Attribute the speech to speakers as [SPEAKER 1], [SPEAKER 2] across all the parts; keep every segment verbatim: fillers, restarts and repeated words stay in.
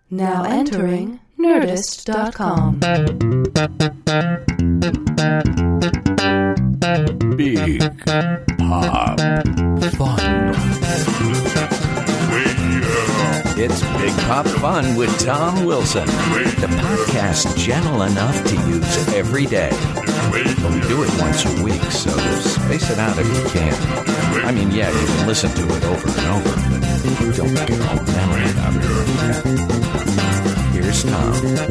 [SPEAKER 1] Now entering Nerdist dot com.
[SPEAKER 2] Big Pop Fun. It's Big Pop Fun with Tom Wilson, the podcast gentle enough to use every day. But we do it once a week, so space it out if you can. I mean, yeah, you can listen to it over and over, but don't get all memory out of it. Here's Tom.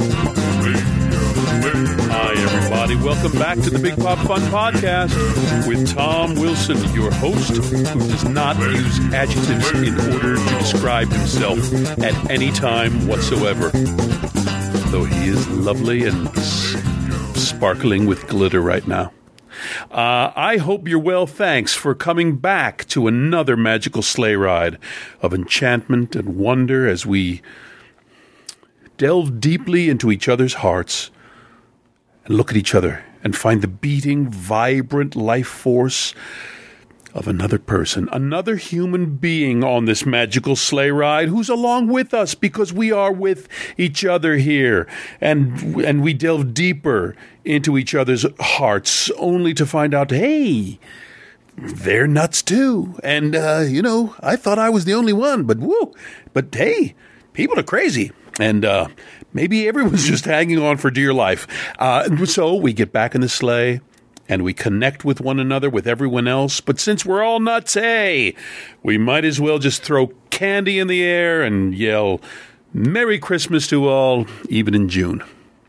[SPEAKER 3] Hi, everybody. Welcome back to the Big Pop Fun Podcast with Tom Wilson, your host, who does not use adjectives in order to describe himself at any time whatsoever. Though he is lovely and s- sparkling with glitter right now. Uh, I hope you're well. Thanks for coming back to another magical sleigh ride of enchantment and wonder as we delve deeply into each other's hearts and look at each other and find the beating, vibrant life force of another person, another human being on this magical sleigh ride who's along with us because we are with each other here. And, and we delve deeper into each other's hearts only to find out, hey, they're nuts too. And, uh, you know, I thought I was the only one, but woo, but hey, people are crazy. And uh, maybe everyone's just hanging on for dear life. Uh, so we get back in the sleigh and we connect with one another, with everyone else. But since we're all nuts, hey, we might as well just throw candy in the air and yell, Merry Christmas to all, even in June.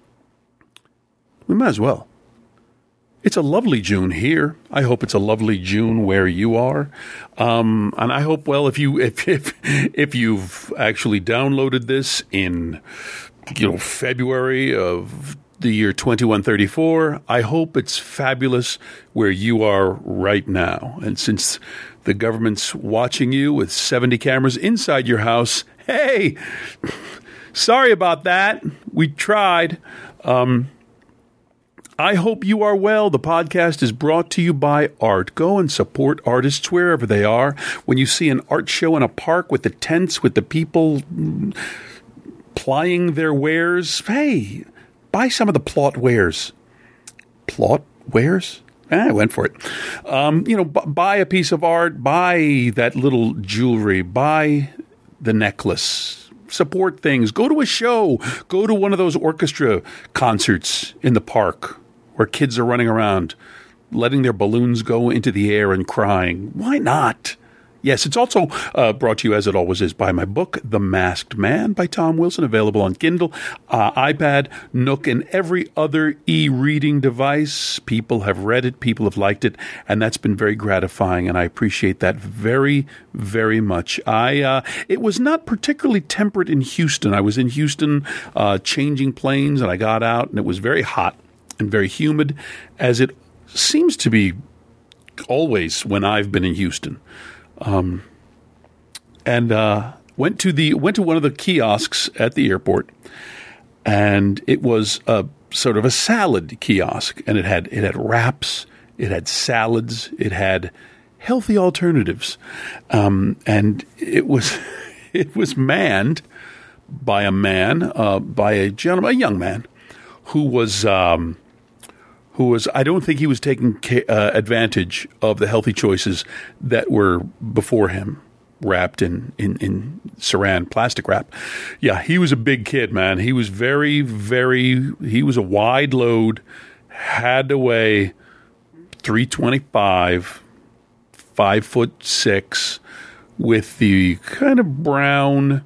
[SPEAKER 3] We might as well. It's a lovely June here. I hope it's a lovely June where you are. Um, and I hope, well, if you if if if you've actually downloaded this in, you know, February of the year twenty-one thirty-four, I hope it's fabulous where you are right now. And since the government's watching you with seventy cameras inside your house, hey, sorry about that. We tried. Um I hope you are well. The podcast is brought to you by art. Go and support artists wherever they are. When you see an art show in a park with the tents, with the people plying their wares, hey, buy some of the plot wares. Plot wares? Eh, I went for it. Um, you know, b- buy a piece of art, buy that little jewelry, buy the necklace. Support things. Go to a show. Go to one of those orchestra concerts in the park where kids are running around, letting their balloons go into the air and crying. Why not? Yes, it's also uh, brought to you, as it always is, by my book, The Masked Man by Tom Wilson, available on Kindle, uh, iPad, Nook, and every other e-reading device. People have read it, people have liked it, and that's been very gratifying, and I appreciate that very, very much. I uh, it was not particularly temperate in Houston. I was in Houston uh, changing planes, and I got out, and it was very hot and very humid, as it seems to be always when I've been in Houston. Um, and uh, went to the went to one of the kiosks at the airport, and it was a sort of a salad kiosk, and it had it had wraps, it had salads, it had healthy alternatives, um, and it was it was manned by a man, uh, by a gentleman, a young man, who was. Um, Who was, I don't think he was taking uh, advantage of the healthy choices that were before him, wrapped in, in, in saran plastic wrap. Yeah, he was a big kid, man. He was very, very, he was a wide load, had to weigh three twenty-five, five foot six, with the kind of brown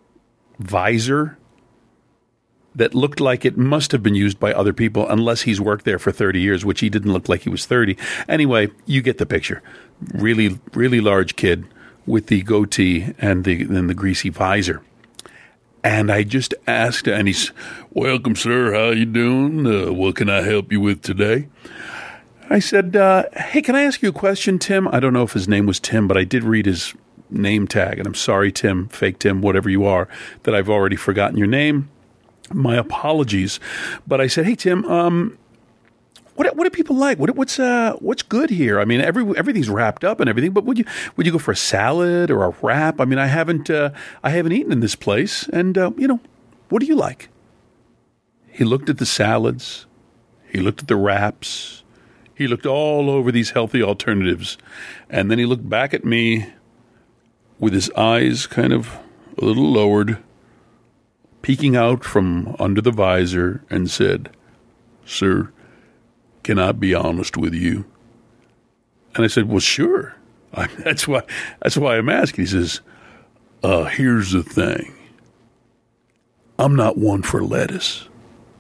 [SPEAKER 3] visor that looked like it must have been used by other people unless he's worked there for thirty years, which he didn't look like he was thirty. Anyway, you get the picture. Really, really large kid with the goatee and the, and the greasy visor. And I just asked, and he's, welcome, sir. How you doing? Uh, what can I help you with today? I said, uh, hey, can I ask you a question, Tim? I don't know if his name was Tim, but I did read his name tag. And I'm sorry, Tim, fake Tim, whatever you are, that I've already forgotten your name. My apologies. But I said, hey, Tim, um, what what do people like? What what's uh what's good here? I mean, every everything's wrapped up and everything. But would you would you go for a salad or a wrap? I mean, I haven't uh, I haven't eaten in this place, and uh, you know, what do you like? He looked at the salads. He looked at the wraps. He looked all over these healthy alternatives. And then he looked back at me with his eyes kind of a little lowered, peeking out from under the visor, and said, "Sir, can I be honest with you?" And I said, "Well, sure. I, that's why that's why I'm asking." He says, uh, "Here's the thing. I'm not one for lettuce."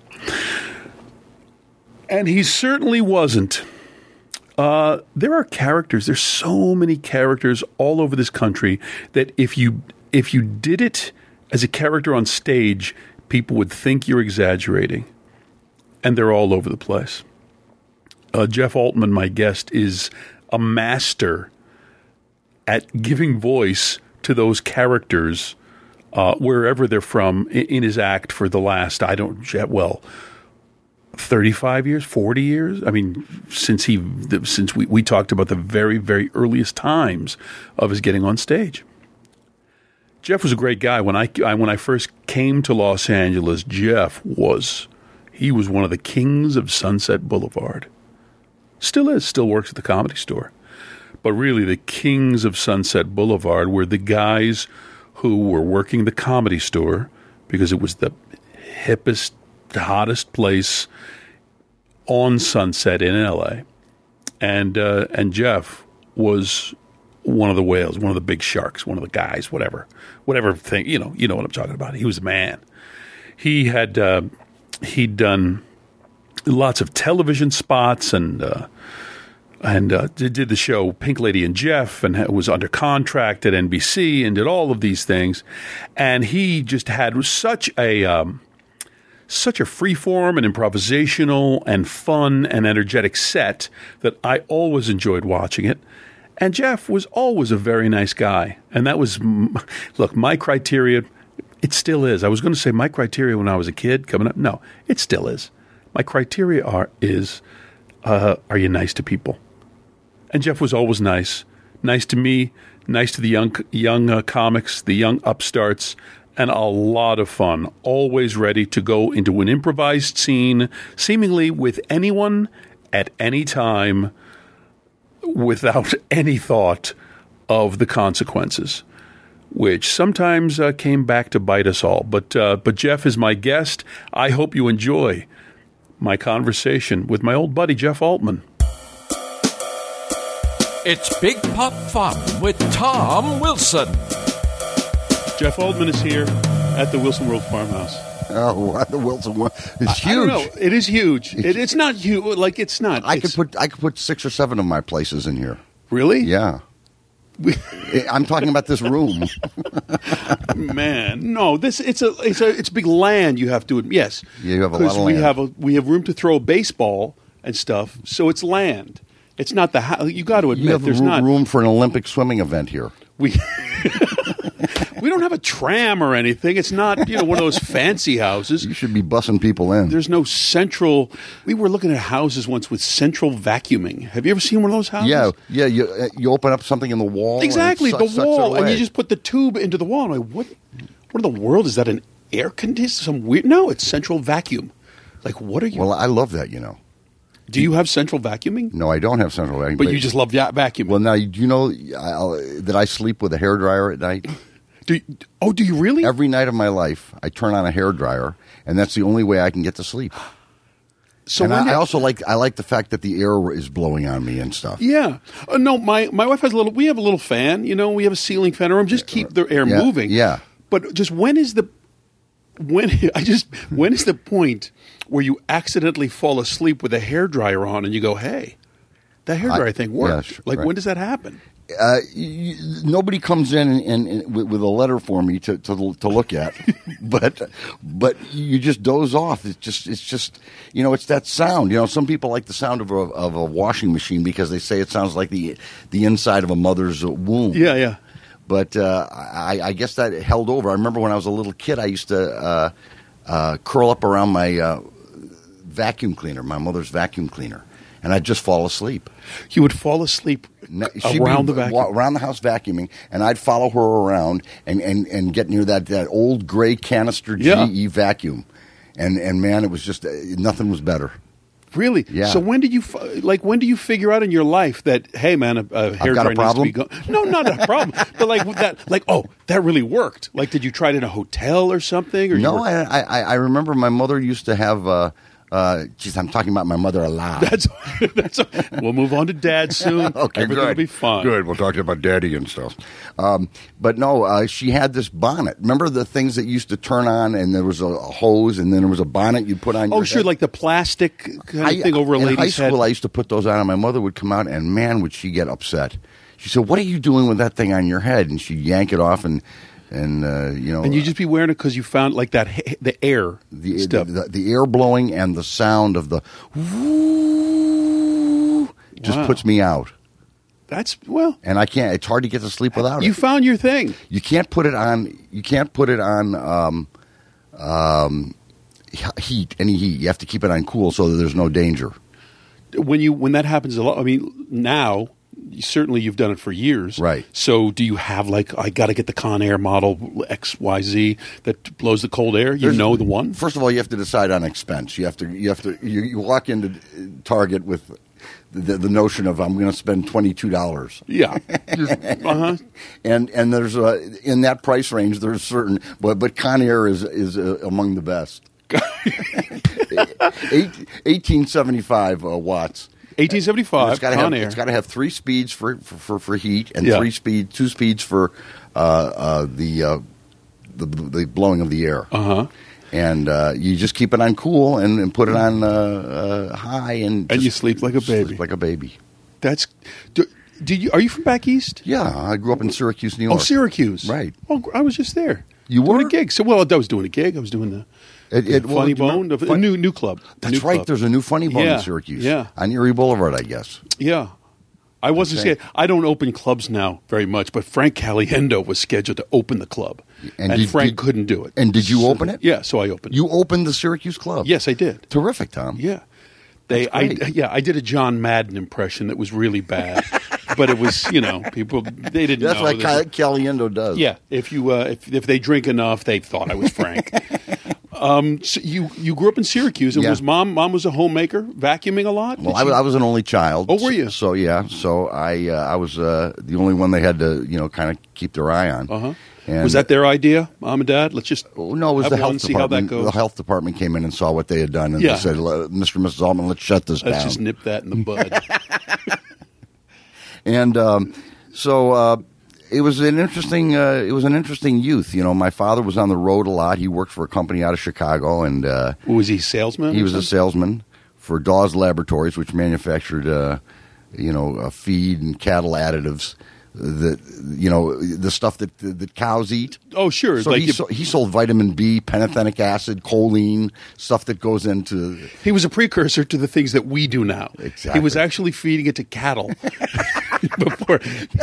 [SPEAKER 3] And he certainly wasn't. Uh, there are characters. There's so many characters all over this country that if you if you did it as a character on stage, people would think you're exaggerating. And they're all over the place. Uh, Jeff Altman, my guest, is a master at giving voice to those characters uh, wherever they're from in, in his act for the last, I don't, well, thirty-five years, forty years. I mean, since he, since we, we talked about the very, very earliest times of his getting on stage. Jeff was a great guy. When I, I when I first came to Los Angeles, Jeff was, he was one of the kings of Sunset Boulevard. Still is, still works at the Comedy Store. But really, the kings of Sunset Boulevard were the guys who were working the Comedy Store because it was the hippest, hottest place on Sunset in L A. And uh, and Jeff was one of the whales, one of the big sharks, one of the guys, whatever, whatever thing, you know, you know what I'm talking about. He was a man. He had uh, he'd done lots of television spots and uh, and uh, did, did the show Pink Lady and Jeff, and was under contract at N B C and did all of these things. And he just had such a um, such a freeform and improvisational and fun and energetic set that I always enjoyed watching it. And Jeff was always a very nice guy. And that was, look, my criteria, it still is. I was going to say my criteria when I was a kid coming up. No, it still is. My criteria are is, uh, are you nice to people? And Jeff was always nice. Nice to me, nice to the young young uh, comics, the young upstarts, and a lot of fun. Always ready to go into an improvised scene, seemingly with anyone at any time, without any thought of the consequences, which sometimes uh, came back to bite us all. But uh, but Jeff is my guest. I hope you enjoy my conversation with my old buddy, Jeff Altman.
[SPEAKER 2] It's Big Pop Fun with Tom Wilson.
[SPEAKER 3] Jeff Altman is here at the Wilson World Farmhouse.
[SPEAKER 4] Oh, the Wilson World is huge.
[SPEAKER 3] I, I don't know. It is huge. It, it's not huge. Like it's not.
[SPEAKER 4] I
[SPEAKER 3] it's,
[SPEAKER 4] could put I could put six or seven of my places in here.
[SPEAKER 3] Really?
[SPEAKER 4] Yeah. I'm talking about this room.
[SPEAKER 3] Man, no. This it's a it's a it's big land. You have to yes.
[SPEAKER 4] Yeah, you have a lot of
[SPEAKER 3] we
[SPEAKER 4] land.
[SPEAKER 3] have a we have room to throw a baseball and stuff. So it's land. It's not the house. You got to admit,
[SPEAKER 4] You have
[SPEAKER 3] there's
[SPEAKER 4] room,
[SPEAKER 3] not
[SPEAKER 4] room for an Olympic swimming event here.
[SPEAKER 3] We we don't have a tram or anything. It's not, you know, one of those fancy houses.
[SPEAKER 4] You should be bussing people in.
[SPEAKER 3] There's no central. We were looking at houses once with central vacuuming. Have you ever seen one of those houses?
[SPEAKER 4] Yeah, yeah. You uh, you open up something in the wall.
[SPEAKER 3] Exactly,
[SPEAKER 4] and it
[SPEAKER 3] the
[SPEAKER 4] sucks,
[SPEAKER 3] wall,
[SPEAKER 4] sucks it
[SPEAKER 3] and
[SPEAKER 4] away.
[SPEAKER 3] you just put the tube into the wall. I'm like, what? What in the world is that? An air conditioner? Some weird? No, it's central vacuum. Like, what are you?
[SPEAKER 4] Well, I love that. You know.
[SPEAKER 3] Do you have central vacuuming?
[SPEAKER 4] No, I don't have central vacuum.
[SPEAKER 3] But you just love va- vacuuming.
[SPEAKER 4] Well, now do you know I'll, that I sleep with a hairdryer at night?
[SPEAKER 3] Do you, oh, do you really?
[SPEAKER 4] Every night of my life, I turn on a hairdryer, and that's the only way I can get to sleep.
[SPEAKER 3] So
[SPEAKER 4] and
[SPEAKER 3] when
[SPEAKER 4] I,
[SPEAKER 3] you-
[SPEAKER 4] I also like I like the fact that the air is blowing on me and stuff.
[SPEAKER 3] Yeah. Uh, no, my, my wife has a little, we have a little fan, you know, we have a ceiling fan, or just keep the air
[SPEAKER 4] Yeah,
[SPEAKER 3] moving.
[SPEAKER 4] yeah.
[SPEAKER 3] But just when is the, when, I just, when is the point where you accidentally fall asleep with a hairdryer on and you go, hey, that hairdryer
[SPEAKER 4] I-
[SPEAKER 3] thing worked.
[SPEAKER 4] yeah, sure,
[SPEAKER 3] like,
[SPEAKER 4] right.
[SPEAKER 3] when does that happen?
[SPEAKER 4] Uh, you, nobody comes in and, and, and with, with a letter for me to to, to look at, but but you just doze off. It's just it's just you know it's that sound. You know, some people like the sound of a of a washing machine because they say it sounds like the the inside of a mother's womb.
[SPEAKER 3] Yeah, yeah.
[SPEAKER 4] But uh, I, I guess that held over. I remember when I was a little kid, I used to uh, uh, curl up around my uh, vacuum cleaner, my mother's vacuum cleaner. and I'd just fall asleep.
[SPEAKER 3] You would fall asleep
[SPEAKER 4] No, she'd
[SPEAKER 3] around
[SPEAKER 4] be
[SPEAKER 3] the vacuum.
[SPEAKER 4] wa- around the house vacuuming, and I'd follow her around and, and, and get near that, that old gray canister G E
[SPEAKER 3] Yeah.
[SPEAKER 4] vacuum, and and man, it was just uh, nothing was better.
[SPEAKER 3] Really?
[SPEAKER 4] Yeah.
[SPEAKER 3] So when did you fi- like? When do you figure out in your life that hey, man, a, a hair
[SPEAKER 4] got a
[SPEAKER 3] dryer needs to be
[SPEAKER 4] problem?
[SPEAKER 3] go- No, not a problem. But like that, like oh, that really worked. Like, did you try it in a hotel or something? Or you
[SPEAKER 4] No,
[SPEAKER 3] were-
[SPEAKER 4] I, I I remember my mother used to have. Uh, uh, geez, I'm talking about my mother a lot.
[SPEAKER 3] That's that's. We'll move on to Dad soon.
[SPEAKER 4] Okay,
[SPEAKER 3] Everything will
[SPEAKER 4] good.
[SPEAKER 3] be fine.
[SPEAKER 4] Good. We'll talk about Daddy and stuff. Um, but no, uh, she had this bonnet. Remember the things that used to turn on, and there was a, a hose, and then there was a bonnet you put on.
[SPEAKER 3] Oh,
[SPEAKER 4] your
[SPEAKER 3] sure,
[SPEAKER 4] head?
[SPEAKER 3] like the plastic kind of
[SPEAKER 4] I-
[SPEAKER 3] thing over a
[SPEAKER 4] in
[SPEAKER 3] lady's
[SPEAKER 4] high school,
[SPEAKER 3] head.
[SPEAKER 4] I used to put those on, and my mother would come out, and man, would she get upset. She said, "What are you doing with that thing on your head?" And she'd yank it off, and and uh, you know,
[SPEAKER 3] And you just be wearing it because you found like that ha- the air
[SPEAKER 4] the, the,
[SPEAKER 3] stuff.
[SPEAKER 4] the the air blowing and the sound of the whoo just
[SPEAKER 3] Wow.
[SPEAKER 4] puts me out,
[SPEAKER 3] That's well,
[SPEAKER 4] and I can't. It's hard to get to sleep without
[SPEAKER 3] you
[SPEAKER 4] it.
[SPEAKER 3] found your thing.
[SPEAKER 4] You can't put it on. You can't put it on um, um, heat. Any heat. You have to keep it on cool so that there's no danger.
[SPEAKER 3] When you when that happens a lot. I mean, now certainly you've done it for years,
[SPEAKER 4] Right.
[SPEAKER 3] So do you have like I got to get the Conair model X Y Z that blows the cold air? You
[SPEAKER 4] There's-
[SPEAKER 3] know the one.
[SPEAKER 4] First of all, you have to decide on expense. You have to. You have to. You, you walk into Target with the, the notion of I'm going to spend twenty two dollars.
[SPEAKER 3] Yeah. uh huh.
[SPEAKER 4] And and there's a, in that price range there's certain, but but Conair is is uh, among the best. Eight, eighteen seventy-five uh, watts.
[SPEAKER 3] eighteen seventy-five.
[SPEAKER 4] It's got to have
[SPEAKER 3] Conair.
[SPEAKER 4] it's got to have three speeds for for, for, for heat and
[SPEAKER 3] Yeah.
[SPEAKER 4] three speed two speeds for uh, uh, the, uh, the the blowing of the air.
[SPEAKER 3] Uh huh.
[SPEAKER 4] And uh, you just keep it on cool and, and put it on uh, uh, high and
[SPEAKER 3] And
[SPEAKER 4] just
[SPEAKER 3] you sleep like a baby.
[SPEAKER 4] sleep like a baby.
[SPEAKER 3] That's. Do, did you? Are you from back east?
[SPEAKER 4] Yeah, I grew up in Syracuse, New York.
[SPEAKER 3] Oh, Syracuse.
[SPEAKER 4] Right.
[SPEAKER 3] Oh, I was just there.
[SPEAKER 4] You
[SPEAKER 3] doing
[SPEAKER 4] were?
[SPEAKER 3] a gig. So well, I was doing a gig. I was doing the.
[SPEAKER 4] It, it,
[SPEAKER 3] Funny
[SPEAKER 4] well, do you
[SPEAKER 3] Bone,
[SPEAKER 4] remember-
[SPEAKER 3] a new new club.
[SPEAKER 4] That's
[SPEAKER 3] New
[SPEAKER 4] right.
[SPEAKER 3] club.
[SPEAKER 4] There's a new Funny Bone
[SPEAKER 3] Yeah,
[SPEAKER 4] in Syracuse.
[SPEAKER 3] yeah.
[SPEAKER 4] On Erie Boulevard, I guess.
[SPEAKER 3] Yeah. I wasn't
[SPEAKER 4] Okay.
[SPEAKER 3] scared. I don't open clubs now very much, but Frank Caliendo was scheduled to open the club,
[SPEAKER 4] And
[SPEAKER 3] and,
[SPEAKER 4] did-
[SPEAKER 3] Frank
[SPEAKER 4] did-
[SPEAKER 3] couldn't do it.
[SPEAKER 4] and did you
[SPEAKER 3] So-
[SPEAKER 4] open it?
[SPEAKER 3] Yeah, so I opened.
[SPEAKER 4] You opened the Syracuse Club.
[SPEAKER 3] it. Yes, I did.
[SPEAKER 4] Terrific, Tom.
[SPEAKER 3] Yeah, they.
[SPEAKER 4] That's
[SPEAKER 3] I
[SPEAKER 4] great.
[SPEAKER 3] yeah, I did a John Madden impression that was really bad, but it was you know people they didn't.
[SPEAKER 4] That's
[SPEAKER 3] know
[SPEAKER 4] what
[SPEAKER 3] that-
[SPEAKER 4] Cal- Caliendo does.
[SPEAKER 3] Yeah, if you uh, if if they drink enough, they thought I was Frank. um, so you you grew up in Syracuse, and
[SPEAKER 4] Yeah.
[SPEAKER 3] was mom mom was a homemaker, vacuuming a lot.
[SPEAKER 4] Well,
[SPEAKER 3] Did
[SPEAKER 4] I, was-
[SPEAKER 3] she-
[SPEAKER 4] I was an only child.
[SPEAKER 3] Oh, were you?
[SPEAKER 4] So yeah. So I uh, I was uh, the only one they had to you know kind of keep their eye on.
[SPEAKER 3] Uh-huh.
[SPEAKER 4] And-
[SPEAKER 3] Was that their idea, mom and dad? Let's just
[SPEAKER 4] Oh, no, it was
[SPEAKER 3] have
[SPEAKER 4] the
[SPEAKER 3] one,
[SPEAKER 4] health
[SPEAKER 3] see how that
[SPEAKER 4] department.
[SPEAKER 3] goes.
[SPEAKER 4] The health department came in and saw what they had done, and
[SPEAKER 3] Yeah.
[SPEAKER 4] they said, "Le- "Mister and Missus Altman, let's shut this
[SPEAKER 3] Let's
[SPEAKER 4] down."
[SPEAKER 3] just nip that in the bud.
[SPEAKER 4] And um, so uh, it was an interesting. Uh, it was an interesting youth. You know, my father was on the road a lot. He worked for a company out of Chicago, and uh,
[SPEAKER 3] Was he a salesman?
[SPEAKER 4] he
[SPEAKER 3] or
[SPEAKER 4] was a
[SPEAKER 3] something?
[SPEAKER 4] salesman for Dawes Laboratories, which manufactured, uh, you know, uh, feed and cattle additives. That you know, the stuff that that cows eat.
[SPEAKER 3] Oh, sure.
[SPEAKER 4] So
[SPEAKER 3] like
[SPEAKER 4] he,
[SPEAKER 3] you-
[SPEAKER 4] so, he sold vitamin B, pantothenic acid, choline, stuff that goes into.
[SPEAKER 3] he was a precursor to the things that we do now.
[SPEAKER 4] Exactly.
[SPEAKER 3] He was actually feeding it to cattle before,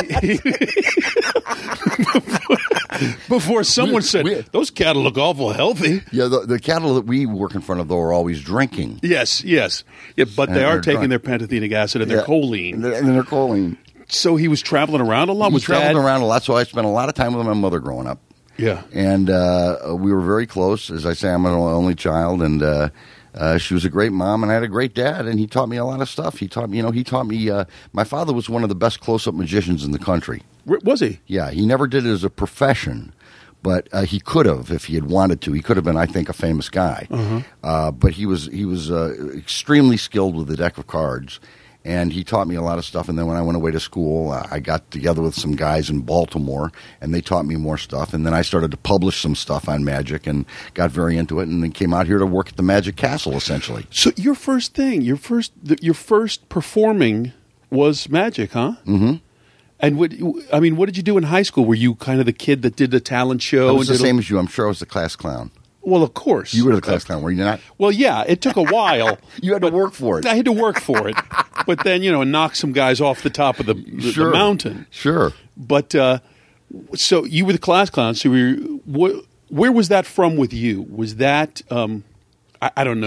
[SPEAKER 3] before before someone
[SPEAKER 4] We-
[SPEAKER 3] said
[SPEAKER 4] we-
[SPEAKER 3] those cattle look awful healthy.
[SPEAKER 4] Yeah, the, the cattle that we work in front of though are always drinking.
[SPEAKER 3] Yes, yes, yeah, but they
[SPEAKER 4] And
[SPEAKER 3] are
[SPEAKER 4] they're
[SPEAKER 3] taking
[SPEAKER 4] drunk.
[SPEAKER 3] their pantothenic acid and their
[SPEAKER 4] Yeah.
[SPEAKER 3] choline.
[SPEAKER 4] And they're, and they're choline.
[SPEAKER 3] So he was traveling around a lot.
[SPEAKER 4] We
[SPEAKER 3] Was
[SPEAKER 4] traveled
[SPEAKER 3] dad?
[SPEAKER 4] around a lot, so I spent a lot of time with my mother growing up.
[SPEAKER 3] Yeah.
[SPEAKER 4] And uh, we were very close. As I say, I'm an only child, and uh, uh, she was a great mom, and I had a great dad, and he taught me a lot of stuff. He taught me, you know, he taught me. Uh, my father was one of the best close-up magicians in the country.
[SPEAKER 3] R- Was he?
[SPEAKER 4] Yeah, he never did it as a profession, but uh, he could have if he had wanted to. He could have been, I think, a famous guy.
[SPEAKER 3] Uh-huh.
[SPEAKER 4] Uh, but he was he was uh, extremely skilled with the deck of cards. And he taught me a lot of stuff. And then when I went away to school, uh, I got together with some guys in Baltimore, and they taught me more stuff. And then I started to publish some stuff on magic and got very into it. And then came out here to work at the Magic Castle, essentially.
[SPEAKER 3] So your first thing, your first, th- your first performing was magic, huh? Mm-hmm. And what? I mean, what did you do in high school? Were you kind of the kid that did the talent show?
[SPEAKER 4] I was the
[SPEAKER 3] and did a-
[SPEAKER 4] same as you. I'm sure I was the class clown.
[SPEAKER 3] Well, of course.
[SPEAKER 4] You were the class clown, were you not?
[SPEAKER 3] Well, yeah, it took a while.
[SPEAKER 4] You had to work for it.
[SPEAKER 3] I had to work for it, but then you know, knock some guys off the top of the, the, the mountain.
[SPEAKER 4] Sure.
[SPEAKER 3] But uh, so you were the class clown. So we were, wh- where was that from with you? Was that um, I, I don't know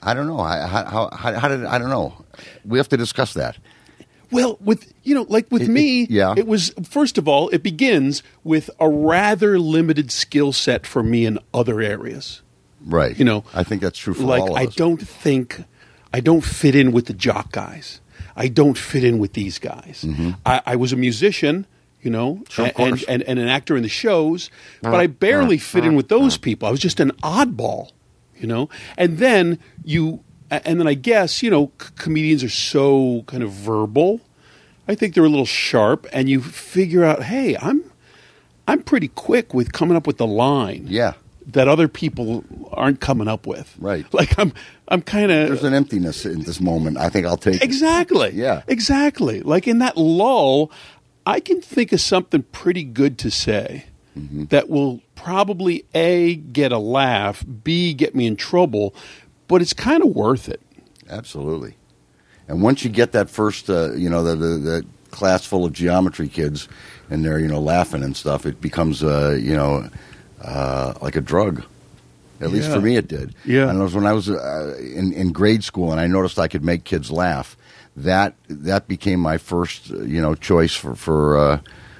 [SPEAKER 4] I don't know. How, how, how, how did I don't know. We have to discuss that.
[SPEAKER 3] Well, with you know, like with
[SPEAKER 4] It-
[SPEAKER 3] me,
[SPEAKER 4] it- yeah.
[SPEAKER 3] it was first of all, it begins with a rather limited skill set for me in other areas.
[SPEAKER 4] Right.
[SPEAKER 3] You know,
[SPEAKER 4] I think that's true for
[SPEAKER 3] like
[SPEAKER 4] all of
[SPEAKER 3] I
[SPEAKER 4] us.
[SPEAKER 3] don't think I don't fit in with the jock guys. I don't fit in with these guys. I, I was a musician, you know,
[SPEAKER 4] Mm-hmm. Sure, of
[SPEAKER 3] and,
[SPEAKER 4] course.
[SPEAKER 3] and and an actor in the shows, but I barely fit in with those people. I was just an oddball, you know. And then you, and then I guess you know, c- comedians are so kind of verbal. I think they're a little sharp, and you figure out, hey, I'm I'm pretty quick with coming up with the line.
[SPEAKER 4] Yeah.
[SPEAKER 3] That other people aren't coming up with.
[SPEAKER 4] Right.
[SPEAKER 3] Like I'm I'm kind of
[SPEAKER 4] There's an emptiness in this moment. I think I'll take it.
[SPEAKER 3] Exactly.
[SPEAKER 4] Yeah.
[SPEAKER 3] Exactly. Like in that lull, I can think of something pretty good to say
[SPEAKER 4] Mm-hmm.
[SPEAKER 3] that will probably A, get a laugh, B, get me in trouble, but it's kind of worth it.
[SPEAKER 4] Absolutely. And once you get that first, uh, you know, the, the, the class full of geometry kids and they're, you know, laughing and stuff, it becomes, uh, you know, uh, like a drug. At least
[SPEAKER 3] Yeah.
[SPEAKER 4] for me it did.
[SPEAKER 3] Yeah.
[SPEAKER 4] And it was when I was uh, in, in grade school and I noticed I could make kids laugh. That that became my first, uh, you know, choice for, for uh,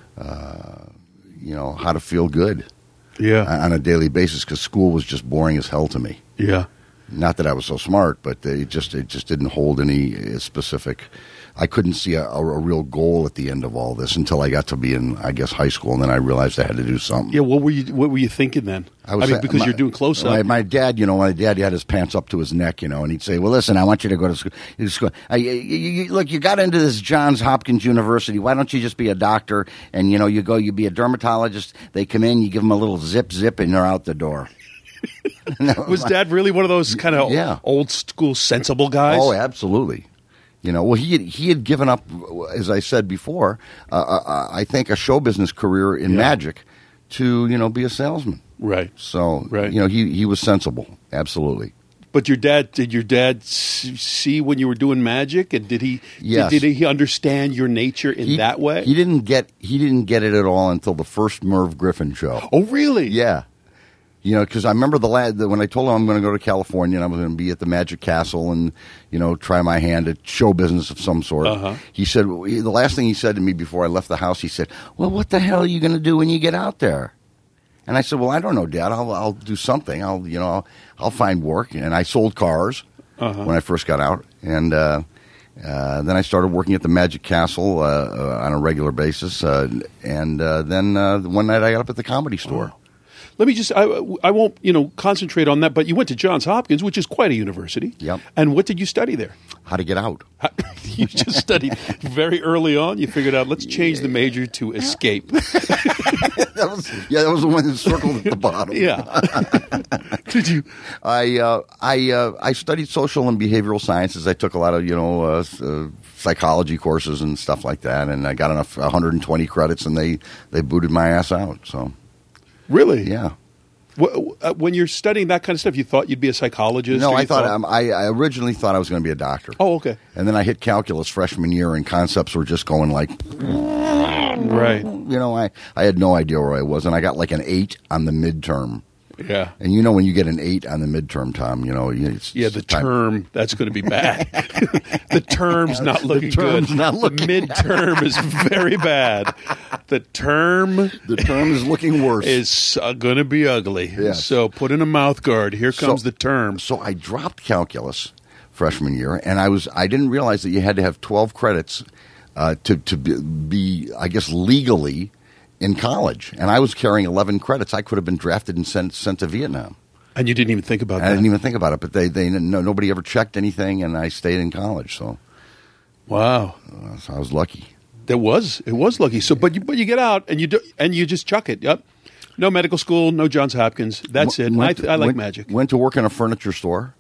[SPEAKER 4] uh, you know, how to feel good
[SPEAKER 3] Yeah.
[SPEAKER 4] on a daily basis because school was just boring as hell to me.
[SPEAKER 3] Yeah.
[SPEAKER 4] Not that I was so smart, but it just it just didn't hold any uh, specific. I couldn't see a, a, a real goal at the end of all this until I got to be in, I guess, high school, and then I realized I had to do something.
[SPEAKER 3] Yeah, what were you what were you thinking then? I, mean, because
[SPEAKER 4] my-
[SPEAKER 3] you're doing close
[SPEAKER 4] my,
[SPEAKER 3] up.
[SPEAKER 4] my dad, you know, my dad had his pants up to his neck, you know, and he'd say, "Well, listen, I want you to go to school. You just go, I, you, you, look, you got into this Johns Hopkins University. Why don't you just be a doctor? And you know, you go, you be a dermatologist. They come in, you give them a little zip, zip, and they're out the door." And that
[SPEAKER 3] was
[SPEAKER 4] my-
[SPEAKER 3] Dad really one of those kind of
[SPEAKER 4] Yeah.
[SPEAKER 3] old school sensible guys?
[SPEAKER 4] Oh, absolutely. You know, well, he had, he had given up, as I said before, uh, uh, I think a show business career in
[SPEAKER 3] Yeah.
[SPEAKER 4] magic to, you know, be a salesman.
[SPEAKER 3] Right.
[SPEAKER 4] So,
[SPEAKER 3] Right.
[SPEAKER 4] you know, he, he was sensible. Absolutely.
[SPEAKER 3] But your dad, did your dad s- see when you were doing magic, and did he?
[SPEAKER 4] Yes.
[SPEAKER 3] Did, did he understand your nature in
[SPEAKER 4] He,
[SPEAKER 3] that way?
[SPEAKER 4] He didn't get he didn't get it at all until the first Merv Griffin show.
[SPEAKER 3] Oh, really?
[SPEAKER 4] Yeah. You know, because I remember the lad that when I told him I'm going to go to California and I was going to be at the Magic Castle and, you know, try my hand at show business of some sort.
[SPEAKER 3] Uh-huh.
[SPEAKER 4] He said, the last thing he said to me before I left the house, he said, "Well, what the hell are you going to do when you get out there?" And I said, "Well, I don't know, Dad. I'll I'll do something. I'll you know I'll, I'll find work." And I sold cars
[SPEAKER 3] Uh-huh.
[SPEAKER 4] when I first got out, and uh, uh, then I started working at the Magic Castle uh, uh, on a regular basis. Uh, and uh, then uh, one night I got up at the Comedy Store.
[SPEAKER 3] Let me just, I, I won't, you know, concentrate on that, but you went to Johns Hopkins, which is quite a university.
[SPEAKER 4] Yep.
[SPEAKER 3] And what did you study there?
[SPEAKER 4] How to get out?
[SPEAKER 3] You just studied very early on. You figured out, let's change the major to escape.
[SPEAKER 4] That was, yeah, that was the one that circled at the bottom.
[SPEAKER 3] Yeah. Did you?
[SPEAKER 4] I uh, I uh, I studied social and behavioral sciences. I took a lot of you know uh, uh, psychology courses and stuff like that, and I got enough one hundred twenty credits, and they, they booted my ass out. So
[SPEAKER 3] Really?
[SPEAKER 4] yeah.
[SPEAKER 3] Wh- uh, When you're studying that kind of stuff, you thought you'd be a psychologist?
[SPEAKER 4] No,
[SPEAKER 3] or
[SPEAKER 4] I
[SPEAKER 3] you
[SPEAKER 4] thought um, I, I originally thought I was going to be a doctor.
[SPEAKER 3] Oh, okay.
[SPEAKER 4] And then I hit calculus freshman year, and concepts were just going like,
[SPEAKER 3] Right.
[SPEAKER 4] you know, I, I had no idea where I was, and I got like an eight on the midterm.
[SPEAKER 3] Yeah.
[SPEAKER 4] And you know, when you get an eight on the midterm, Tom, you know, it's
[SPEAKER 3] Yeah,
[SPEAKER 4] it's
[SPEAKER 3] the
[SPEAKER 4] time-
[SPEAKER 3] term, that's going to be bad. The term's not looking
[SPEAKER 4] term's
[SPEAKER 3] good.
[SPEAKER 4] not looking-
[SPEAKER 3] The midterm is very bad. The term
[SPEAKER 4] The term is looking worse.
[SPEAKER 3] is uh, going to be ugly.
[SPEAKER 4] Yes.
[SPEAKER 3] So put in a mouth guard. Here comes
[SPEAKER 4] So-
[SPEAKER 3] the term.
[SPEAKER 4] So I dropped calculus freshman year, and I was I didn't realize that you had to have twelve credits uh, to to be, be I guess legally in college, and I was carrying eleven credits. I could have been drafted and sent sent to Vietnam.
[SPEAKER 3] And you didn't even think about
[SPEAKER 4] I
[SPEAKER 3] that.
[SPEAKER 4] didn't even think about it, but they they no, nobody ever checked anything, and I stayed in college. So,
[SPEAKER 3] Wow.
[SPEAKER 4] uh, so I was lucky.
[SPEAKER 3] That was it was lucky. So, but you but you get out and you do and you just chuck it. Yep. No medical school, no Johns Hopkins. That's it.
[SPEAKER 4] Went
[SPEAKER 3] I,
[SPEAKER 4] to-
[SPEAKER 3] I like
[SPEAKER 4] went-
[SPEAKER 3] magic.
[SPEAKER 4] Went to work in a furniture store,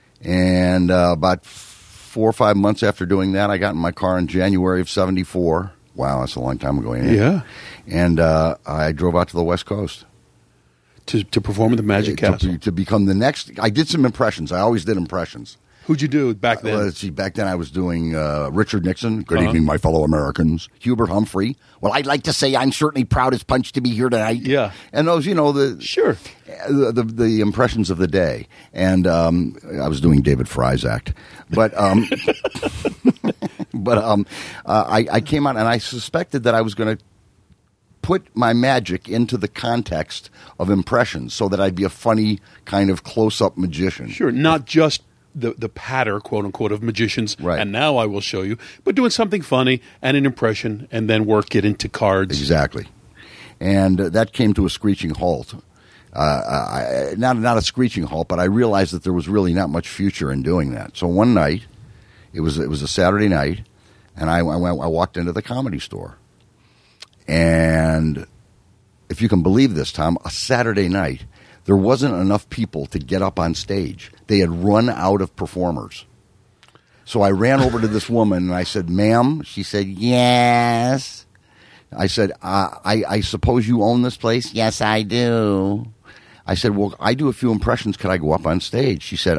[SPEAKER 4] and uh, about four or five months after doing that, I got in my car in January of seventy-four. Wow, that's a long time ago. Ain't it?
[SPEAKER 3] Yeah.
[SPEAKER 4] And uh, I drove out to the West Coast
[SPEAKER 3] To to perform at the Magic
[SPEAKER 4] to,
[SPEAKER 3] Castle.
[SPEAKER 4] to become the next. I did some impressions. I always did impressions.
[SPEAKER 3] Who'd you do back then?
[SPEAKER 4] Uh, let's see, back then I was doing uh, Richard Nixon. Good
[SPEAKER 3] Uh-huh.
[SPEAKER 4] evening, my fellow Americans. Hubert Humphrey. Well, I'd like to say I'm certainly proud as punch to be here tonight.
[SPEAKER 3] Yeah.
[SPEAKER 4] And those, you know, the
[SPEAKER 3] Sure.
[SPEAKER 4] the the, the impressions of the day. And um, I was doing David Fry's act, but um, but um, uh, I, I came out and I suspected that I was going to put my magic into the context of impressions so that I'd be a funny kind of close-up magician.
[SPEAKER 3] Sure, not just the the patter, quote unquote, of magicians.
[SPEAKER 4] Right.
[SPEAKER 3] And now I will show you, but doing something funny and an impression, and then work it into cards.
[SPEAKER 4] Exactly. And uh, that came to a screeching halt. Uh, I, not not a screeching halt, but I realized that there was really not much future in doing that. So one night, it was it was a Saturday night, and I, I went I walked into the Comedy Store. And if you can believe this, Tom, a Saturday night, there wasn't enough people to get up on stage. They had run out of performers. So I ran over to this woman and I said, "Ma'am," she said, "Yes." I said, uh, I, I suppose you own this place? "Yes, I do." I said, "Well, I do a few impressions. Could I go up on stage?" She said,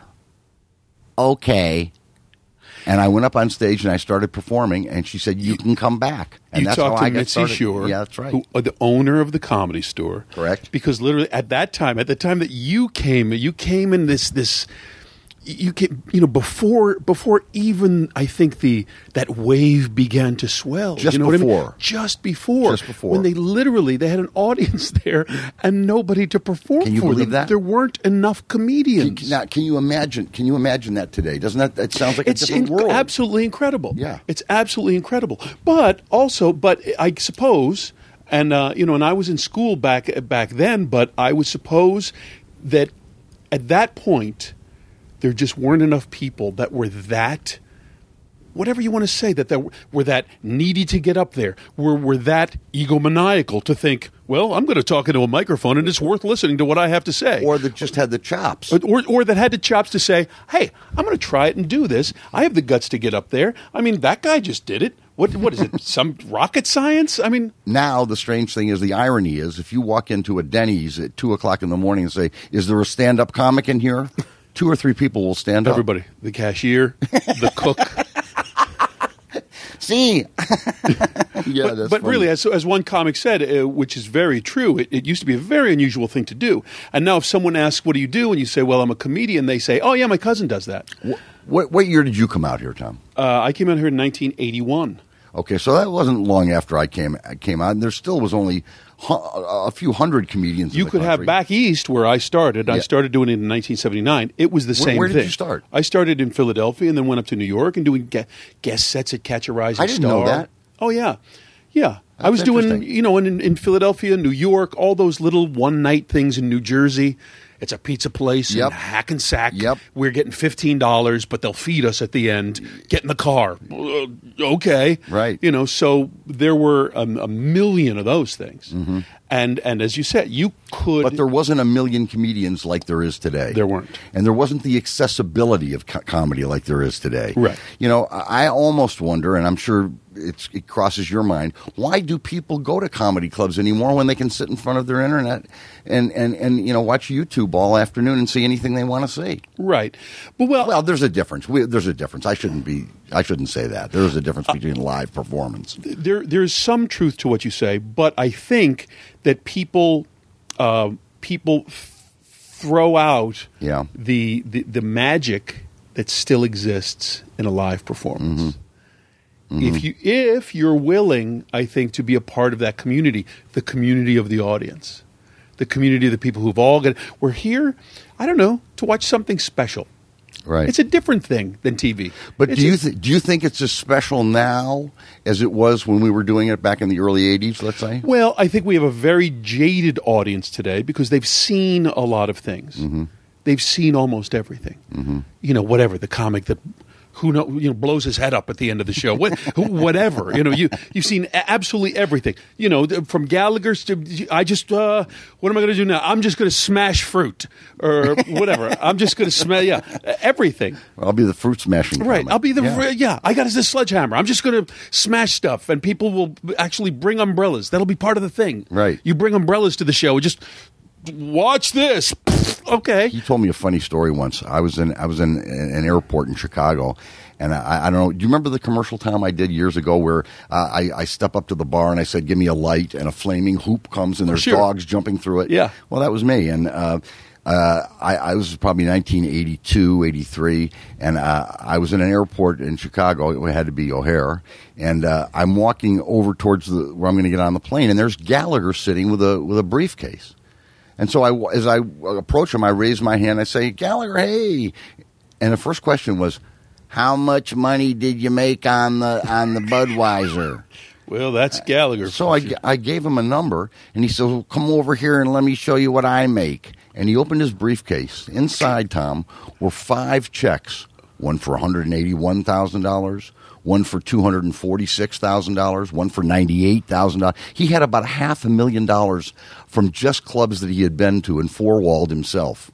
[SPEAKER 4] "Okay." And I went up on stage and I started performing, and she said, "You can come back." And
[SPEAKER 3] You
[SPEAKER 4] that's
[SPEAKER 3] talked
[SPEAKER 4] how
[SPEAKER 3] to
[SPEAKER 4] I got
[SPEAKER 3] Mitzi
[SPEAKER 4] started.
[SPEAKER 3] Shore,
[SPEAKER 4] Yeah, that's right.
[SPEAKER 3] who, uh, the owner of the Comedy Store.
[SPEAKER 4] Correct.
[SPEAKER 3] Because literally at that time, at the time that you came, you came in this this. You came, you know, before before even I think the that wave began to swell.
[SPEAKER 4] Just
[SPEAKER 3] you know What I
[SPEAKER 4] before.
[SPEAKER 3] mean? Just before.
[SPEAKER 4] Just before.
[SPEAKER 3] When they literally they had an audience there and nobody to perform
[SPEAKER 4] Can you
[SPEAKER 3] for
[SPEAKER 4] believe
[SPEAKER 3] them.
[SPEAKER 4] that?
[SPEAKER 3] There weren't enough comedians.
[SPEAKER 4] Can, now, can you imagine? Can you imagine that today? Doesn't that? That sounds like a
[SPEAKER 3] It's
[SPEAKER 4] different
[SPEAKER 3] inc-
[SPEAKER 4] world.
[SPEAKER 3] absolutely incredible.
[SPEAKER 4] Yeah.
[SPEAKER 3] It's absolutely incredible. But also, but I suppose, and uh, you know, and I was in school back back then, but I would suppose that at that point there just weren't enough people that were that, whatever you want to say, that that were that needy to get up there, were were that egomaniacal to think, well, I'm going to talk into a microphone and it's worth listening to what I have to say.
[SPEAKER 4] Or that just had the chops.
[SPEAKER 3] Or, or that had the chops to say, hey, I'm going to try it and do this. I have the guts to get up there. I mean, that guy just did it. What What is it, some rocket science? I mean,
[SPEAKER 4] Now, the strange thing is, the irony is, if you walk into a Denny's at two o'clock in the morning and say, "Is there a stand-up comic in here?" Two or three people will stand up.
[SPEAKER 3] everybody, the cashier, the cook.
[SPEAKER 4] See? yeah,
[SPEAKER 3] But,
[SPEAKER 4] that's
[SPEAKER 3] but
[SPEAKER 4] funny.
[SPEAKER 3] really, as, as one comic said, uh, which is very true, it, it used to be a very unusual thing to do. And now if someone asks, what do you do? And you say, well, I'm a comedian, they say, oh, yeah, my cousin does that.
[SPEAKER 4] What, what year did you come out here, Tom?
[SPEAKER 3] Uh, I came out here in nineteen eighty-one.
[SPEAKER 4] Okay, so that wasn't long after I came I came out, and there still was only hu- a few hundred comedians. in
[SPEAKER 3] You
[SPEAKER 4] the
[SPEAKER 3] could have
[SPEAKER 4] country.
[SPEAKER 3] back east where I started. I
[SPEAKER 4] Yeah.
[SPEAKER 3] started doing it in nineteen seventy-nine. It was the
[SPEAKER 4] Where-
[SPEAKER 3] same
[SPEAKER 4] where did
[SPEAKER 3] thing.
[SPEAKER 4] you start?
[SPEAKER 3] I started in Philadelphia and then went up to New York and doing gue- guest sets at Catch a Rising
[SPEAKER 4] I didn't
[SPEAKER 3] Star.
[SPEAKER 4] know that.
[SPEAKER 3] Oh yeah, yeah. I
[SPEAKER 4] That's
[SPEAKER 3] was doing,
[SPEAKER 4] interesting.
[SPEAKER 3] you know, in, in Philadelphia, New York, all those little one night things in New Jersey. It's a pizza place
[SPEAKER 4] Yep.
[SPEAKER 3] in Hackensack.
[SPEAKER 4] Yep.
[SPEAKER 3] We're getting fifteen dollars, but they'll feed us at the end. Get in the car. Uh, okay.
[SPEAKER 4] Right.
[SPEAKER 3] You know, so there were a, a million of those things.
[SPEAKER 4] Mm-hmm.
[SPEAKER 3] And and as you said, you could.
[SPEAKER 4] But there wasn't a million comedians like there is today.
[SPEAKER 3] There weren't.
[SPEAKER 4] And there wasn't the accessibility of co- comedy like there is today.
[SPEAKER 3] Right.
[SPEAKER 4] You know, I I almost wonder, and I'm sure it's, it crosses your mind, why do people go to comedy clubs anymore when they can sit in front of their internet and, and, and you know, watch YouTube all afternoon and see anything they want to see?
[SPEAKER 3] Right. But well,
[SPEAKER 4] Well, there's a difference. We, there's a difference. I shouldn't be. I shouldn't say that. There's a difference between live performance.
[SPEAKER 3] there there's some truth to what you say, but I think that people uh, people f- throw out
[SPEAKER 4] Yeah.
[SPEAKER 3] the, the the magic that still exists in a live performance.
[SPEAKER 4] Mm-hmm.
[SPEAKER 3] If you if you're willing, I think, to be a part of that community, the community of the audience, the community of the people who've all got. We're here, I don't know, to watch something special.
[SPEAKER 4] Right.
[SPEAKER 3] It's a different thing than T V.
[SPEAKER 4] But
[SPEAKER 3] It's
[SPEAKER 4] do you
[SPEAKER 3] a-
[SPEAKER 4] th- do you think it's as special now as it was when we were doing it back in the early eighties? Let's say.
[SPEAKER 3] Well, I think we have a very jaded audience today because they've seen a lot of things.
[SPEAKER 4] Mm-hmm.
[SPEAKER 3] They've seen almost everything. Mm-hmm. You know, whatever the comic that who know you know blows his head up at the end of the show. What, whatever you know, you you've seen a- absolutely everything. You know, th- from Gallagher's to I just uh, what am I going to do now? I'm just going to smash fruit or whatever. I'm just going to smell yeah everything.
[SPEAKER 4] I'll be the fruit smashing.
[SPEAKER 3] Right,
[SPEAKER 4] comic.
[SPEAKER 3] I'll be the
[SPEAKER 4] Yeah.
[SPEAKER 3] yeah. I got a sledgehammer. I'm just going to smash stuff, and people will actually bring umbrellas. That'll be part of the thing.
[SPEAKER 4] Right.
[SPEAKER 3] You bring umbrellas to the show. Just watch this. Okay.
[SPEAKER 4] He told me a funny story once. I was in I was in an airport in Chicago, and I, I don't know. Do you remember the commercial, Tom, I did years ago where uh, I, I step up to the bar and I said, "Give me a light," and a flaming hoop comes and there's
[SPEAKER 3] Sure.
[SPEAKER 4] dogs jumping through it.
[SPEAKER 3] Yeah.
[SPEAKER 4] Well, that was me, and uh, uh, I, I was probably nineteen eighty-two, eighty-three, and uh, I was in an airport in Chicago. It had to be O'Hare, and uh, I'm walking over towards the where I'm going to get on the plane, and there's Gallagher sitting with a with a briefcase. And so I, as I approach him, I raise my hand. I say, "Gallagher, hey!" And the first question was, "How much money did you make on the on the Budweiser?"
[SPEAKER 3] Well, that's Gallagher.
[SPEAKER 4] So I, I gave him a number, and he said, "Well, come over here and let me show you what I make." And he opened his briefcase. Inside, Tom, were five checks: one for one hundred eighty-one thousand dollars, one for two hundred forty-six thousand dollars, one for ninety-eight thousand dollars. He had about half a million dollars from just clubs that he had been to and four-walled himself.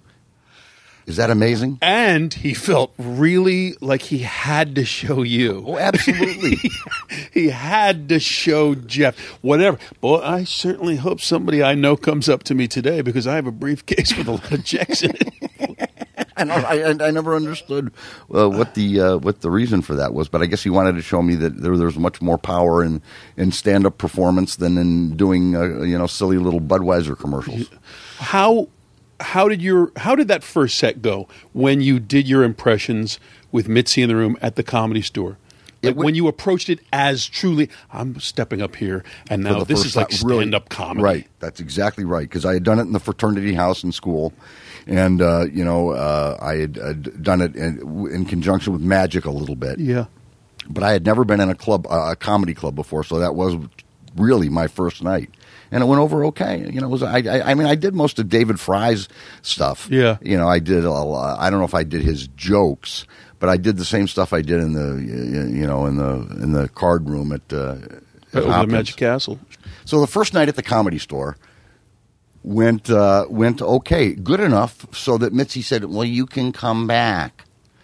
[SPEAKER 4] Is that amazing?
[SPEAKER 3] And he felt really like he had to show you.
[SPEAKER 4] Oh, absolutely.
[SPEAKER 3] He had to show Jeff. Whatever. Boy, I certainly hope somebody I know comes up to me today because I have a briefcase with a lot of checks in it.
[SPEAKER 4] And I, I, I never understood uh, what the uh, what the reason for that was, but I guess he wanted to show me that there there's much more power in, in stand up performance than in doing uh, you know silly little Budweiser commercials.
[SPEAKER 3] How how did your how did that first set go when you did your impressions with Mitzi in the Room at the Comedy Store? Like
[SPEAKER 4] It w-
[SPEAKER 3] when you approached it as truly, I'm stepping up here, and
[SPEAKER 4] For
[SPEAKER 3] now
[SPEAKER 4] the
[SPEAKER 3] this
[SPEAKER 4] first
[SPEAKER 3] is like
[SPEAKER 4] time, really-
[SPEAKER 3] stand-up comedy.
[SPEAKER 4] Right, that's exactly right. Because I had done it in the fraternity house in school, and uh, you know uh, I had uh, done it in, in conjunction with magic a little bit.
[SPEAKER 3] Yeah.
[SPEAKER 4] But I had never been in a club, uh, a comedy club before, so that was really my first night, and it went over okay. You know, it was I, I, I mean, I did most of David Fry's stuff.
[SPEAKER 3] Yeah.
[SPEAKER 4] You know, I did. A lot, I don't know if I did his jokes, but I did the same stuff I did in the you know in the in the card room at, uh, at
[SPEAKER 3] Over the
[SPEAKER 4] Hopkins.
[SPEAKER 3] Magic Castle.
[SPEAKER 4] So the first night at the Comedy Store went uh, went okay, good enough so that Mitzi said, "Well, you can come back,"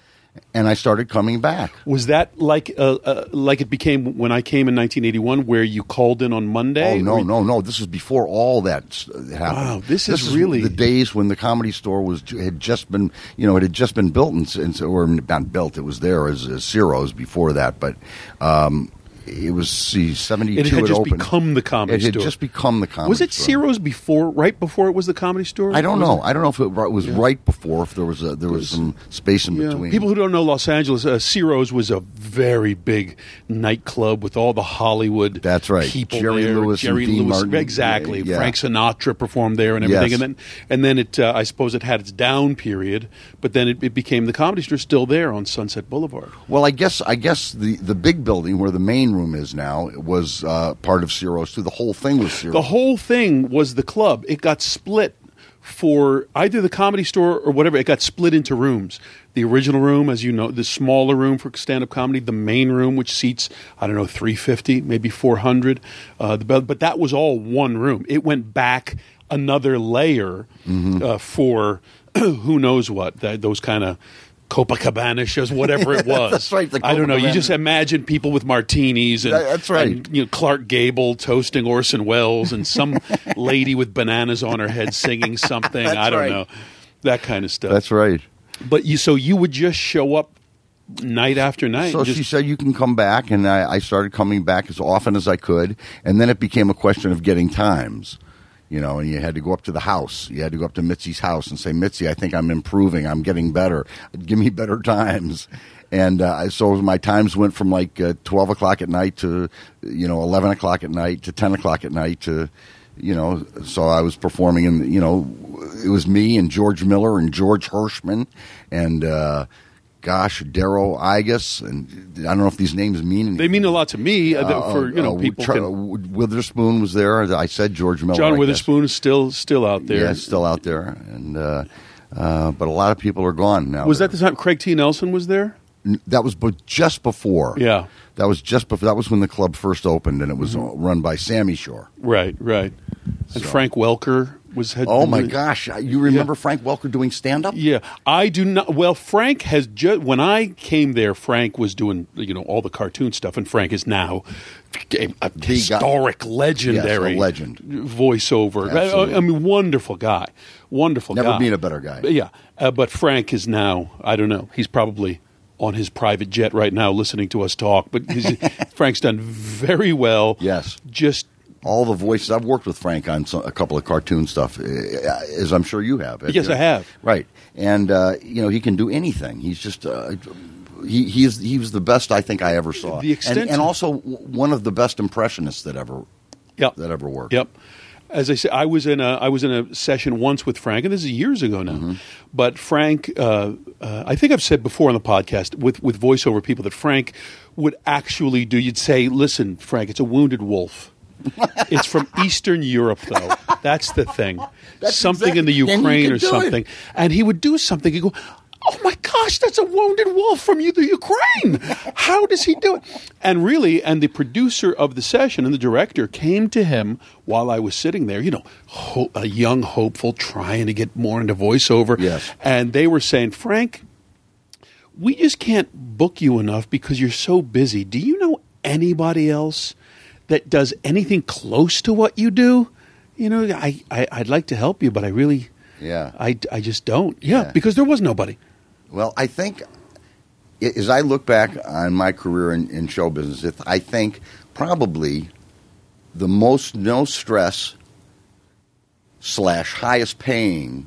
[SPEAKER 4] and I started coming back.
[SPEAKER 3] Was that like uh, uh, like it became when I came in nineteen eighty-one, where you called in on Monday?
[SPEAKER 4] Oh no,
[SPEAKER 3] Or-
[SPEAKER 4] no, no! This was before all that s- happened.
[SPEAKER 3] Wow, this is really-
[SPEAKER 4] the days when the Comedy Store was had just been, you know, it had just been built and, and or not built. It was there as, as Ciro's before that, but um, it was see seventy-two.
[SPEAKER 3] It had just
[SPEAKER 4] opened.
[SPEAKER 3] become the Comedy
[SPEAKER 4] It had
[SPEAKER 3] Store.
[SPEAKER 4] just become the Comedy
[SPEAKER 3] Was it
[SPEAKER 4] Store.
[SPEAKER 3] Ciro's before, right before it was the Comedy Store?
[SPEAKER 4] I don't
[SPEAKER 3] Was
[SPEAKER 4] know.
[SPEAKER 3] it-
[SPEAKER 4] I don't know if it was right before, if there was a, there was some space in
[SPEAKER 3] Yeah.
[SPEAKER 4] between.
[SPEAKER 3] People who don't know Los Angeles, uh, Ciro's was a very big nightclub with all the Hollywood.
[SPEAKER 4] That's right.
[SPEAKER 3] People
[SPEAKER 4] Jerry
[SPEAKER 3] there.
[SPEAKER 4] Lewis and
[SPEAKER 3] Jerry
[SPEAKER 4] Dean
[SPEAKER 3] Lewis,
[SPEAKER 4] Martin.
[SPEAKER 3] exactly.
[SPEAKER 4] Yeah.
[SPEAKER 3] Frank Sinatra performed there and everything,
[SPEAKER 4] Yes.
[SPEAKER 3] and then and then it. Uh, I suppose it had its down period, but then it, it became the Comedy Store, still there on Sunset Boulevard.
[SPEAKER 4] Well, I guess I guess the, the big building where the main room is now was uh, part of Ciro's too. The whole thing was Ciro's.
[SPEAKER 3] The whole thing was the club. It got split for either the Comedy Store or whatever. It got split into rooms. The original room, as you know, the smaller room for stand-up comedy, the main room, which seats, I don't know, three fifty, maybe four hundred. Uh, the, but that was all one room. It went back another layer
[SPEAKER 4] Mm-hmm.
[SPEAKER 3] uh, for who knows what, that, those kind of Copacabana shows, whatever it was.
[SPEAKER 4] That's right, the
[SPEAKER 3] I don't know. You
[SPEAKER 4] Copacabana.
[SPEAKER 3] just imagine people with martinis and,
[SPEAKER 4] That- that's right.
[SPEAKER 3] and, you know, Clark Gable toasting Orson Welles and some lady with bananas on her head singing something.
[SPEAKER 4] That's
[SPEAKER 3] I don't
[SPEAKER 4] right.
[SPEAKER 3] know. That kind of stuff.
[SPEAKER 4] That's right.
[SPEAKER 3] But you, so you would just show up night after night.
[SPEAKER 4] So
[SPEAKER 3] and
[SPEAKER 4] she
[SPEAKER 3] just,
[SPEAKER 4] said, "You can come back," and I, I started coming back as often as I could. And then it became a question of getting times. You know, and you had to go up to the house. You had to go up to Mitzi's house and say, "Mitzi, I think I'm improving. I'm getting better. Give me better times." And uh, so my times went from like uh, twelve o'clock at night to, you know, eleven o'clock at night to ten o'clock at night to, you know, so I was performing in, you know, it was me and George Miller and George Hirschman and, uh, gosh, Darrow Igus, and I don't know if these names mean anything.
[SPEAKER 3] they mean a lot to me uh, that
[SPEAKER 4] Uh,
[SPEAKER 3] for, you know,
[SPEAKER 4] uh,
[SPEAKER 3] people
[SPEAKER 4] Char-
[SPEAKER 3] can,
[SPEAKER 4] Witherspoon was there. I said George Miller. I
[SPEAKER 3] John
[SPEAKER 4] guess.
[SPEAKER 3] Witherspoon is still still out there.
[SPEAKER 4] Yeah, still out there, and uh, uh, but a lot of people are gone now.
[SPEAKER 3] Was that the time Craig T. Nelson was there?
[SPEAKER 4] That was bu- just before.
[SPEAKER 3] Yeah.
[SPEAKER 4] that was just before. That was when the club first opened, and it was
[SPEAKER 3] Mm-hmm.
[SPEAKER 4] run by Sammy Shore.
[SPEAKER 3] Right, right. And
[SPEAKER 4] So-
[SPEAKER 3] Frank Welker was. Had
[SPEAKER 4] Oh, my
[SPEAKER 3] really-
[SPEAKER 4] gosh. You remember Frank Welker doing stand-up?
[SPEAKER 3] Yeah, I do not. Well, Frank has just when I came there, Frank was doing you know all the cartoon stuff, and Frank is now a, a
[SPEAKER 4] guy.
[SPEAKER 3] historic, legendary
[SPEAKER 4] Yes, a legend.
[SPEAKER 3] voiceover. I,
[SPEAKER 4] Absolutely.
[SPEAKER 3] I mean, wonderful guy, wonderful
[SPEAKER 4] Never
[SPEAKER 3] guy.
[SPEAKER 4] been a better guy.
[SPEAKER 3] But yeah, uh, but Frank is now. I don't know. He's probably on his private jet right now, listening to us talk. But he's, Frank's done very well.
[SPEAKER 4] Yes.
[SPEAKER 3] just.
[SPEAKER 4] All the voices. I've worked with Frank on some, a couple of cartoon stuff, uh, as I'm sure you have.
[SPEAKER 3] Yes, I have.
[SPEAKER 4] Right. And, uh, you know, he can do anything. He's just... Uh, He he is he was the best I think I ever saw,
[SPEAKER 3] The extent-
[SPEAKER 4] and, and also w- one of the best impressionists that ever
[SPEAKER 3] Yep.
[SPEAKER 4] that ever worked.
[SPEAKER 3] Yep. As I said, I was in a I was in a session once with Frank, and this is years ago now.
[SPEAKER 4] Mm-hmm.
[SPEAKER 3] But Frank, uh, uh, I think I've said before on the podcast with with voiceover people that Frank would actually do. You'd say, "Listen, Frank, it's a wounded wolf. It's from Eastern Europe, though. That's the thing.
[SPEAKER 4] That's
[SPEAKER 3] something in the
[SPEAKER 4] exactly- and he
[SPEAKER 3] Ukraine
[SPEAKER 4] could
[SPEAKER 3] or
[SPEAKER 4] do it.
[SPEAKER 3] something." And he would do something. He'd go, "Oh my gosh, that's a wounded wolf from you, the Ukraine. How does he do it?" And really, and the producer of the session and the director came to him while I was sitting there, you know, ho- a young hopeful trying to get more into voiceover.
[SPEAKER 4] Yes.
[SPEAKER 3] And they were saying, "Frank, we just can't book you enough because you're so busy. Do you know anybody else that does anything close to what you do? You know, I, I, I'd like to help you, but I really,
[SPEAKER 4] Yeah.
[SPEAKER 3] I, I just don't." Yeah,
[SPEAKER 4] Yeah.
[SPEAKER 3] because there was nobody.
[SPEAKER 4] Well, I think i- as I look back on my career in, in show business, it, I think probably the most no stress slash highest paying,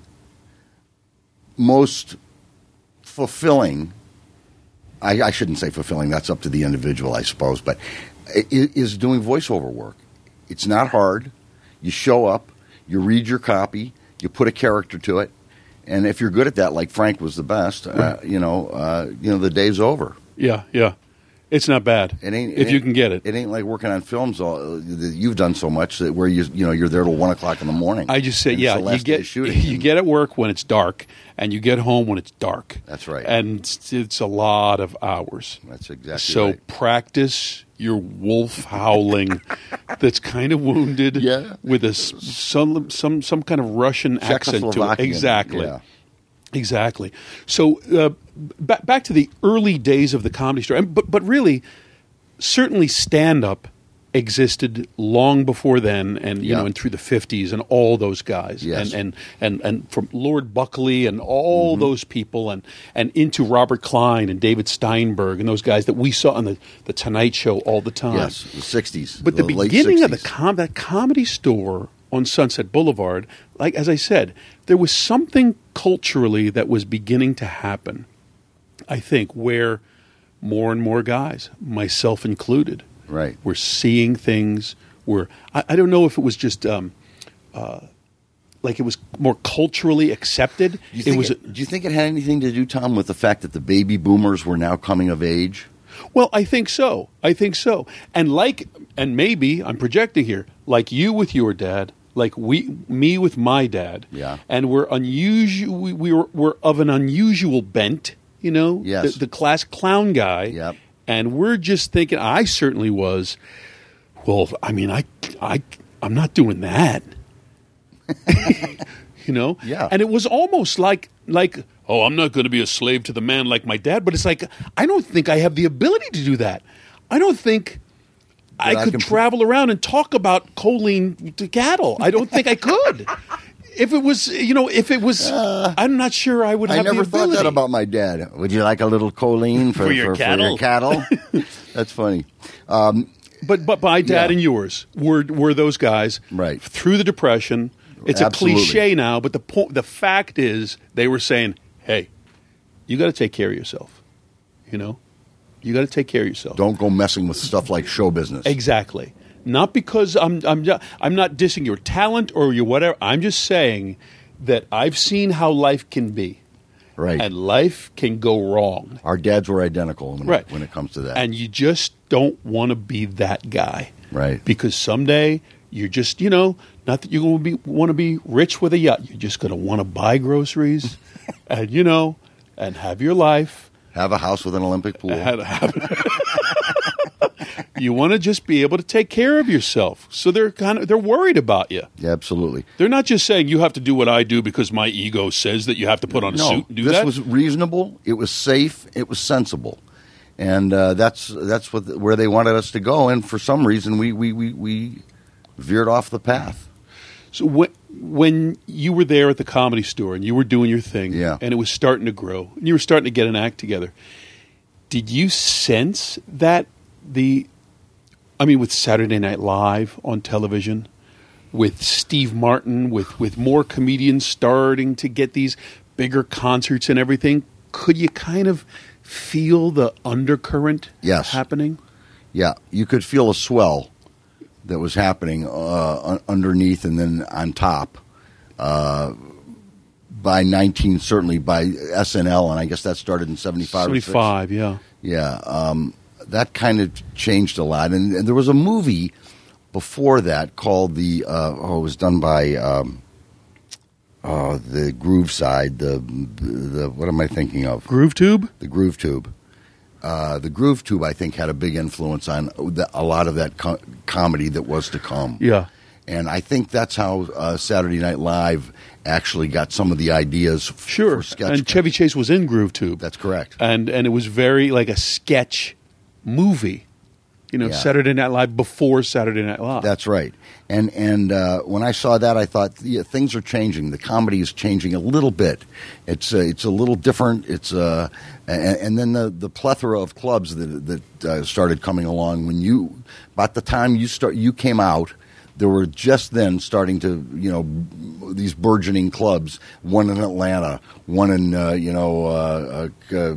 [SPEAKER 4] most fulfilling. I, I shouldn't say fulfilling. That's up to the individual, I suppose. But i- is doing voiceover work. It's not hard. You show up, you read your copy, you put a character to it, and if you're good at that, like Frank was the best, uh, you know, uh, you know, the day's over.
[SPEAKER 3] Yeah, yeah. It's not bad
[SPEAKER 4] It ain't
[SPEAKER 3] if
[SPEAKER 4] it
[SPEAKER 3] you
[SPEAKER 4] ain't-
[SPEAKER 3] can get it.
[SPEAKER 4] It ain't like working on films. All, that you've done so much that where you you know you're there till one o'clock in the morning.
[SPEAKER 3] I just say,
[SPEAKER 4] And it's
[SPEAKER 3] yeah,
[SPEAKER 4] the
[SPEAKER 3] you
[SPEAKER 4] last day
[SPEAKER 3] get
[SPEAKER 4] of shooting.
[SPEAKER 3] you get at work when it's dark, and you get home when it's dark.
[SPEAKER 4] That's right.
[SPEAKER 3] and it's, it's a lot of hours.
[SPEAKER 4] That's exactly
[SPEAKER 3] so
[SPEAKER 4] right.
[SPEAKER 3] practice your wolf howling. That's kind of wounded.
[SPEAKER 4] Yeah.
[SPEAKER 3] with a s- some some some kind of Russian accent to it.
[SPEAKER 4] Czechoslovakian,
[SPEAKER 3] Exactly.
[SPEAKER 4] yeah.
[SPEAKER 3] Exactly. So uh, b- back to the early days of the Comedy Store, and, but but really, certainly stand up existed long before then, and you
[SPEAKER 4] Yeah.
[SPEAKER 3] know, and through the fifties, and all those guys,
[SPEAKER 4] Yes.
[SPEAKER 3] and, and and and from Lord Buckley and all
[SPEAKER 4] Mm-hmm.
[SPEAKER 3] those people, and and into Robert Klein and David Steinberg and those guys that we saw on the the Tonight Show all the time.
[SPEAKER 4] Yes, the sixties.
[SPEAKER 3] But the,
[SPEAKER 4] late
[SPEAKER 3] beginning of the
[SPEAKER 4] sixties.
[SPEAKER 3] com- that Comedy Store on Sunset Boulevard, like as I said, there was something culturally that was beginning to happen, I think, where more and more guys, myself included,
[SPEAKER 4] Right.
[SPEAKER 3] were seeing things. Were I, I don't know if it was just um, uh, like it was more culturally accepted.
[SPEAKER 4] Do you,
[SPEAKER 3] it
[SPEAKER 4] think
[SPEAKER 3] was.
[SPEAKER 4] it, do you think it had anything to do, Tom, with the fact that the baby boomers were now coming of age?
[SPEAKER 3] Well, I think so. I think so. And like, and maybe I'm projecting here, like you with your dad, like we, me with my dad.
[SPEAKER 4] Yeah.
[SPEAKER 3] And we're unusual. We, we were, we're of an unusual bent, you know.
[SPEAKER 4] Yes.
[SPEAKER 3] The, the class clown guy.
[SPEAKER 4] Yep.
[SPEAKER 3] And we're just thinking. I certainly was. Well, I mean, I, I, I'm not doing that. You know.
[SPEAKER 4] Yeah.
[SPEAKER 3] And it was almost like like. Oh, I'm not going to be a slave to the man like my dad, but it's like I don't think I have the ability to do that. I don't think I
[SPEAKER 4] I
[SPEAKER 3] could
[SPEAKER 4] can-
[SPEAKER 3] travel around and talk about choline to cattle. I don't think I could. If it was, you know, if it was, I'm not sure I would
[SPEAKER 4] I
[SPEAKER 3] have
[SPEAKER 4] never
[SPEAKER 3] the
[SPEAKER 4] thought
[SPEAKER 3] ability.
[SPEAKER 4] that about my dad. Would you like a little choline for,
[SPEAKER 3] For your cattle?
[SPEAKER 4] cattle? That's funny. Um,
[SPEAKER 3] But but my dad
[SPEAKER 4] Yeah.
[SPEAKER 3] and yours were were those guys
[SPEAKER 4] Right.
[SPEAKER 3] through the Depression. It's
[SPEAKER 4] Absolutely.
[SPEAKER 3] a cliche now, but the po- the fact is they were saying, "Hey, you got to take care of yourself. You know, you got to take care of yourself."
[SPEAKER 4] don't go messing with stuff like show business.
[SPEAKER 3] Exactly. Not because I'm I'm not, I'm not dissing your talent or your whatever. I'm just saying that I've seen how life can be,
[SPEAKER 4] Right.
[SPEAKER 3] and life can go wrong.
[SPEAKER 4] Our dads were identical when,
[SPEAKER 3] Right.
[SPEAKER 4] when it comes to that.
[SPEAKER 3] And you just don't want to be that guy.
[SPEAKER 4] Right.
[SPEAKER 3] Because someday you're just, you know, not that you're going to be want to be rich with a yacht. You're just going to want to buy groceries and, you know, and have your life.
[SPEAKER 4] Have a house with an Olympic pool.
[SPEAKER 3] Have- have- You want to just be able to take care of yourself. So they're kind of they're worried about you.
[SPEAKER 4] Yeah, absolutely.
[SPEAKER 3] They're not just saying you have to do what I do because my ego says that you have to put on a
[SPEAKER 4] No,
[SPEAKER 3] suit and do
[SPEAKER 4] this
[SPEAKER 3] that.
[SPEAKER 4] was reasonable. It was safe. It was sensible, and uh, that's that's what where they wanted us to go. And for some reason, we we we, we veered off the path.
[SPEAKER 3] So when when you were there at the Comedy Store and you were doing your thing,
[SPEAKER 4] Yeah.
[SPEAKER 3] and it was starting to grow, and you were starting to get an act together, did you sense that the, I mean, with Saturday Night Live on television, with Steve Martin, with, with more comedians starting to get these bigger concerts and everything, could you kind of feel the undercurrent
[SPEAKER 4] Yes.
[SPEAKER 3] happening?
[SPEAKER 4] Yeah, you could feel a swell that was happening uh, un- underneath and then on top. Uh, by nineteen, certainly by S N L, and I guess that started in seventy-five.
[SPEAKER 3] seventy-five, yeah.
[SPEAKER 4] Yeah, um, that kind of changed a lot. And, and there was a movie before that called the, uh, oh, it was done by um, uh, the Groove Side, the, the, what am I thinking of?
[SPEAKER 3] Groove Tube?
[SPEAKER 4] The Groove Tube. Uh, the Groove Tube, I think, had a big influence on the, a lot of that co- comedy that was to come.
[SPEAKER 3] Yeah.
[SPEAKER 4] And I think that's how uh, Saturday Night Live actually got some of the ideas f-
[SPEAKER 3] Sure.
[SPEAKER 4] for sketch.
[SPEAKER 3] And Chevy Chase was in Groove Tube.
[SPEAKER 4] That's correct.
[SPEAKER 3] And and it was very like a sketch movie. You know,
[SPEAKER 4] Yeah.
[SPEAKER 3] Saturday Night Live before Saturday Night Live.
[SPEAKER 4] That's right. And and uh, when I saw that, I thought, yeah, things are changing. The comedy is changing a little bit. It's uh, it's a little different. It's uh, and, and then the, the plethora of clubs that that uh, started coming along when you about the time you start you came out. There were just then starting to, you know, these burgeoning clubs. One in Atlanta, one in, uh, you know, uh, uh,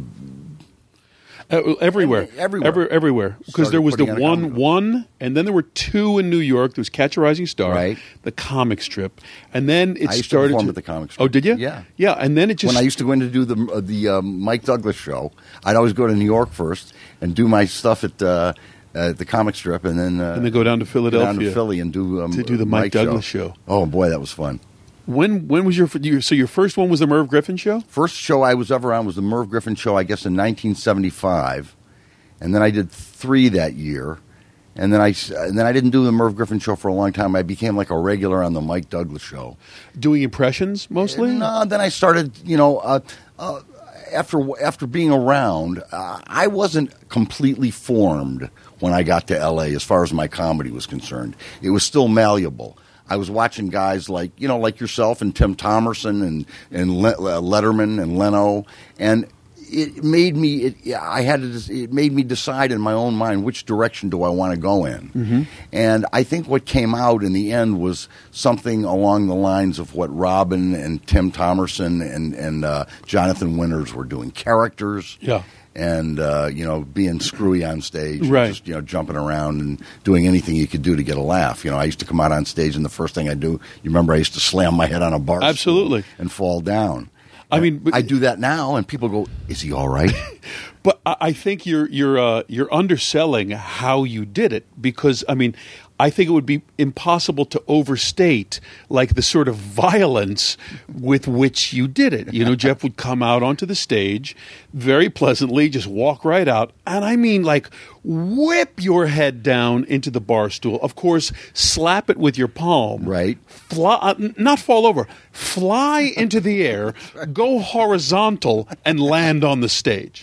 [SPEAKER 3] Uh, everywhere,
[SPEAKER 4] Everywhere.
[SPEAKER 3] Every- everywhere. Because
[SPEAKER 4] Started
[SPEAKER 3] there was the
[SPEAKER 4] putting on a
[SPEAKER 3] one,
[SPEAKER 4] comedy.
[SPEAKER 3] one, and then there were two in New York. There was Catch a Rising Star,
[SPEAKER 4] Right.
[SPEAKER 3] the comic strip, and then it
[SPEAKER 4] I used to
[SPEAKER 3] started
[SPEAKER 4] perform at the comic strip.
[SPEAKER 3] Oh, did you?
[SPEAKER 4] Yeah.
[SPEAKER 3] yeah. And then it just
[SPEAKER 4] when I used to go in to do the uh, the uh, Mike Douglas show, I'd always go to New York first and do my stuff at uh, at the comic strip, and then uh,
[SPEAKER 3] and then go down to
[SPEAKER 4] go
[SPEAKER 3] Philadelphia
[SPEAKER 4] down to Philly and do um,
[SPEAKER 3] to do the Mike Douglas show.
[SPEAKER 4] Oh boy, that was fun.
[SPEAKER 3] When when was your, your so your first one was the Merv Griffin show?
[SPEAKER 4] First show I was ever on was the Merv Griffin show, I guess in nineteen seventy-five, and then I did three that year, and then I and then I didn't do the Merv Griffin show for a long time. I became like a regular on the Mike Douglas show.
[SPEAKER 3] Doing impressions mostly.
[SPEAKER 4] No, then I started, you know, uh, uh, after after being around, uh, I wasn't completely formed when I got to L A as far as my comedy was concerned. It was still malleable. I was watching guys like, you know, like yourself and Tim Thomerson and and Le- uh, Letterman and Leno, and it made me. It, I had to. It made me decide in my own mind which direction do I want to go in. Mm-hmm. And I think what came out in the end was something along the lines of what Robin and Tim Thomerson and and uh, Jonathan Winters were doing: characters.
[SPEAKER 3] Yeah.
[SPEAKER 4] And uh, you know, being screwy on stage, and
[SPEAKER 3] Right.
[SPEAKER 4] just, you know, jumping around and doing anything you could do to get a laugh. You know, I used to come out on stage, and the first thing I do, you remember, I used to slam my head on a bar stool
[SPEAKER 3] Absolutely.
[SPEAKER 4] and fall down.
[SPEAKER 3] I mean, but-
[SPEAKER 4] I do that now, and people go, "Is he all right?"
[SPEAKER 3] But I I think you're you're uh, you're underselling how you did it, because I mean, I think it would be impossible to overstate like the sort of violence with which you did it. You know, Jeff would come out onto the stage very pleasantly, just walk right out, and I mean, like, whip your head down into the bar stool. Of course, slap it with your palm.
[SPEAKER 4] Right.
[SPEAKER 3] Fly, uh, n- not fall over. Fly into the air, go horizontal, and land on the stage.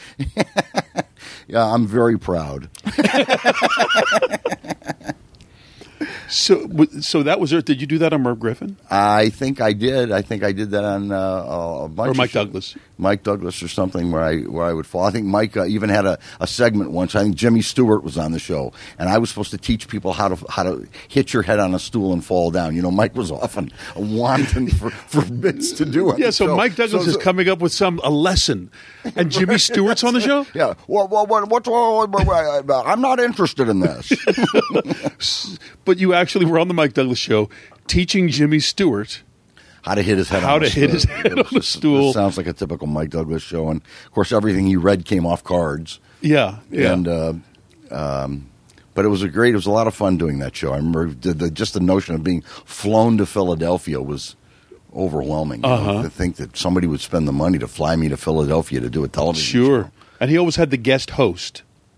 [SPEAKER 4] Yeah, I'm very proud.
[SPEAKER 3] So, w- so that was it. Did you do that on Merv Griffin
[SPEAKER 4] I think I did. I think I did that on uh, a bunch
[SPEAKER 3] or
[SPEAKER 4] of
[SPEAKER 3] Mike
[SPEAKER 4] shows.
[SPEAKER 3] Douglas?
[SPEAKER 4] Mike Douglas or something where I where I would fall. I think Mike uh, even had a, a segment once. I think Jimmy Stewart was on the show, and I was supposed to teach people how to how to hit your head on a stool and fall down. You know, Mike was often wanting for, for bits to do it.
[SPEAKER 3] Yeah. So Mike Douglas is coming up with some a lesson, and Jimmy Stewart's on the show.
[SPEAKER 4] Yeah. Well, well, what, what's what, what, what, I'm not interested in this.
[SPEAKER 3] But you actually were on the Mike Douglas show teaching Jimmy Stewart
[SPEAKER 4] How to hit his head
[SPEAKER 3] How
[SPEAKER 4] on a
[SPEAKER 3] to hit
[SPEAKER 4] stool.
[SPEAKER 3] his head
[SPEAKER 4] It was
[SPEAKER 3] on a
[SPEAKER 4] just-
[SPEAKER 3] stool.
[SPEAKER 4] It sounds like a typical Mike Douglas show. And, of course, everything he read came off cards.
[SPEAKER 3] Yeah. Yeah.
[SPEAKER 4] And, uh, um, but it was a great, it was a lot of fun doing that show. I remember the, the, just the notion of being flown to Philadelphia was overwhelming. You know,
[SPEAKER 3] Uh-huh.
[SPEAKER 4] to think that somebody would spend the money to fly me to Philadelphia to do a television
[SPEAKER 3] Sure.
[SPEAKER 4] show.
[SPEAKER 3] And he always had the guest host.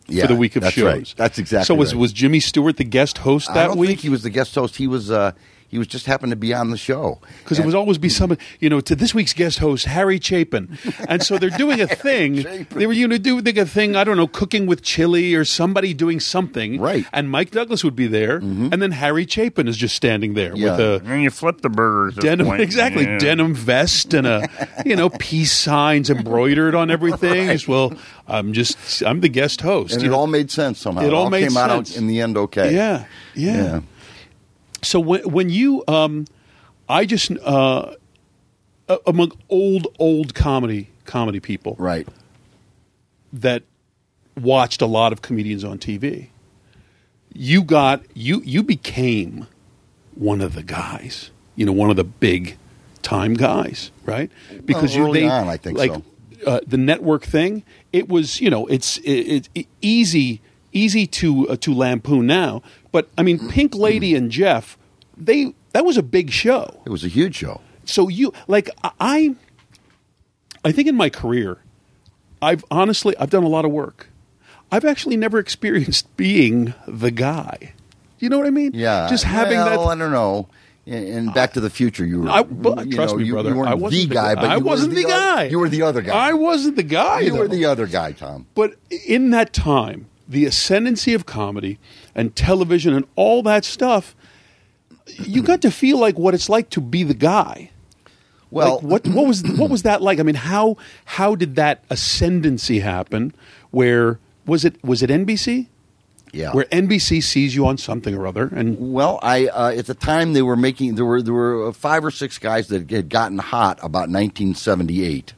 [SPEAKER 4] Yeah,
[SPEAKER 3] for the week of
[SPEAKER 4] that's
[SPEAKER 3] shows.
[SPEAKER 4] right. That's exactly
[SPEAKER 3] So was
[SPEAKER 4] right.
[SPEAKER 3] was Jimmy Stewart the guest host that
[SPEAKER 4] I don't
[SPEAKER 3] week?
[SPEAKER 4] think he was the guest host. He was. Uh, he was just happened to be on the show
[SPEAKER 3] Because it
[SPEAKER 4] And-
[SPEAKER 3] would always be somebody, you know, to this week's guest host, Harry Chapin. And so they're doing a thing.
[SPEAKER 4] Chapin.
[SPEAKER 3] They were, you know, doing a thing, I don't know, cooking with chili or somebody doing something.
[SPEAKER 4] Right.
[SPEAKER 3] And Mike Douglas would be there. And then Harry Chapin is just standing there
[SPEAKER 4] Yeah.
[SPEAKER 3] with a
[SPEAKER 5] And you flip the burgers. at
[SPEAKER 3] denim,
[SPEAKER 5] point.
[SPEAKER 3] exactly,
[SPEAKER 5] Yeah.
[SPEAKER 3] denim vest and a, you know, peace signs embroidered on everything. Just, well, I'm just, I'm the guest host.
[SPEAKER 4] and
[SPEAKER 3] you
[SPEAKER 4] it
[SPEAKER 3] know?
[SPEAKER 4] all made sense somehow.
[SPEAKER 3] It all made
[SPEAKER 4] came out
[SPEAKER 3] sense.
[SPEAKER 4] in the end okay.
[SPEAKER 3] Yeah, yeah.
[SPEAKER 4] Yeah.
[SPEAKER 3] So when when you, um, I just uh, a- among old old comedy comedy people
[SPEAKER 4] Right.
[SPEAKER 3] that watched a lot of comedians on T V, you got you you became one of the guys. You know, one of the big time guys, right? Because
[SPEAKER 4] Well,
[SPEAKER 3] you
[SPEAKER 4] early
[SPEAKER 3] they
[SPEAKER 4] on, I think
[SPEAKER 3] like
[SPEAKER 4] so.
[SPEAKER 3] uh, the network thing. It was you know it's it, it, easy easy to uh, to lampoon now, but I mean Pink Lady and Jeff, they that was a big show.
[SPEAKER 4] It was a huge show.
[SPEAKER 3] So you like I I think in my career I've honestly I've done a lot of work. I've actually never experienced being the guy. You know what I mean?
[SPEAKER 4] Yeah.
[SPEAKER 3] Just having
[SPEAKER 4] well,
[SPEAKER 3] that
[SPEAKER 4] I don't know. In, in Back to the Future, you were.
[SPEAKER 3] I, but,
[SPEAKER 4] you
[SPEAKER 3] trust
[SPEAKER 4] know,
[SPEAKER 3] me,
[SPEAKER 4] you,
[SPEAKER 3] brother.
[SPEAKER 4] You weren't
[SPEAKER 3] I wasn't
[SPEAKER 4] the guy, but
[SPEAKER 3] I
[SPEAKER 4] you
[SPEAKER 3] wasn't
[SPEAKER 4] were
[SPEAKER 3] the,
[SPEAKER 4] the, oth-
[SPEAKER 3] guy.
[SPEAKER 4] You were the other guy.
[SPEAKER 3] I wasn't the guy.
[SPEAKER 4] You were
[SPEAKER 3] though.
[SPEAKER 4] the other guy, Tom.
[SPEAKER 3] But in that time, the ascendancy of comedy and television and all that stuff, you got to feel like what it's like to be the guy.
[SPEAKER 4] Well,
[SPEAKER 3] Like, what what was what was that like? I mean, how how did that ascendancy happen? Where was it? Was it N B C?
[SPEAKER 4] yeah.
[SPEAKER 3] Where N B C sees you on something or other, and
[SPEAKER 4] Well, I uh, at the time they were making there were there were five or six guys that had gotten hot about nineteen seventy-eight,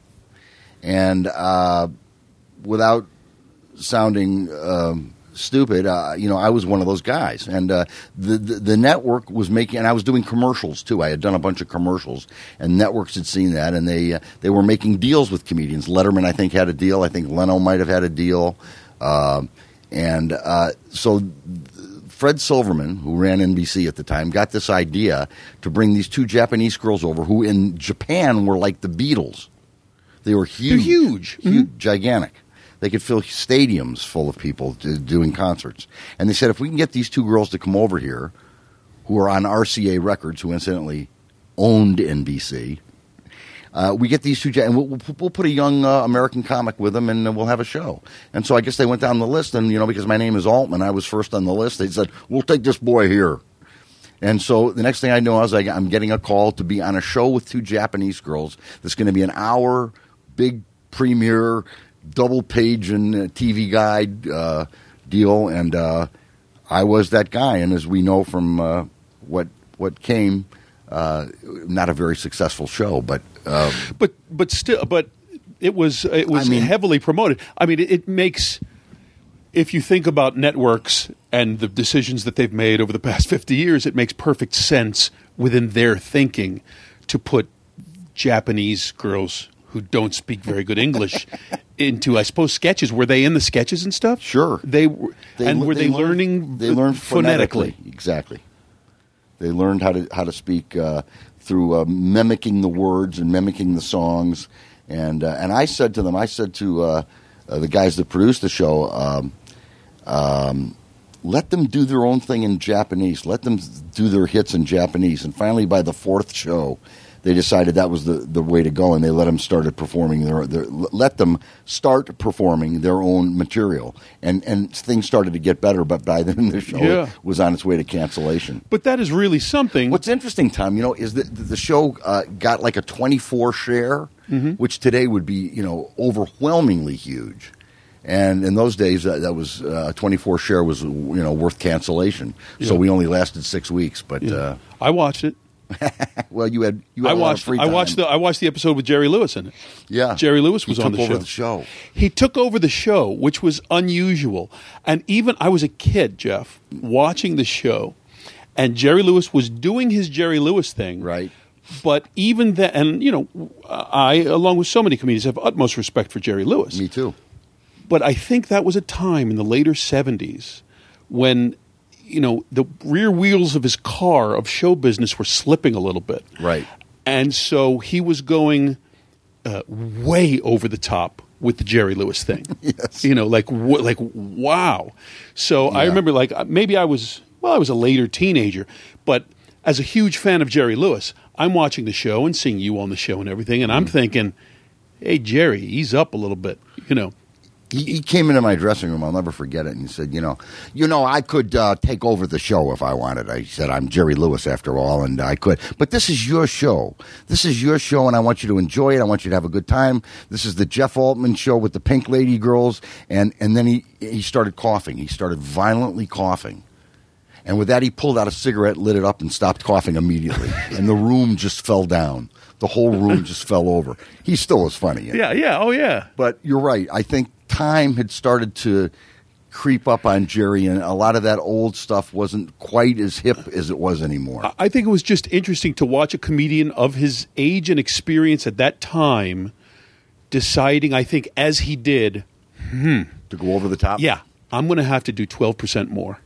[SPEAKER 4] and uh, without sounding um, stupid, uh, you know, I was one of those guys, and uh, the, the the network was making, and I was doing commercials too. I had done a bunch of commercials, and networks had seen that, and they uh, they were making deals with comedians. Letterman, I think, had a deal. I think Leno might have had a deal, uh, and uh, so. Fred Silverman, who ran N B C at the time, got this idea to bring these two Japanese girls over who in Japan were like the Beatles. They were huge.
[SPEAKER 3] They're huge.
[SPEAKER 4] huge gigantic. They could fill stadiums full of people to, doing concerts. And they said, if we can get these two girls to come over here, who are on R C A Records, who incidentally owned N B C, Uh, we get these two, and we'll, we'll, we'll put a young uh, American comic with them, and uh, we'll have a show. And so I guess they went down the list, and you know, because my name is Altman, I was first on the list. They said, "We'll take this boy here." And so the next thing I know, I was like, I'm getting a call to be on a show with two Japanese girls. That's going to be an hour, big premiere, double page and uh, T V guide uh, deal, and uh, I was that guy. And as we know from uh, what what came. Uh, not a very successful show, but um,
[SPEAKER 3] but but still, but it was it was
[SPEAKER 4] I mean-
[SPEAKER 3] heavily promoted. I mean, it, it makes if you think about networks and the decisions that they've made over the past fifty years, it makes perfect sense within their thinking to put Japanese girls who don't speak very good English into, I suppose, sketches. Were they in the sketches and stuff?
[SPEAKER 4] Sure.
[SPEAKER 3] They were,
[SPEAKER 4] they,
[SPEAKER 3] and were they,
[SPEAKER 4] learned-
[SPEAKER 3] learning?
[SPEAKER 4] They learned
[SPEAKER 3] phonetically.
[SPEAKER 4] phonetically. Exactly. They learned how to how to speak uh, through uh, mimicking the words and mimicking the songs. And uh, and I said to them, I said to uh, uh, the guys that produced the show, um, um, let them do their own thing in Japanese. Let them do their hits in Japanese. And finally, by the fourth show, they decided that was the, the way to go, and they let them started performing their, their let them start performing their own material, and and things started to get better. But by then, the show
[SPEAKER 3] Yeah.
[SPEAKER 4] was on its way to cancellation.
[SPEAKER 3] But that is really something.
[SPEAKER 4] What's interesting, Tom, you know, is that the show uh, got like a twenty-four share,
[SPEAKER 3] Mm-hmm.
[SPEAKER 4] which today would be, you know, overwhelmingly huge. And in those days, uh, that was uh, twenty-four share was, you know, worth cancellation. So
[SPEAKER 3] Yeah.
[SPEAKER 4] we only lasted six weeks. But
[SPEAKER 3] Yeah.
[SPEAKER 4] uh,
[SPEAKER 3] I watched it.
[SPEAKER 4] well, you had you had
[SPEAKER 3] I
[SPEAKER 4] a lot of
[SPEAKER 3] watched.
[SPEAKER 4] free
[SPEAKER 3] I
[SPEAKER 4] time.
[SPEAKER 3] watched the. I watched the episode with Jerry Lewis in it.
[SPEAKER 4] Yeah,
[SPEAKER 3] Jerry Lewis was
[SPEAKER 4] he
[SPEAKER 3] on
[SPEAKER 4] took
[SPEAKER 3] the
[SPEAKER 4] over
[SPEAKER 3] show.
[SPEAKER 4] the show.
[SPEAKER 3] He took over the show, which was unusual. And even I was a kid, Jeff, watching the show, and Jerry Lewis was doing his Jerry Lewis thing.
[SPEAKER 4] Right.
[SPEAKER 3] But even then, and you know, I, along with so many comedians, have utmost respect for Jerry Lewis.
[SPEAKER 4] Me too.
[SPEAKER 3] But I think that was a time in the later seventies when, you know, the rear wheels of his car of show business were slipping a little bit.
[SPEAKER 4] Right.
[SPEAKER 3] And so he was going uh, way over the top with the Jerry Lewis thing.
[SPEAKER 4] Yes.
[SPEAKER 3] You know, like w- like wow. So I
[SPEAKER 4] Yeah.
[SPEAKER 3] remember, like maybe I was well, I was a later teenager, but as a huge fan of Jerry Lewis, I'm watching the show and seeing you on the show and everything, and I'm thinking, hey, Jerry, ease up a little bit, you know.
[SPEAKER 4] He, he came into my dressing room. I'll never forget it. And he said, "You know, you know, I could uh, take over the show if I wanted." I said, "I'm Jerry Lewis after all, and I could. But this is your show. This is your show, and I want you to enjoy it. I want you to have a good time. This is the Jeff Altman show with the Pink Lady girls." And and then he he started coughing. He started violently coughing. And with that, he pulled out a cigarette, lit it up, and stopped coughing immediately. And the room just fell down. The whole room just fell over. He still was funny.
[SPEAKER 3] Yeah, yeah, oh yeah.
[SPEAKER 4] But you're right. I think time had started to creep up on Jerry, and a lot of that old stuff wasn't quite as hip as it was anymore.
[SPEAKER 3] I think it was just interesting to watch a comedian of his age and experience at that time deciding, I think, as he did,
[SPEAKER 4] To go over the top?
[SPEAKER 3] yeah, I'm going to have to do twelve percent more.